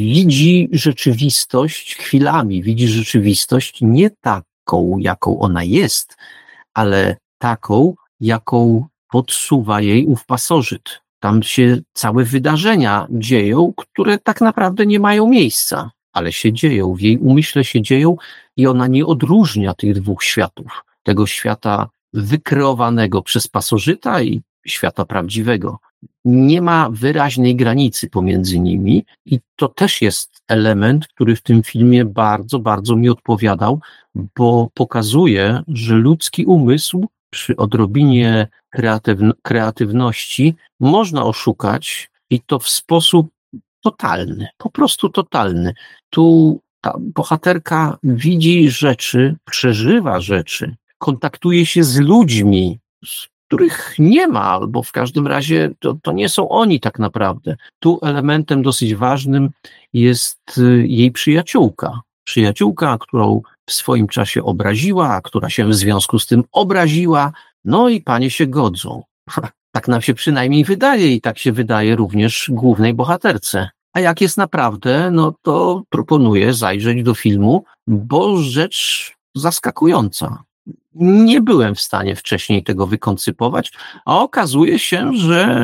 S2: widzi rzeczywistość chwilami, widzi rzeczywistość nie taką, jaką ona jest, ale taką, jaką podsuwa jej ów pasożyt. Tam się całe wydarzenia dzieją, które tak naprawdę nie mają miejsca, ale się dzieją, w jej umyśle się dzieją i ona nie odróżnia tych dwóch światów. Tego świata wykreowanego przez pasożyta i świata prawdziwego. Nie ma wyraźnej granicy pomiędzy nimi i to też jest element, który w tym filmie bardzo, bardzo mi odpowiadał, bo pokazuje, że ludzki umysł przy odrobinie kreatyw- kreatywności można oszukać i to w sposób totalny, po prostu totalny. Tu ta bohaterka widzi rzeczy, przeżywa rzeczy, kontaktuje się z ludźmi, z których nie ma, albo w każdym razie to, to nie są oni tak naprawdę. Tu elementem dosyć ważnym jest jej przyjaciółka. Przyjaciółka, którą w swoim czasie obraziła, która się w związku z tym obraziła, no i panie się godzą. Tak nam się przynajmniej wydaje i tak się wydaje również głównej bohaterce. A jak jest naprawdę, no to proponuję zajrzeć do filmu, bo rzecz zaskakująca. Nie byłem w stanie wcześniej tego wykoncypować, a okazuje się, że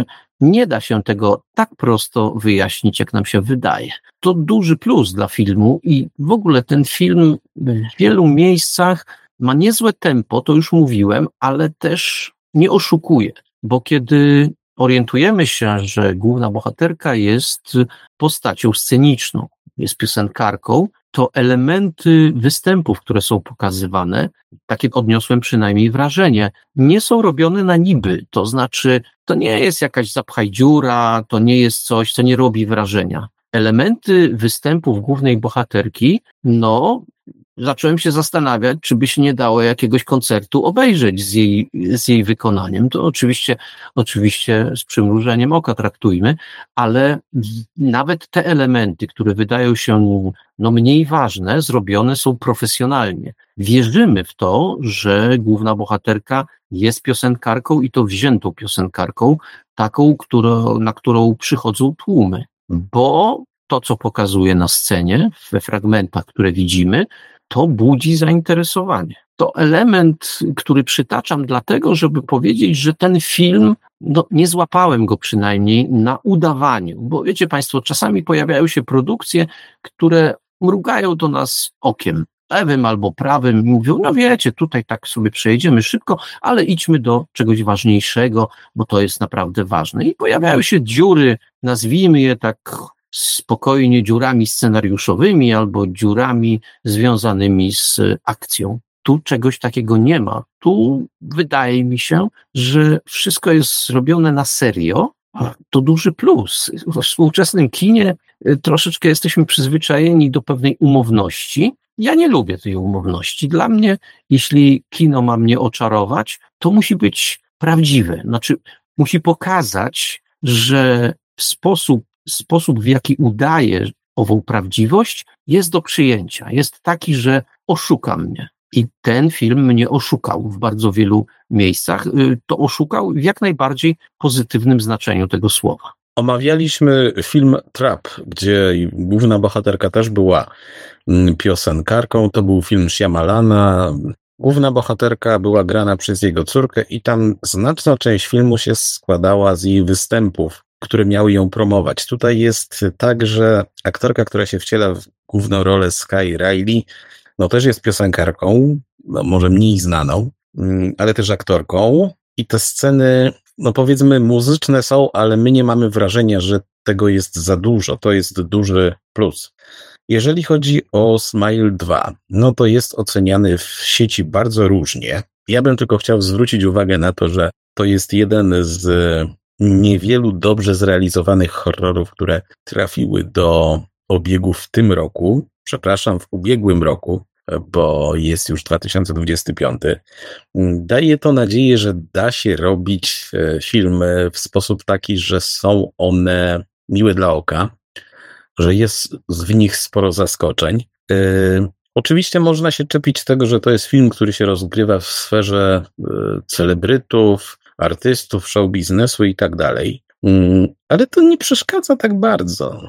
S2: Nie da się tego tak prosto wyjaśnić, jak nam się wydaje. To duży plus dla filmu i w ogóle ten film w wielu miejscach ma niezłe tempo, to już mówiłem, ale też nie oszukuje, bo kiedy orientujemy się, że główna bohaterka jest postacią sceniczną, jest piosenkarką, to elementy występów, które są pokazywane, takie odniosłem przynajmniej wrażenie, nie są robione na niby, to znaczy to nie jest jakaś zapchajdziura, to nie jest coś, co nie robi wrażenia. Elementy występów głównej bohaterki, no, zacząłem się zastanawiać, czy by się nie dało jakiegoś koncertu obejrzeć z jej, z jej wykonaniem. To oczywiście, oczywiście z przymrużeniem oka traktujmy, ale nawet te elementy, które wydają się no, mniej ważne, zrobione są profesjonalnie. Wierzymy w to, że główna bohaterka jest piosenkarką i to wziętą piosenkarką, taką, którą, na którą przychodzą tłumy, bo to, co pokazuje na scenie, we fragmentach, które widzimy, to budzi zainteresowanie. To element, który przytaczam dlatego, żeby powiedzieć, że ten film, no nie złapałem go przynajmniej na udawaniu, bo wiecie Państwo, czasami pojawiają się produkcje, które mrugają do nas okiem, lewym albo prawym, mówią, no wiecie, tutaj tak sobie przejedziemy szybko, ale idźmy do czegoś ważniejszego, bo to jest naprawdę ważne. I pojawiają się dziury, nazwijmy je tak spokojnie dziurami scenariuszowymi albo dziurami związanymi z akcją. Tu czegoś takiego nie ma. Tu wydaje mi się, że wszystko jest zrobione na serio, a to duży plus. W współczesnym kinie troszeczkę jesteśmy przyzwyczajeni do pewnej umowności. Ja nie lubię tej umowności. Dla mnie, jeśli kino ma mnie oczarować, to musi być prawdziwe. Znaczy, musi pokazać, że sposób Sposób, w jaki udaje ową prawdziwość, jest do przyjęcia. Jest taki, że oszuka mnie. I ten film mnie oszukał w bardzo wielu miejscach. To oszukał w jak najbardziej pozytywnym znaczeniu tego słowa.
S3: Omawialiśmy film Trap, gdzie główna bohaterka też była piosenkarką. To był film Shyamalana. Główna bohaterka była grana przez jego córkę i tam znaczna część filmu się składała z jej występów, które miały ją promować. Tutaj jest tak, że aktorka, która się wciela w główną rolę, Sky Riley, no też jest piosenkarką, no może mniej znaną, ale też aktorką i te sceny, no powiedzmy muzyczne są, ale my nie mamy wrażenia, że tego jest za dużo. To jest duży plus. Jeżeli chodzi o Smile dwa, no to jest oceniany w sieci bardzo różnie. Ja bym tylko chciał zwrócić uwagę na to, że to jest jeden z niewielu dobrze zrealizowanych horrorów, które trafiły do obiegu w tym roku, przepraszam, w ubiegłym roku, bo jest już dwa tysiące dwudziesty piąty. Daje to nadzieję, że da się robić filmy w sposób taki, że są one miłe dla oka, że jest w nich sporo zaskoczeń. Yy, oczywiście można się czepić tego, że to jest film, który się rozgrywa w sferze yy, celebrytów, artystów, show biznesu i tak dalej, ale to nie przeszkadza tak bardzo.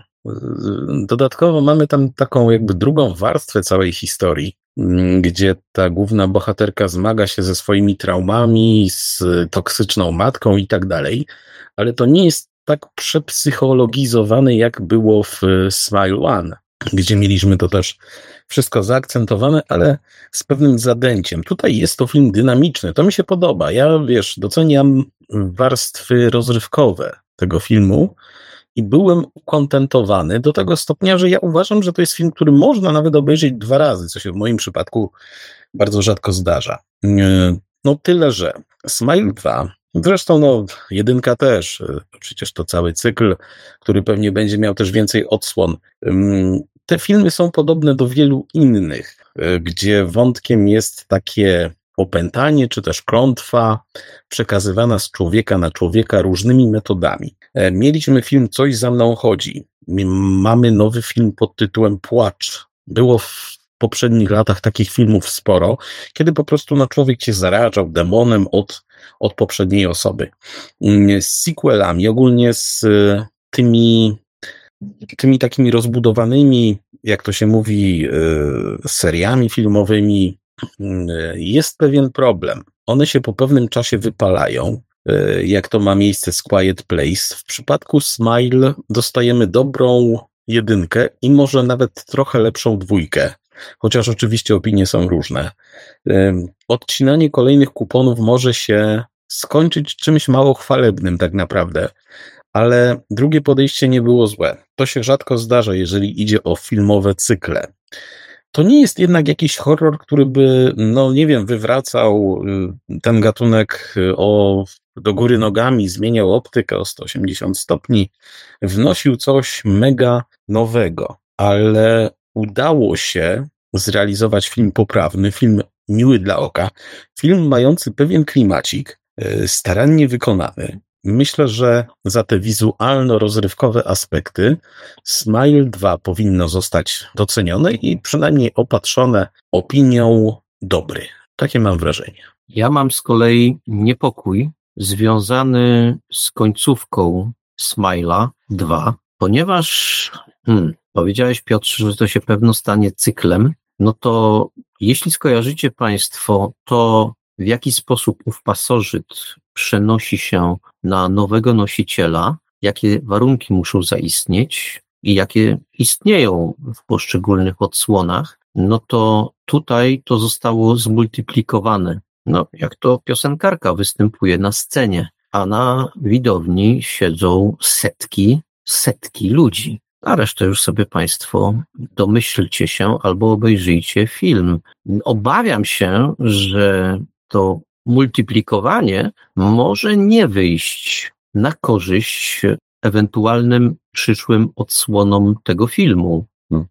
S3: Dodatkowo mamy tam taką jakby drugą warstwę całej historii, gdzie ta główna bohaterka zmaga się ze swoimi traumami, z toksyczną matką i tak dalej, ale to nie jest tak przepsychologizowane, jak było w Smile One, gdzie mieliśmy to też wszystko zaakcentowane, ale z pewnym zadęciem. Tutaj jest to film dynamiczny, to mi się podoba. Ja, wiesz, doceniam warstwy rozrywkowe tego filmu i byłem ukontentowany do tego stopnia, że ja uważam, że to jest film, który można nawet obejrzeć dwa razy, co się w moim przypadku bardzo rzadko zdarza. No tyle, że Smile dwa, zresztą no jedynka też, przecież to cały cykl, który pewnie będzie miał też więcej odsłon. Te filmy są podobne do wielu innych, gdzie wątkiem jest takie opętanie, czy też klątwa przekazywana z człowieka na człowieka różnymi metodami. Mieliśmy film Coś za mną chodzi. Mamy nowy film pod tytułem Płacz. Było w poprzednich latach takich filmów sporo, kiedy po prostu no, człowiek się zarażał demonem od, od poprzedniej osoby. Z sequelami, ogólnie z tymi tymi takimi rozbudowanymi, jak to się mówi, seriami filmowymi, jest pewien problem. One się po pewnym czasie wypalają jak to ma miejsce z Quiet Place. W przypadku Smile dostajemy dobrą jedynkę i może nawet trochę lepszą dwójkę, chociaż oczywiście opinie są różne. Odcinanie kolejnych kuponów może się skończyć czymś mało chwalebnym tak naprawdę, ale drugie podejście nie było złe. To się rzadko zdarza, jeżeli idzie o filmowe cykle. To nie jest jednak jakiś horror, który by, no nie wiem, wywracał ten gatunek o, do góry nogami, zmieniał optykę o sto osiemdziesiąt stopni, wnosił coś mega nowego, ale udało się zrealizować film poprawny, film miły dla oka, film mający pewien klimacik, starannie wykonany. Myślę, że za te wizualno-rozrywkowe aspekty Smile dwa powinno zostać docenione i przynajmniej opatrzone opinią dobry. Takie mam wrażenie.
S2: Ja mam z kolei niepokój związany z końcówką Smile'a dwa, ponieważ hmm, powiedziałeś, Piotrze, że to się pewno stanie cyklem, no to jeśli skojarzycie Państwo to, w jaki sposób ów pasożyt przenosi się na nowego nosiciela, jakie warunki muszą zaistnieć i jakie istnieją w poszczególnych odsłonach, no to tutaj to zostało zmultiplikowane. No, jak to piosenkarka występuje na scenie, a na widowni siedzą setki, setki ludzi. A resztę już sobie Państwo domyślcie się albo obejrzyjcie film. Obawiam się, że to multiplikowanie może nie wyjść na korzyść ewentualnym przyszłym odsłonom tego filmu,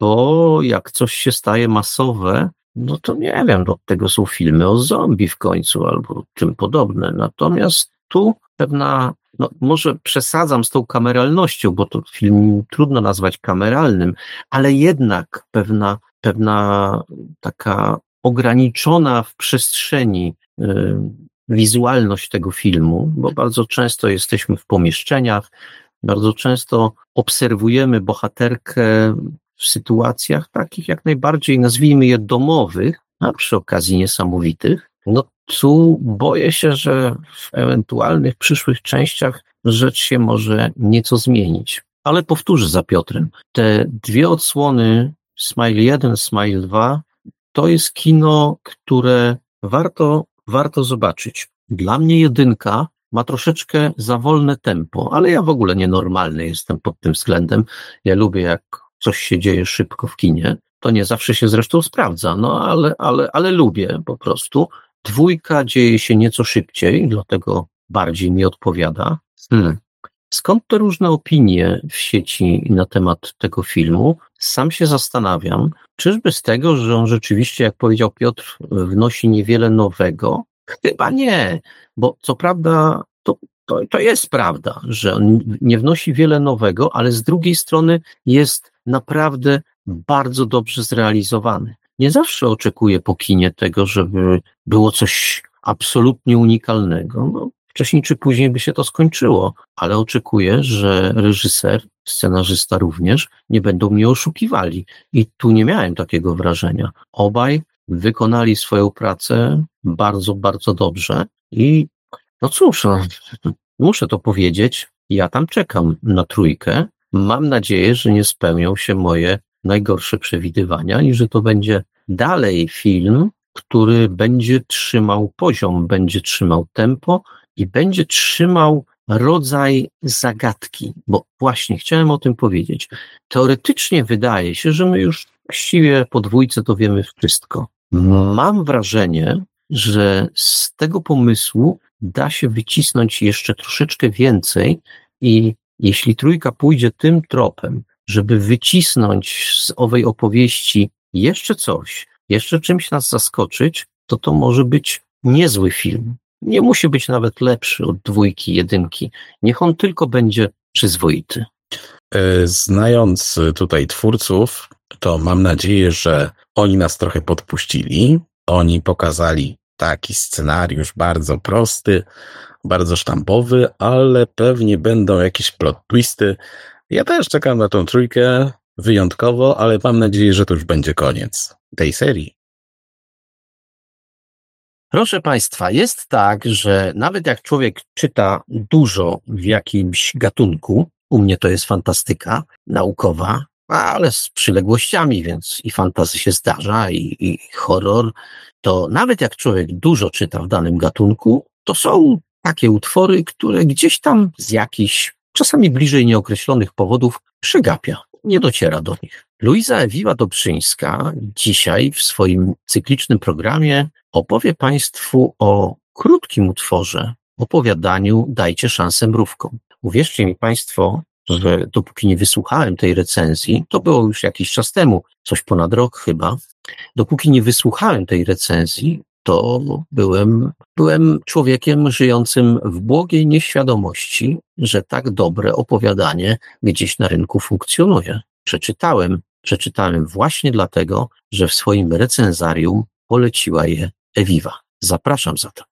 S2: bo jak coś się staje masowe, no to nie wiem, od tego są filmy o zombie w końcu albo tym podobne. Natomiast tu pewna, no może przesadzam z tą kameralnością, bo to film trudno nazwać kameralnym, ale jednak pewna, pewna taka ograniczona w przestrzeni y, wizualność tego filmu, bo bardzo często jesteśmy w pomieszczeniach, bardzo często obserwujemy bohaterkę w sytuacjach takich jak najbardziej, nazwijmy je domowych, a przy okazji niesamowitych. No tu boję się, że w ewentualnych przyszłych częściach rzecz się może nieco zmienić. Ale powtórzę za Piotrem, te dwie odsłony, Smile jeden, Smile dwa, to jest kino, które warto, warto zobaczyć. Dla mnie jedynka ma troszeczkę za wolne tempo, ale ja w ogóle nienormalny jestem pod tym względem. Ja lubię, jak coś się dzieje szybko w kinie. To nie zawsze się zresztą sprawdza, no ale, ale, ale lubię po prostu. Dwójka dzieje się nieco szybciej, dlatego bardziej mi odpowiada. Hmm. Skąd te różne opinie w sieci na temat tego filmu? Sam się zastanawiam, czyżby z tego, że on rzeczywiście, jak powiedział Piotr, wnosi niewiele nowego? Chyba nie, bo co prawda to, to, to jest prawda, że on nie wnosi wiele nowego, ale z drugiej strony jest naprawdę bardzo dobrze zrealizowany. Nie zawsze oczekuję po kinie tego, żeby było coś absolutnie unikalnego. No, wcześniej czy później by się to skończyło, ale oczekuję, że reżyser, scenarzysta również nie będą mnie oszukiwali. I tu nie miałem takiego wrażenia. Obaj wykonali swoją pracę bardzo, bardzo dobrze i no cóż, no, muszę to powiedzieć, ja tam czekam na trójkę. Mam nadzieję, że nie spełnią się moje najgorsze przewidywania i że to będzie dalej film, który będzie trzymał poziom, będzie trzymał tempo i będzie trzymał rodzaj zagadki, bo właśnie chciałem o tym powiedzieć. Teoretycznie wydaje się, że my już właściwie po dwójce to wiemy wszystko. Mam wrażenie, że z tego pomysłu da się wycisnąć jeszcze troszeczkę więcej i jeśli trójka pójdzie tym tropem, żeby wycisnąć z owej opowieści jeszcze coś, jeszcze czymś nas zaskoczyć, to to może być niezły film. Nie musi być nawet lepszy od dwójki, jedynki. Niech on tylko będzie przyzwoity.
S3: Znając tutaj twórców, to mam nadzieję, że oni nas trochę podpuścili. Oni pokazali taki scenariusz bardzo prosty, bardzo sztampowy, ale pewnie będą jakieś plot twisty. Ja też czekam na tą trójkę wyjątkowo, ale mam nadzieję, że to już będzie koniec tej serii.
S2: Proszę Państwa, jest tak, że nawet jak człowiek czyta dużo w jakimś gatunku, u mnie to jest fantastyka naukowa, ale z przyległościami, więc i fantasy się zdarza, i, i horror, to nawet jak człowiek dużo czyta w danym gatunku, to są takie utwory, które gdzieś tam z jakichś, czasami bliżej nieokreślonych powodów przegapia, nie dociera do nich. Luiza Ewiła Dobrzyńska dzisiaj w swoim cyklicznym programie opowie Państwu o krótkim utworze, opowiadaniu Dajcie szansę mrówkom. Uwierzcie mi Państwo, że dopóki nie wysłuchałem tej recenzji, to było już jakiś czas temu, coś ponad rok chyba, dopóki nie wysłuchałem tej recenzji, to byłem, byłem człowiekiem żyjącym w błogiej nieświadomości, że tak dobre opowiadanie gdzieś na rynku funkcjonuje. Przeczytałem, przeczytałem właśnie dlatego, że w swoim recenzarium poleciła je Ewiwa. Zapraszam zatem.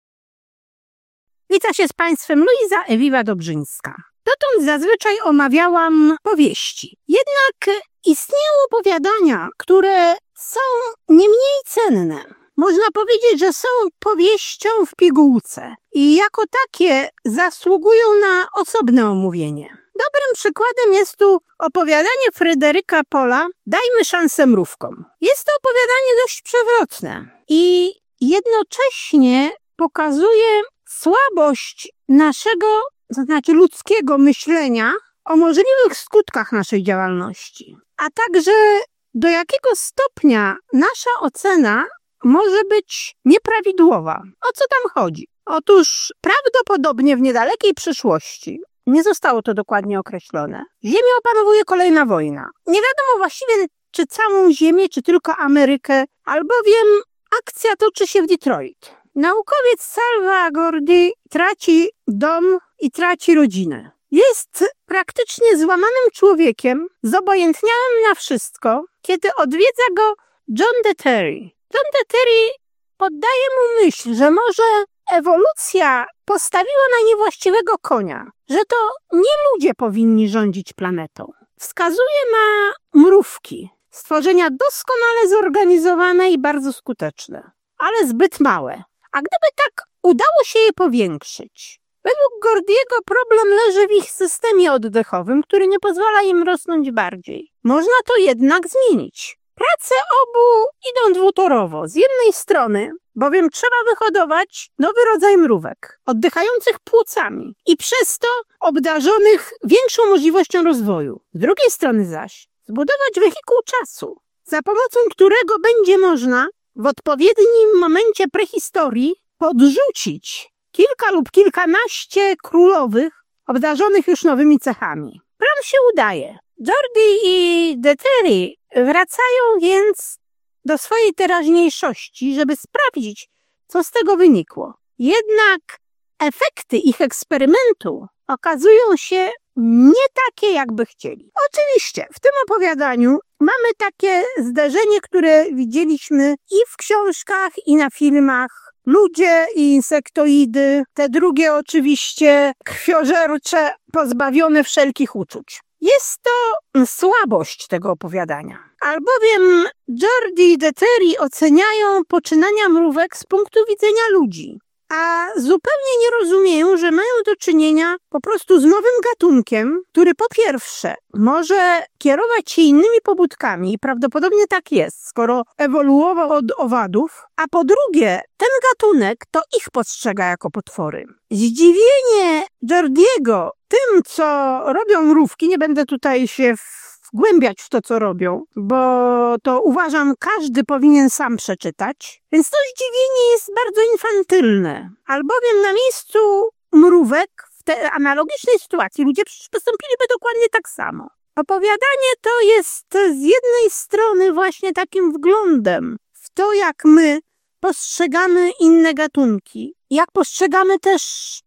S4: Wita się z Państwem Luiza Ewiła Dobrzyńska. Dotąd zazwyczaj omawiałam powieści. Jednak istnieją opowiadania, które są nie mniej cenne. Można powiedzieć, że są powieścią w pigułce i jako takie zasługują na osobne omówienie. Dobrym przykładem jest tu opowiadanie Fryderyka Pola Dajmy szansę mrówkom. Jest to opowiadanie dość przewrotne i jednocześnie pokazuje słabość naszego, to znaczy ludzkiego myślenia o możliwych skutkach naszej działalności, a także do jakiego stopnia nasza ocena może być nieprawidłowa. O co tam chodzi? Otóż prawdopodobnie w niedalekiej przyszłości, nie zostało to dokładnie określone, Ziemię opanowuje kolejna wojna. Nie wiadomo właściwie, czy całą Ziemię, czy tylko Amerykę, albowiem akcja toczy się w Detroit. Naukowiec Salva Gordy traci dom i traci rodzinę. Jest praktycznie złamanym człowiekiem, zobojętniałym na wszystko, kiedy odwiedza go John Deterry. John Deterry poddaje mu myśl, że może ewolucja postawiła na niewłaściwego konia, że to nie ludzie powinni rządzić planetą. Wskazuje na mrówki, stworzenia doskonale zorganizowane i bardzo skuteczne, ale zbyt małe. A gdyby tak udało się je powiększyć? Według Gordiego problem leży w ich systemie oddechowym, który nie pozwala im rosnąć bardziej. Można to jednak zmienić. Prace obu idą dwutorowo. Z jednej strony, bowiem trzeba wyhodować nowy rodzaj mrówek, oddychających płucami i przez to obdarzonych większą możliwością rozwoju. Z drugiej strony zaś, zbudować wehikuł czasu, za pomocą którego będzie można w odpowiednim momencie prehistorii podrzucić kilka lub kilkanaście królowych obdarzonych już nowymi cechami. Plan się udaje. Gordy i Deterry wracają więc do swojej teraźniejszości, żeby sprawdzić, co z tego wynikło. Jednak efekty ich eksperymentu okazują się nie takie, jakby chcieli. Oczywiście w tym opowiadaniu mamy takie zderzenie, które widzieliśmy i w książkach, i na filmach. Ludzie i insektoidy, te drugie oczywiście krwiożercze, pozbawione wszelkich uczuć. Jest to słabość tego opowiadania, albowiem Gordy i Deterry oceniają poczynania mrówek z punktu widzenia ludzi, a zupełnie nie rozumieją, że mają do czynienia po prostu z nowym gatunkiem, który po pierwsze może kierować się innymi pobudkami, i prawdopodobnie tak jest, skoro ewoluował od owadów, a po drugie ten gatunek to ich postrzega jako potwory. Zdziwienie Gordiego tym, co robią mrówki, nie będę tutaj się wgłębiać w to, co robią, bo to uważam, każdy powinien sam przeczytać. Więc to zdziwienie jest bardzo infantylne, albowiem na miejscu mrówek w tej analogicznej sytuacji ludzie postąpiliby dokładnie tak samo. Opowiadanie to jest z jednej strony właśnie takim wglądem w to, jak my postrzegamy inne gatunki, jak postrzegamy też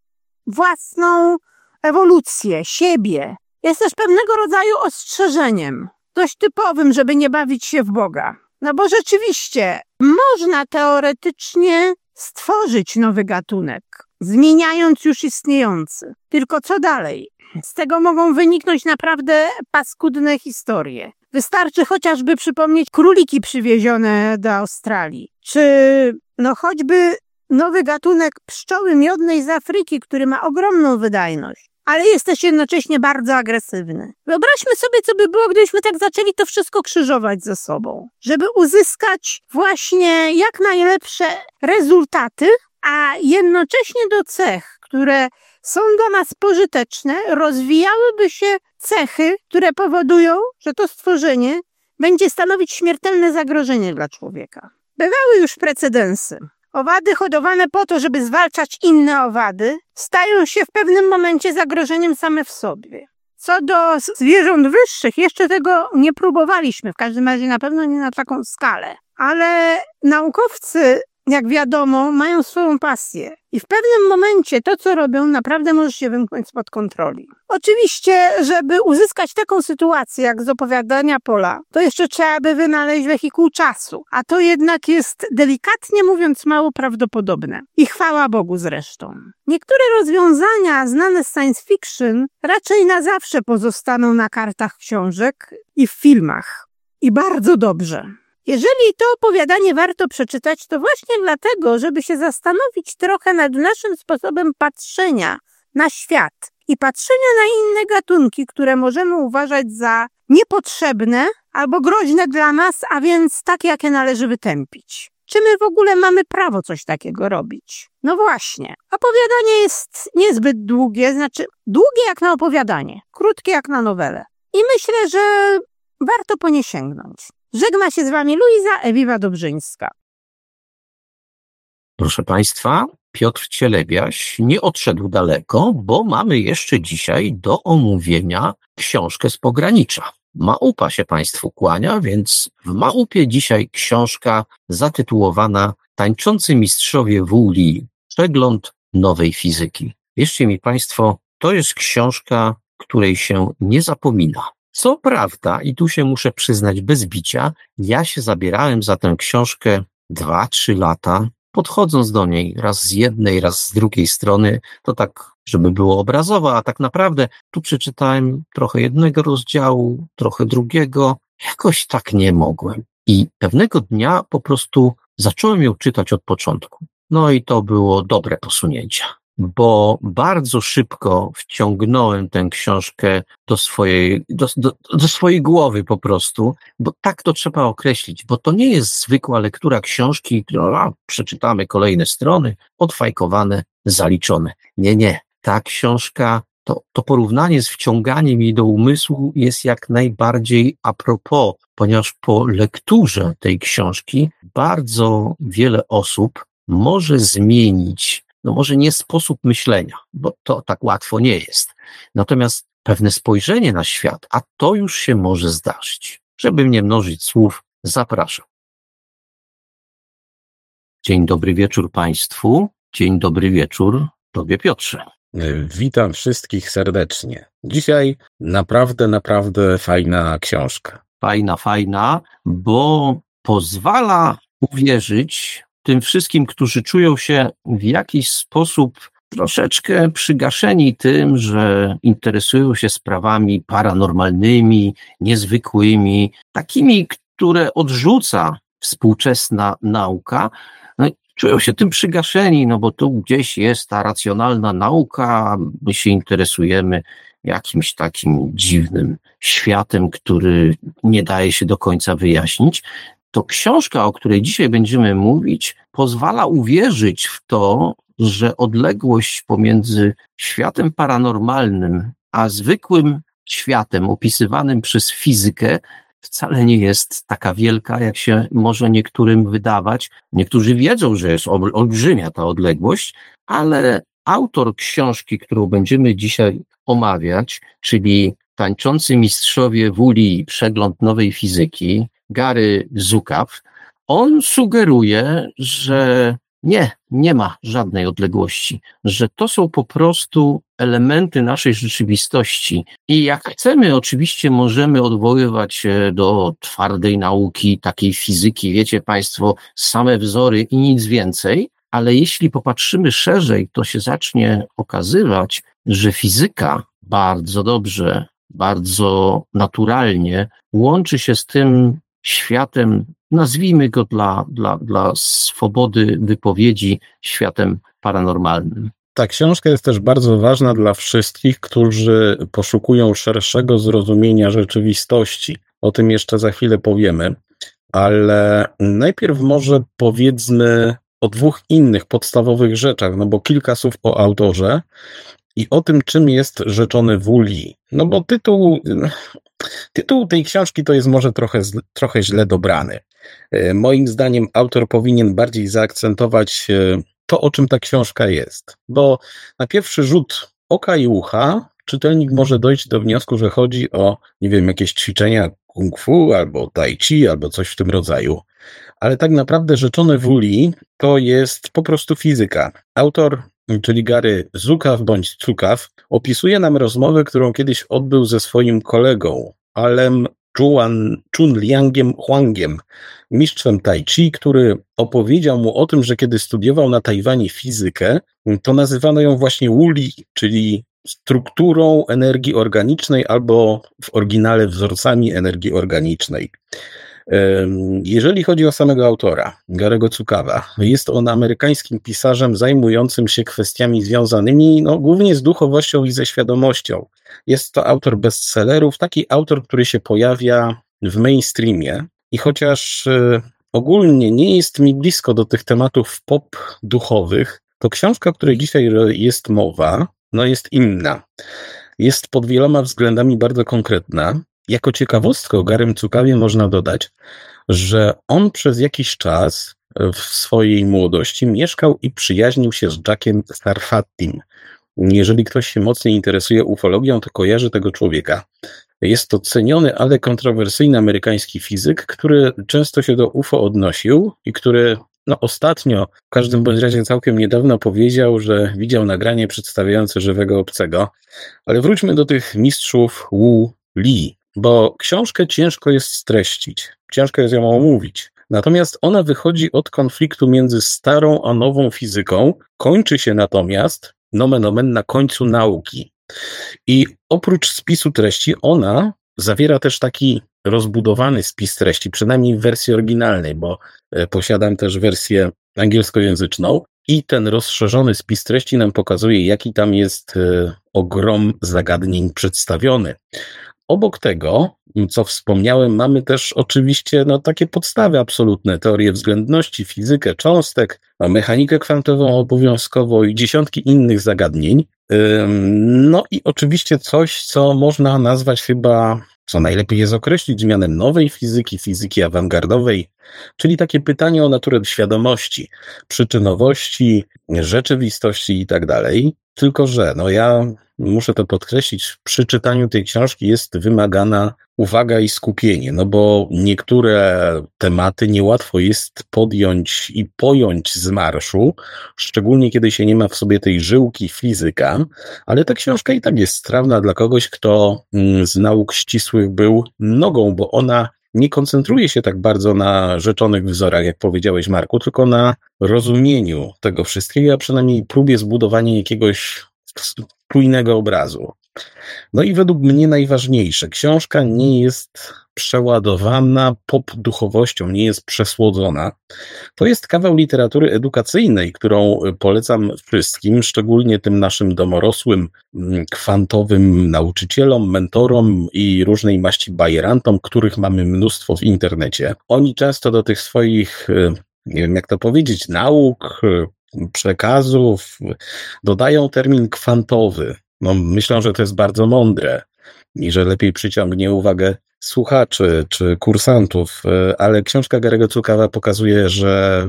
S4: własną ewolucję, siebie. Jest też pewnego rodzaju ostrzeżeniem, dość typowym, żeby nie bawić się w Boga. No bo rzeczywiście można teoretycznie stworzyć nowy gatunek, zmieniając już istniejący. Tylko co dalej? Z tego mogą wyniknąć naprawdę paskudne historie. Wystarczy chociażby przypomnieć króliki przywiezione do Australii, czy No choćby nowy gatunek pszczoły miodnej z Afryki, który ma ogromną wydajność, ale jest też jednocześnie bardzo agresywny. Wyobraźmy sobie, co by było, gdybyśmy tak zaczęli to wszystko krzyżować ze sobą, żeby uzyskać właśnie jak najlepsze rezultaty, a jednocześnie do cech, które są dla nas pożyteczne, rozwijałyby się cechy, które powodują, że to stworzenie będzie stanowić śmiertelne zagrożenie dla człowieka. Bywały już precedensy. Owady hodowane po to, żeby zwalczać inne owady, stają się w pewnym momencie zagrożeniem same w sobie. Co do zwierząt wyższych, jeszcze tego nie próbowaliśmy, w każdym razie na pewno nie na taką skalę. Ale naukowcy, jak wiadomo, mają swoją pasję i w pewnym momencie to, co robią, naprawdę może się wymknąć spod kontroli. Oczywiście, żeby uzyskać taką sytuację jak z opowiadania Pola, to jeszcze trzeba by wynaleźć wehikuł czasu, a to jednak jest, delikatnie mówiąc, mało prawdopodobne. I chwała Bogu zresztą. Niektóre rozwiązania znane z science fiction raczej na zawsze pozostaną na kartach książek i w filmach. I bardzo dobrze. Jeżeli to opowiadanie warto przeczytać, to właśnie dlatego, żeby się zastanowić trochę nad naszym sposobem patrzenia na świat i patrzenia na inne gatunki, które możemy uważać za niepotrzebne albo groźne dla nas, a więc takie, jakie należy wytępić. Czy my w ogóle mamy prawo coś takiego robić? No właśnie. Opowiadanie jest niezbyt długie, znaczy długie jak na opowiadanie, krótkie jak na nowelę. I myślę, że warto po nie sięgnąć. Żegna się z wami Luiza Ewiwa Dobrzyńska.
S2: Proszę Państwa, Piotr Cielebiaś nie odszedł daleko, bo mamy jeszcze dzisiaj do omówienia książkę z pogranicza. Małpa się Państwu kłania, więc w Małpie dzisiaj książka zatytułowana Tańczący mistrzowie wóli. Przegląd nowej fizyki. Wierzcie mi Państwo, to jest książka, której się nie zapomina. Co prawda, i tu się muszę przyznać bez bicia, ja się zabierałem za tę książkę dwa, trzy lata, podchodząc do niej raz z jednej, raz z drugiej strony, to tak, żeby było obrazowo, a tak naprawdę tu przeczytałem trochę jednego rozdziału, trochę drugiego, jakoś tak nie mogłem. I pewnego dnia po prostu zacząłem ją czytać od początku. No i to było dobre posunięcie, bo bardzo szybko wciągnąłem tę książkę do swojej, do, do, do swojej głowy po prostu, bo tak to trzeba określić, bo to nie jest zwykła lektura książki, a, przeczytamy kolejne strony, odfajkowane, zaliczone. Nie, nie. Ta książka, to, to porównanie z wciąganiem jej do umysłu jest jak najbardziej a propos, ponieważ po lekturze tej książki bardzo wiele osób może zmienić, no może nie sposób myślenia, bo to tak łatwo nie jest. Natomiast pewne spojrzenie na świat, a to już się może zdarzyć. Żeby nie mnożyć słów, zapraszam. Dzień dobry wieczór Państwu. Dzień dobry wieczór Tobie, Piotrze.
S3: Witam wszystkich serdecznie. Dzisiaj naprawdę, naprawdę fajna książka.
S2: Fajna, fajna, bo pozwala uwierzyć tym wszystkim, którzy czują się w jakiś sposób troszeczkę przygaszeni tym, że interesują się sprawami paranormalnymi, niezwykłymi, takimi, które odrzuca współczesna nauka. No, czują się tym przygaszeni, no bo tu gdzieś jest ta racjonalna nauka, my się interesujemy jakimś takim dziwnym światem, który nie daje się do końca wyjaśnić. To książka, o której dzisiaj będziemy mówić, pozwala uwierzyć w to, że odległość pomiędzy światem paranormalnym a zwykłym światem opisywanym przez fizykę wcale nie jest taka wielka, jak się może niektórym wydawać. Niektórzy wiedzą, że jest olbrzymia ta odległość, ale autor książki, którą będziemy dzisiaj omawiać, czyli Tańczący mistrzowie wóli, przegląd nowej fizyki, Gary Zukaw, on sugeruje, że nie, nie ma żadnej odległości, że to są po prostu elementy naszej rzeczywistości i jak chcemy, oczywiście możemy odwoływać się do twardej nauki, takiej fizyki, wiecie Państwo, same wzory i nic więcej, ale jeśli popatrzymy szerzej, to się zacznie okazywać, że fizyka bardzo dobrze, bardzo naturalnie łączy się z tym światem nazwijmy go dla, dla, dla swobody wypowiedzi, światem paranormalnym.
S3: Ta książka jest też bardzo ważna dla wszystkich, którzy poszukują szerszego zrozumienia rzeczywistości. O tym jeszcze za chwilę powiemy, ale najpierw może powiedzmy o dwóch innych podstawowych rzeczach, no bo kilka słów o autorze i o tym, czym jest Rzeczony Wuli. No bo tytuł, tytuł tej książki to jest może trochę, trochę źle dobrany. Moim zdaniem autor powinien bardziej zaakcentować to, o czym ta książka jest, bo na pierwszy rzut oka i ucha czytelnik może dojść do wniosku, że chodzi o, nie wiem, jakieś ćwiczenia kung fu, albo tai chi, albo coś w tym rodzaju. Ale tak naprawdę Rzeczony Wuli to jest po prostu fizyka. Autor, czyli Gary Zukaw bądź Cukaw, opisuje nam rozmowę, którą kiedyś odbył ze swoim kolegą, Alem Chunliangiem Huangiem, mistrzem tai chi, który opowiedział mu o tym, że kiedy studiował na Tajwanie fizykę, to nazywano ją właśnie Wuli, czyli strukturą energii organicznej albo w oryginale wzorcami energii organicznej. Jeżeli chodzi o samego autora, Garego Cukawa, jest on amerykańskim pisarzem zajmującym się kwestiami związanymi no, głównie z duchowością i ze świadomością. Jest to autor bestsellerów, taki autor, który się pojawia w mainstreamie i chociaż ogólnie nie jest mi blisko do tych tematów pop duchowych, to książka, o której dzisiaj jest mowa, no jest inna. Jest pod wieloma względami bardzo konkretna. Jako ciekawostkę o Garym Cukawie można dodać, że on przez jakiś czas w swojej młodości mieszkał i przyjaźnił się z Jackiem Sarfattim. Jeżeli ktoś się mocniej interesuje ufologią, to kojarzy tego człowieka. Jest to ceniony, ale kontrowersyjny amerykański fizyk, który często się do U F O odnosił i który no, ostatnio, w każdym bądź razie całkiem niedawno powiedział, że widział nagranie przedstawiające żywego obcego. Ale wróćmy do tych mistrzów Wu Li, bo książkę ciężko jest streścić, ciężko jest ją omówić. Natomiast ona wychodzi od konfliktu między starą a nową fizyką, kończy się natomiast, nomen omen, na końcu nauki. I oprócz spisu treści ona zawiera też taki rozbudowany spis treści, przynajmniej w wersji oryginalnej, bo posiadam też wersję angielskojęzyczną i ten rozszerzony spis treści nam pokazuje, jaki tam jest ogrom zagadnień przedstawiony. Obok tego, co wspomniałem, mamy też oczywiście no, takie podstawy absolutne, teorię względności, fizykę cząstek, mechanikę kwantową obowiązkowo i dziesiątki innych zagadnień. No i oczywiście coś, co można nazwać chyba, co najlepiej jest określić mianem nowej fizyki, fizyki awangardowej, czyli takie pytanie o naturę świadomości, przyczynowości, rzeczywistości i tak dalej. Tylko że, no ja muszę to podkreślić, przy czytaniu tej książki jest wymagana uwaga i skupienie, no bo niektóre tematy niełatwo jest podjąć i pojąć z marszu, szczególnie kiedy się nie ma w sobie tej żyłki fizyka, ale ta książka i tak jest strawna dla kogoś, kto z nauk ścisłych był nogą, bo ona nie koncentruje się tak bardzo na rzeczonych wzorach, jak powiedziałeś, Marku, tylko na rozumieniu tego wszystkiego, a przynajmniej próbie zbudowania jakiegoś spójnego obrazu. No i według mnie najważniejsze, książka nie jest przeładowana pop-duchowością, nie jest przesłodzona. To jest kawał literatury edukacyjnej, którą polecam wszystkim, szczególnie tym naszym domorosłym, kwantowym nauczycielom, mentorom i różnej maści bajerantom, których mamy mnóstwo w internecie. Oni często do tych swoich, nie wiem jak to powiedzieć, nauk, przekazów dodają termin kwantowy. No, myślę, że to jest bardzo mądre i że lepiej przyciągnie uwagę słuchaczy czy kursantów, ale książka Garego Cukawa pokazuje, że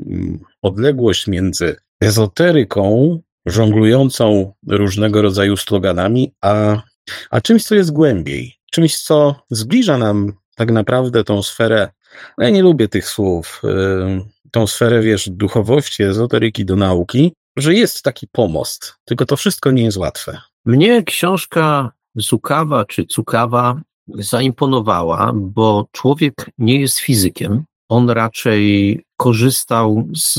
S3: odległość między ezoteryką żonglującą różnego rodzaju sloganami, a, a czymś, co jest głębiej, czymś, co zbliża nam tak naprawdę tą sferę, no ja nie lubię tych słów, tą sferę, wiesz, duchowości, ezoteryki do nauki, że jest taki pomost, tylko to wszystko nie jest łatwe.
S2: Mnie książka Zukawa czy Cukawa zaimponowała, bo człowiek nie jest fizykiem. On raczej korzystał z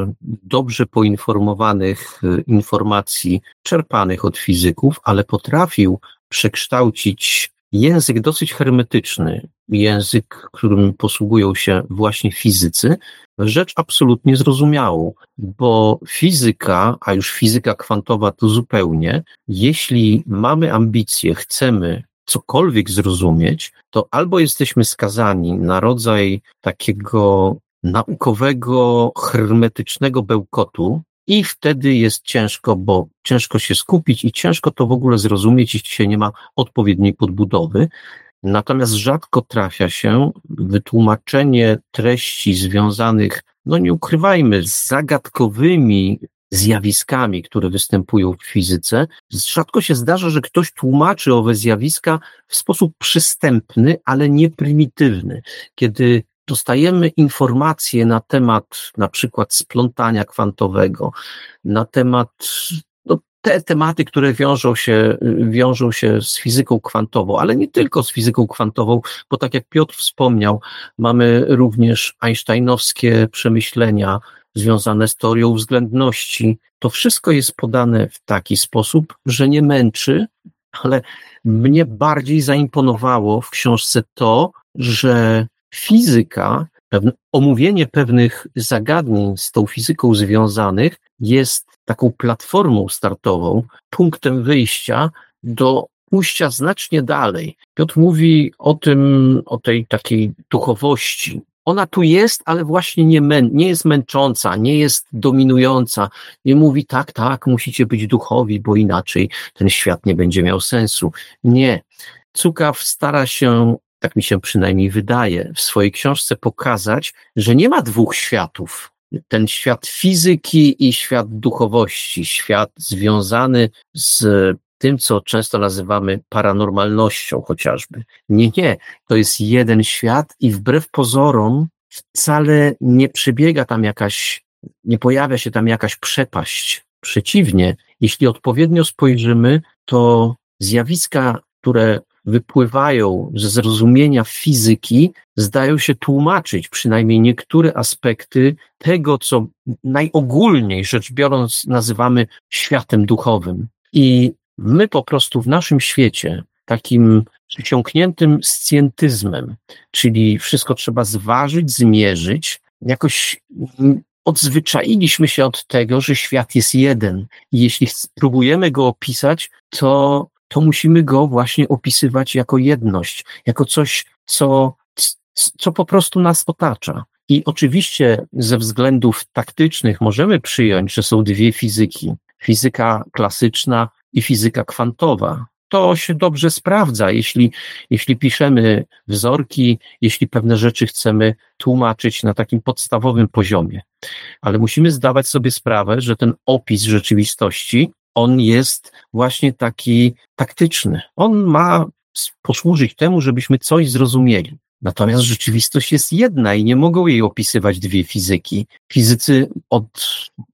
S2: dobrze poinformowanych informacji czerpanych od fizyków, ale potrafił przekształcić język dosyć hermetyczny, język, którym posługują się właśnie fizycy, rzecz absolutnie zrozumiałą, bo fizyka, a już fizyka kwantowa to zupełnie, jeśli mamy ambicje, chcemy cokolwiek zrozumieć, to albo jesteśmy skazani na rodzaj takiego naukowego, hermetycznego bełkotu i wtedy jest ciężko, bo ciężko się skupić i ciężko to w ogóle zrozumieć, jeśli się nie ma odpowiedniej podbudowy. Natomiast rzadko trafia się wytłumaczenie treści związanych, no nie ukrywajmy, z zagadkowymi zjawiskami, które występują w fizyce. Rzadko się zdarza, że ktoś tłumaczy owe zjawiska w sposób przystępny, ale nie prymitywny. Kiedy dostajemy informacje na temat na przykład splątania kwantowego, na temat no, te tematy, które wiążą się, wiążą się z fizyką kwantową, ale nie tylko z fizyką kwantową, bo tak jak Piotr wspomniał, mamy również einsteinowskie przemyślenia związane z teorią względności. To wszystko jest podane w taki sposób, że nie męczy, ale mnie bardziej zaimponowało w książce to, że fizyka, pewne, omówienie pewnych zagadnień z tą fizyką związanych jest taką platformą startową, punktem wyjścia do pójścia znacznie dalej. Piotr mówi o tym, o tej takiej duchowości. Ona tu jest, ale właśnie nie, mę, nie jest męcząca, nie jest dominująca. Nie mówi tak, tak, musicie być duchowi, bo inaczej ten świat nie będzie miał sensu. Nie. Cukaw stara się, tak mi się przynajmniej wydaje, w swojej książce pokazać, że nie ma dwóch światów. Ten świat fizyki i świat duchowości, świat związany z tym, co często nazywamy paranormalnością chociażby. Nie, nie, to jest jeden świat i wbrew pozorom wcale nie przebiega tam jakaś, nie pojawia się tam jakaś przepaść. Przeciwnie, jeśli odpowiednio spojrzymy, to zjawiska, które wypływają ze zrozumienia fizyki, zdają się tłumaczyć przynajmniej niektóre aspekty tego, co najogólniej rzecz biorąc nazywamy światem duchowym. I my po prostu w naszym świecie, takim przyciągniętym scjentyzmem, czyli wszystko trzeba zważyć, zmierzyć, jakoś odzwyczailiśmy się od tego, że świat jest jeden. I jeśli spróbujemy go opisać, to to musimy go właśnie opisywać jako jedność, jako coś, co, co po prostu nas otacza. I oczywiście ze względów taktycznych możemy przyjąć, że są dwie fizyki. Fizyka klasyczna i fizyka kwantowa. To się dobrze sprawdza, jeśli, jeśli piszemy wzorki, jeśli pewne rzeczy chcemy tłumaczyć na takim podstawowym poziomie. Ale musimy zdawać sobie sprawę, że ten opis rzeczywistości, on jest właśnie taki taktyczny. On ma posłużyć temu, żebyśmy coś zrozumieli. Natomiast rzeczywistość jest jedna i nie mogą jej opisywać dwie fizyki. Fizycy od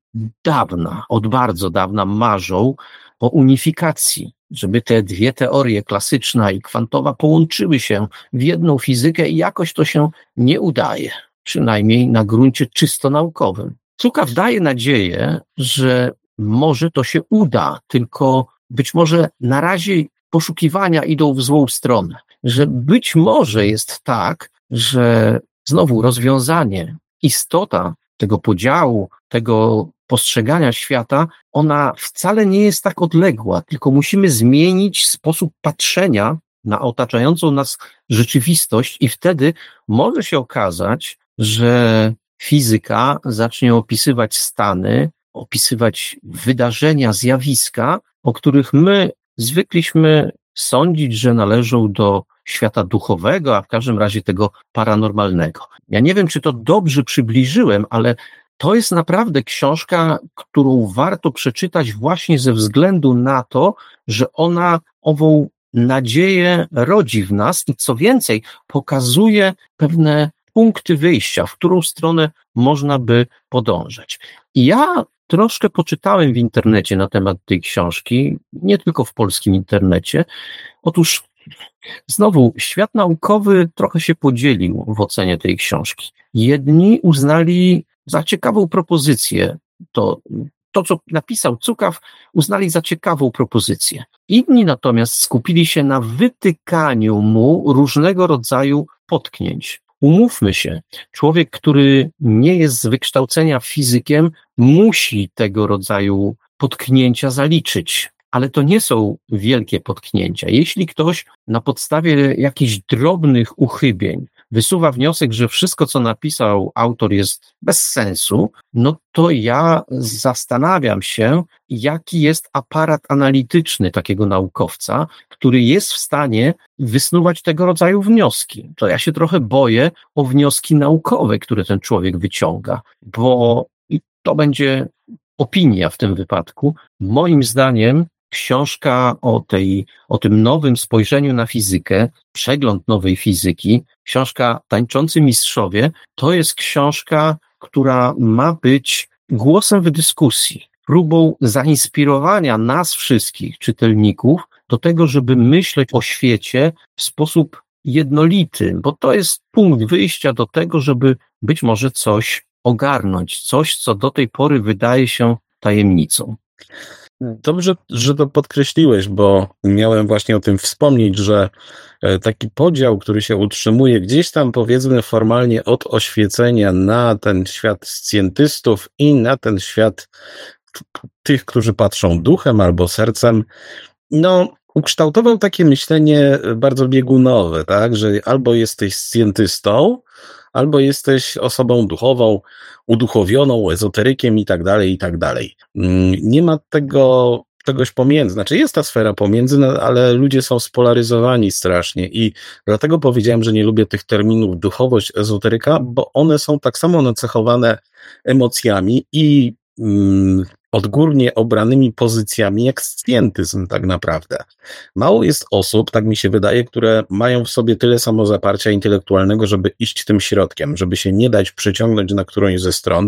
S2: dawna, od bardzo dawna marzą o unifikacji, żeby te dwie teorie, klasyczna i kwantowa, połączyły się w jedną fizykę i jakoś to się nie udaje, przynajmniej na gruncie czysto naukowym. Cukaw daje nadzieję, że może to się uda, tylko być może na razie poszukiwania idą w złą stronę, że być może jest tak, że znowu rozwiązanie, istota tego podziału, tego postrzegania świata, ona wcale nie jest tak odległa, tylko musimy zmienić sposób patrzenia na otaczającą nas rzeczywistość i wtedy może się okazać, że fizyka zacznie opisywać stany, opisywać wydarzenia, zjawiska, o których my zwykliśmy sądzić, że należą do świata duchowego, a w każdym razie tego paranormalnego. Ja nie wiem, czy to dobrze przybliżyłem, ale to jest naprawdę książka, którą warto przeczytać właśnie ze względu na to, że ona ową nadzieję rodzi w nas i co więcej, pokazuje pewne punkty wyjścia, w którą stronę można by podążać. I ja troszkę poczytałem w internecie na temat tej książki, nie tylko w polskim internecie. Otóż znowu świat naukowy trochę się podzielił w ocenie tej książki. Jedni uznali za ciekawą propozycję to to, co napisał Cukaw, uznali za ciekawą propozycję. Inni natomiast skupili się na wytykaniu mu różnego rodzaju potknięć. Umówmy się, człowiek, który nie jest z wykształcenia fizykiem, musi tego rodzaju potknięcia zaliczyć. Ale to nie są wielkie potknięcia. Jeśli ktoś na podstawie jakichś drobnych uchybień wysuwa wniosek, że wszystko, co napisał autor, jest bez sensu, no to ja zastanawiam się, jaki jest aparat analityczny takiego naukowca, który jest w stanie wysnuwać tego rodzaju wnioski. To ja się trochę boję o wnioski naukowe, które ten człowiek wyciąga, bo to będzie opinia w tym wypadku. Moim zdaniem książka o tej, o tym nowym spojrzeniu na fizykę, przegląd nowej fizyki, książka Tańczący Mistrzowie, to jest książka, która ma być głosem w dyskusji, próbą zainspirowania nas wszystkich, czytelników, do tego, żeby myśleć o świecie w sposób jednolity, bo to jest punkt wyjścia do tego, żeby być może coś ogarnąć, coś, co do tej pory wydaje się tajemnicą.
S3: Dobrze, że to podkreśliłeś, bo miałem właśnie o tym wspomnieć, że taki podział, który się utrzymuje gdzieś tam, powiedzmy formalnie od oświecenia na ten świat scjentystów i na ten świat tych, którzy patrzą duchem albo sercem, no ukształtował takie myślenie bardzo biegunowe, tak, że albo jesteś scjentystą, albo jesteś osobą duchową, uduchowioną, ezoterykiem i tak dalej, i tak dalej. Nie ma tego czegoś pomiędzy, znaczy jest ta sfera pomiędzy, no, ale ludzie są spolaryzowani strasznie i dlatego powiedziałem, że nie lubię tych terminów duchowość, ezoteryka, bo one są tak samo nacechowane emocjami i mm, odgórnie obranymi pozycjami jak scjentyzm tak naprawdę. Mało jest osób, tak mi się wydaje, które mają w sobie tyle samozaparcia intelektualnego, żeby iść tym środkiem, żeby się nie dać przyciągnąć na którąś ze stron.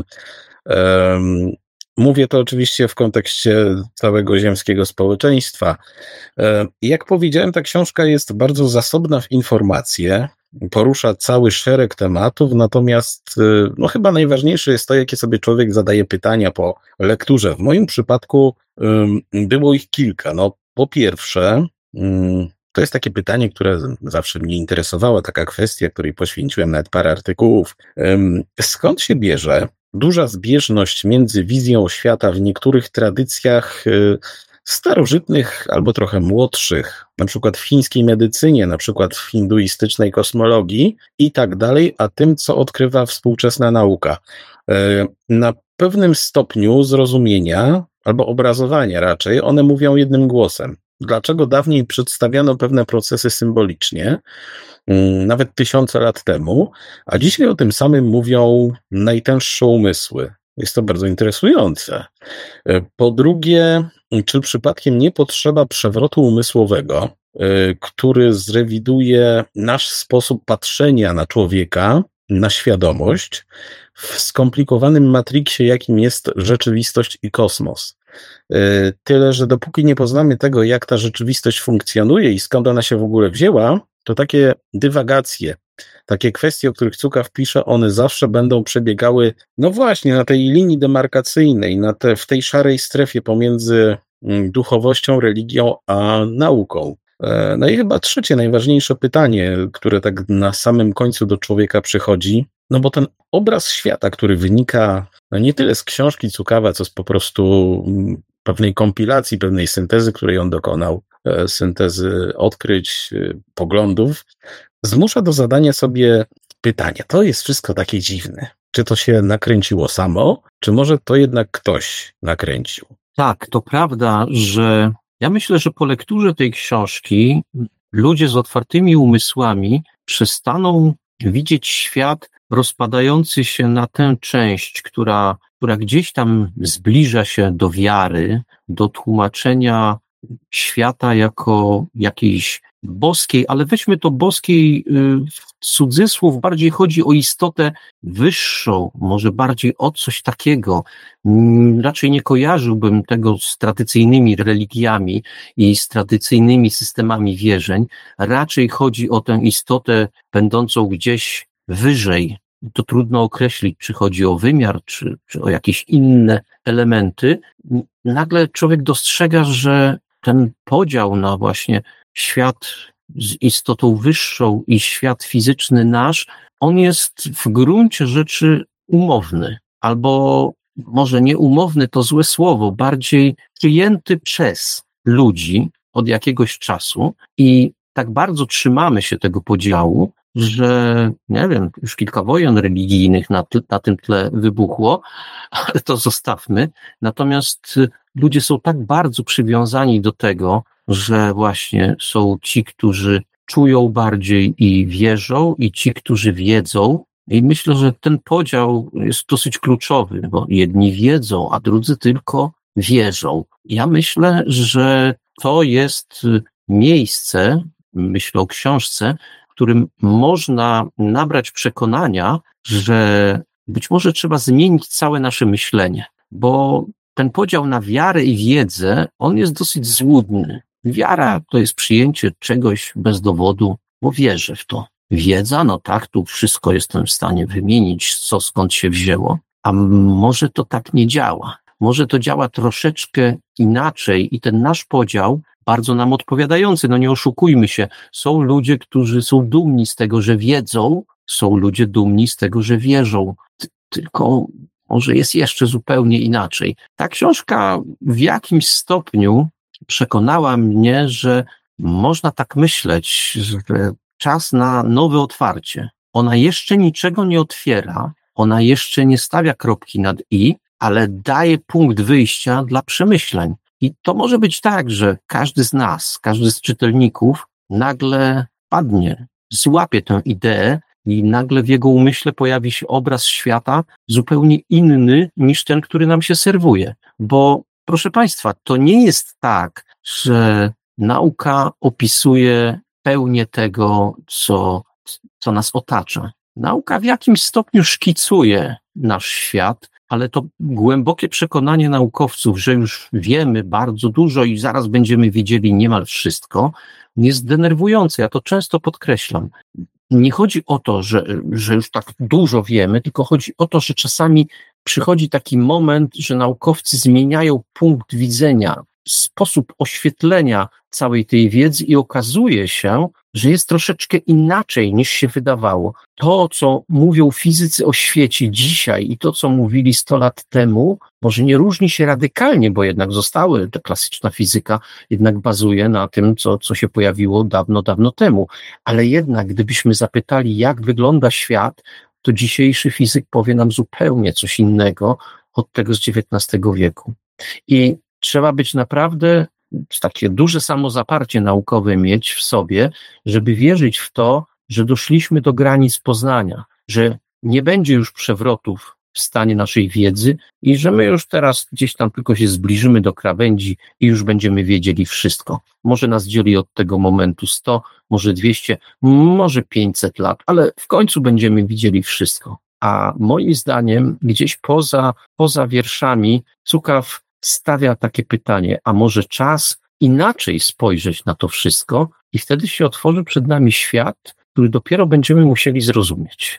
S3: Um, mówię to oczywiście w kontekście całego ziemskiego społeczeństwa. Um, jak powiedziałem, ta książka jest bardzo zasobna w informacje, porusza cały szereg tematów, natomiast no chyba najważniejsze jest to, jakie sobie człowiek zadaje pytania po lekturze. W moim przypadku um, było ich kilka. No, po pierwsze, um, to jest takie pytanie, które zawsze mnie interesowało, taka kwestia, której poświęciłem nawet parę artykułów. Um, skąd się bierze duża zbieżność między wizją świata w niektórych tradycjach y, starożytnych albo trochę młodszych, na przykład w chińskiej medycynie, na przykład w hinduistycznej kosmologii i tak dalej, a tym, co odkrywa współczesna nauka. Na pewnym stopniu zrozumienia albo obrazowania raczej, one mówią jednym głosem. Dlaczego dawniej przedstawiano pewne procesy symbolicznie, nawet tysiące lat temu, a dzisiaj o tym samym mówią najtęższe umysły. Jest to bardzo interesujące. Po drugie, czy przypadkiem nie potrzeba przewrotu umysłowego, który zrewiduje nasz sposób patrzenia na człowieka, na świadomość, w skomplikowanym matriksie, jakim jest rzeczywistość i kosmos. Tyle, że dopóki nie poznamy tego, jak ta rzeczywistość funkcjonuje i skąd ona się w ogóle wzięła, to takie dywagacje, takie kwestie, o których Cukaw pisze, one zawsze będą przebiegały, no właśnie, na tej linii demarkacyjnej, na te, w tej szarej strefie pomiędzy duchowością, religią, a nauką. No i chyba trzecie, najważniejsze pytanie, które tak na samym końcu do człowieka przychodzi, no bo ten obraz świata, który wynika no nie tyle z książki Cukawa, co z po prostu pewnej kompilacji, pewnej syntezy, której on dokonał, syntezy odkryć, poglądów, zmusza do zadania sobie pytania. To jest wszystko takie dziwne. Czy to się nakręciło samo, czy może to jednak ktoś nakręcił?
S2: Tak, to prawda, że ja myślę, że po lekturze tej książki ludzie z otwartymi umysłami przestaną widzieć świat rozpadający się na tę część, która, która gdzieś tam zbliża się do wiary, do tłumaczenia świata jako jakiejś boskiej, ale weźmy to boskiej w cudzysłów, bardziej chodzi o istotę wyższą, może bardziej o coś takiego. Raczej nie kojarzyłbym tego z tradycyjnymi religiami i z tradycyjnymi systemami wierzeń. Raczej chodzi o tę istotę będącą gdzieś wyżej, to trudno określić, czy chodzi o wymiar, czy, czy o jakieś inne elementy, nagle człowiek dostrzega, że ten podział na właśnie świat z istotą wyższą i świat fizyczny nasz, on jest w gruncie rzeczy umowny, albo może nie umowny, to złe słowo, bardziej przyjęty przez ludzi od jakiegoś czasu i tak bardzo trzymamy się tego podziału, że, nie wiem, już kilka wojen religijnych na, na tym tle wybuchło, ale to zostawmy. Natomiast ludzie są tak bardzo przywiązani do tego, że właśnie są ci, którzy czują bardziej i wierzą, i ci, którzy wiedzą. I myślę, że ten podział jest dosyć kluczowy, bo jedni wiedzą, a drudzy tylko wierzą. Ja myślę, że to jest miejsce, myślę o książce, w którym można nabrać przekonania, że być może trzeba zmienić całe nasze myślenie, bo ten podział na wiarę i wiedzę, on jest dosyć złudny. Wiara to jest przyjęcie czegoś bez dowodu, bo wierzę w to. Wiedza, no tak, tu wszystko jestem w stanie wymienić, co skąd się wzięło, a może to tak nie działa. Może to działa troszeczkę inaczej i ten nasz podział, bardzo nam odpowiadający, no nie oszukujmy się, są ludzie, którzy są dumni z tego, że wiedzą, są ludzie dumni z tego, że wierzą, T- tylko może jest jeszcze zupełnie inaczej. Ta książka w jakimś stopniu przekonała mnie, że można tak myśleć, że czas na nowe otwarcie. Ona jeszcze niczego nie otwiera, ona jeszcze nie stawia kropki nad i, ale daje punkt wyjścia dla przemyśleń. I to może być tak, że każdy z nas, każdy z czytelników nagle padnie, złapie tę ideę i nagle w jego umyśle pojawi się obraz świata zupełnie inny niż ten, który nam się serwuje. Bo proszę Państwa, to nie jest tak, że nauka opisuje pełnię tego, co, co nas otacza. Nauka w jakimś stopniu szkicuje nasz świat, ale to głębokie przekonanie naukowców, że już wiemy bardzo dużo i zaraz będziemy wiedzieli niemal wszystko, jest denerwujące. Ja to często podkreślam. Nie chodzi o to, że, że już tak dużo wiemy, tylko chodzi o to, że czasami przychodzi taki moment, że naukowcy zmieniają punkt widzenia, sposób oświetlenia całej tej wiedzy i okazuje się, że jest troszeczkę inaczej niż się wydawało. To, co mówią fizycy o świecie dzisiaj i to, co mówili sto lat temu, może nie różni się radykalnie, bo jednak zostały, ta klasyczna fizyka jednak bazuje na tym, co, co się pojawiło dawno, dawno temu. Ale jednak, gdybyśmy zapytali, jak wygląda świat, to dzisiejszy fizyk powie nam zupełnie coś innego od tego z dziewiętnastego wieku. I trzeba być naprawdę, takie duże samozaparcie naukowe mieć w sobie, żeby wierzyć w to, że doszliśmy do granic poznania, że nie będzie już przewrotów w stanie naszej wiedzy i że my już teraz gdzieś tam tylko się zbliżymy do krawędzi i już będziemy wiedzieli wszystko. Może nas dzieli od tego momentu sto, może dwieście, może pięćset lat, ale w końcu będziemy widzieli wszystko. A moim zdaniem gdzieś poza, poza wierszami Cukaw stawia takie pytanie, a może czas inaczej spojrzeć na to wszystko i wtedy się otworzy przed nami świat, który dopiero będziemy musieli zrozumieć.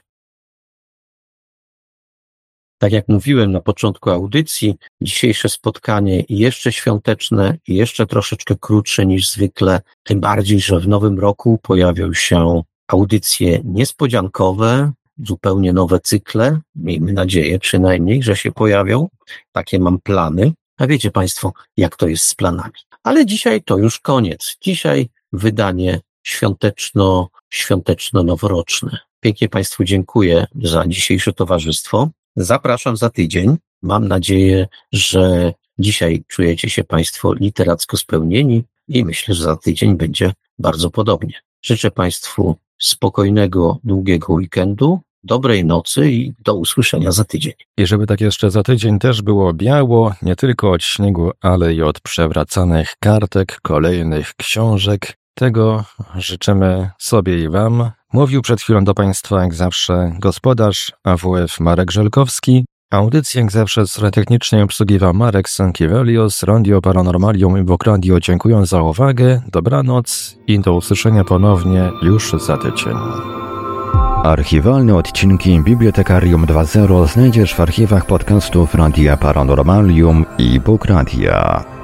S2: Tak jak mówiłem na początku audycji, dzisiejsze spotkanie jeszcze świąteczne i jeszcze troszeczkę krótsze niż zwykle, tym bardziej, że w nowym roku pojawią się audycje niespodziankowe, zupełnie nowe cykle, miejmy nadzieję przynajmniej, że się pojawią, takie mam plany. A wiecie Państwo, jak to jest z planami. Ale dzisiaj to już koniec. Dzisiaj wydanie świąteczno, świąteczno-noworoczne. Pięknie Państwu dziękuję za dzisiejsze towarzystwo. Zapraszam za tydzień. Mam nadzieję, że dzisiaj czujecie się Państwo literacko spełnieni i myślę, że za tydzień będzie bardzo podobnie. Życzę Państwu spokojnego, długiego weekendu, dobrej nocy i do usłyszenia za tydzień.
S1: I żeby tak jeszcze za tydzień też było biało, nie tylko od śniegu, ale i od przewracanych kartek, kolejnych książek. Tego życzymy sobie i Wam. Mówił przed chwilą do Państwa jak zawsze gospodarz A W F Marek Żelkowski. Audycję jak zawsze z technicznej obsługiwał Marek Sankiewelios, Radio Paranormalium i Bok Radio. Dziękuję za uwagę, dobranoc i do usłyszenia ponownie już za tydzień. Archiwalne odcinki Bibliotekarium dwa zero znajdziesz w archiwach podcastów Radia Paranormalium i Book Radia.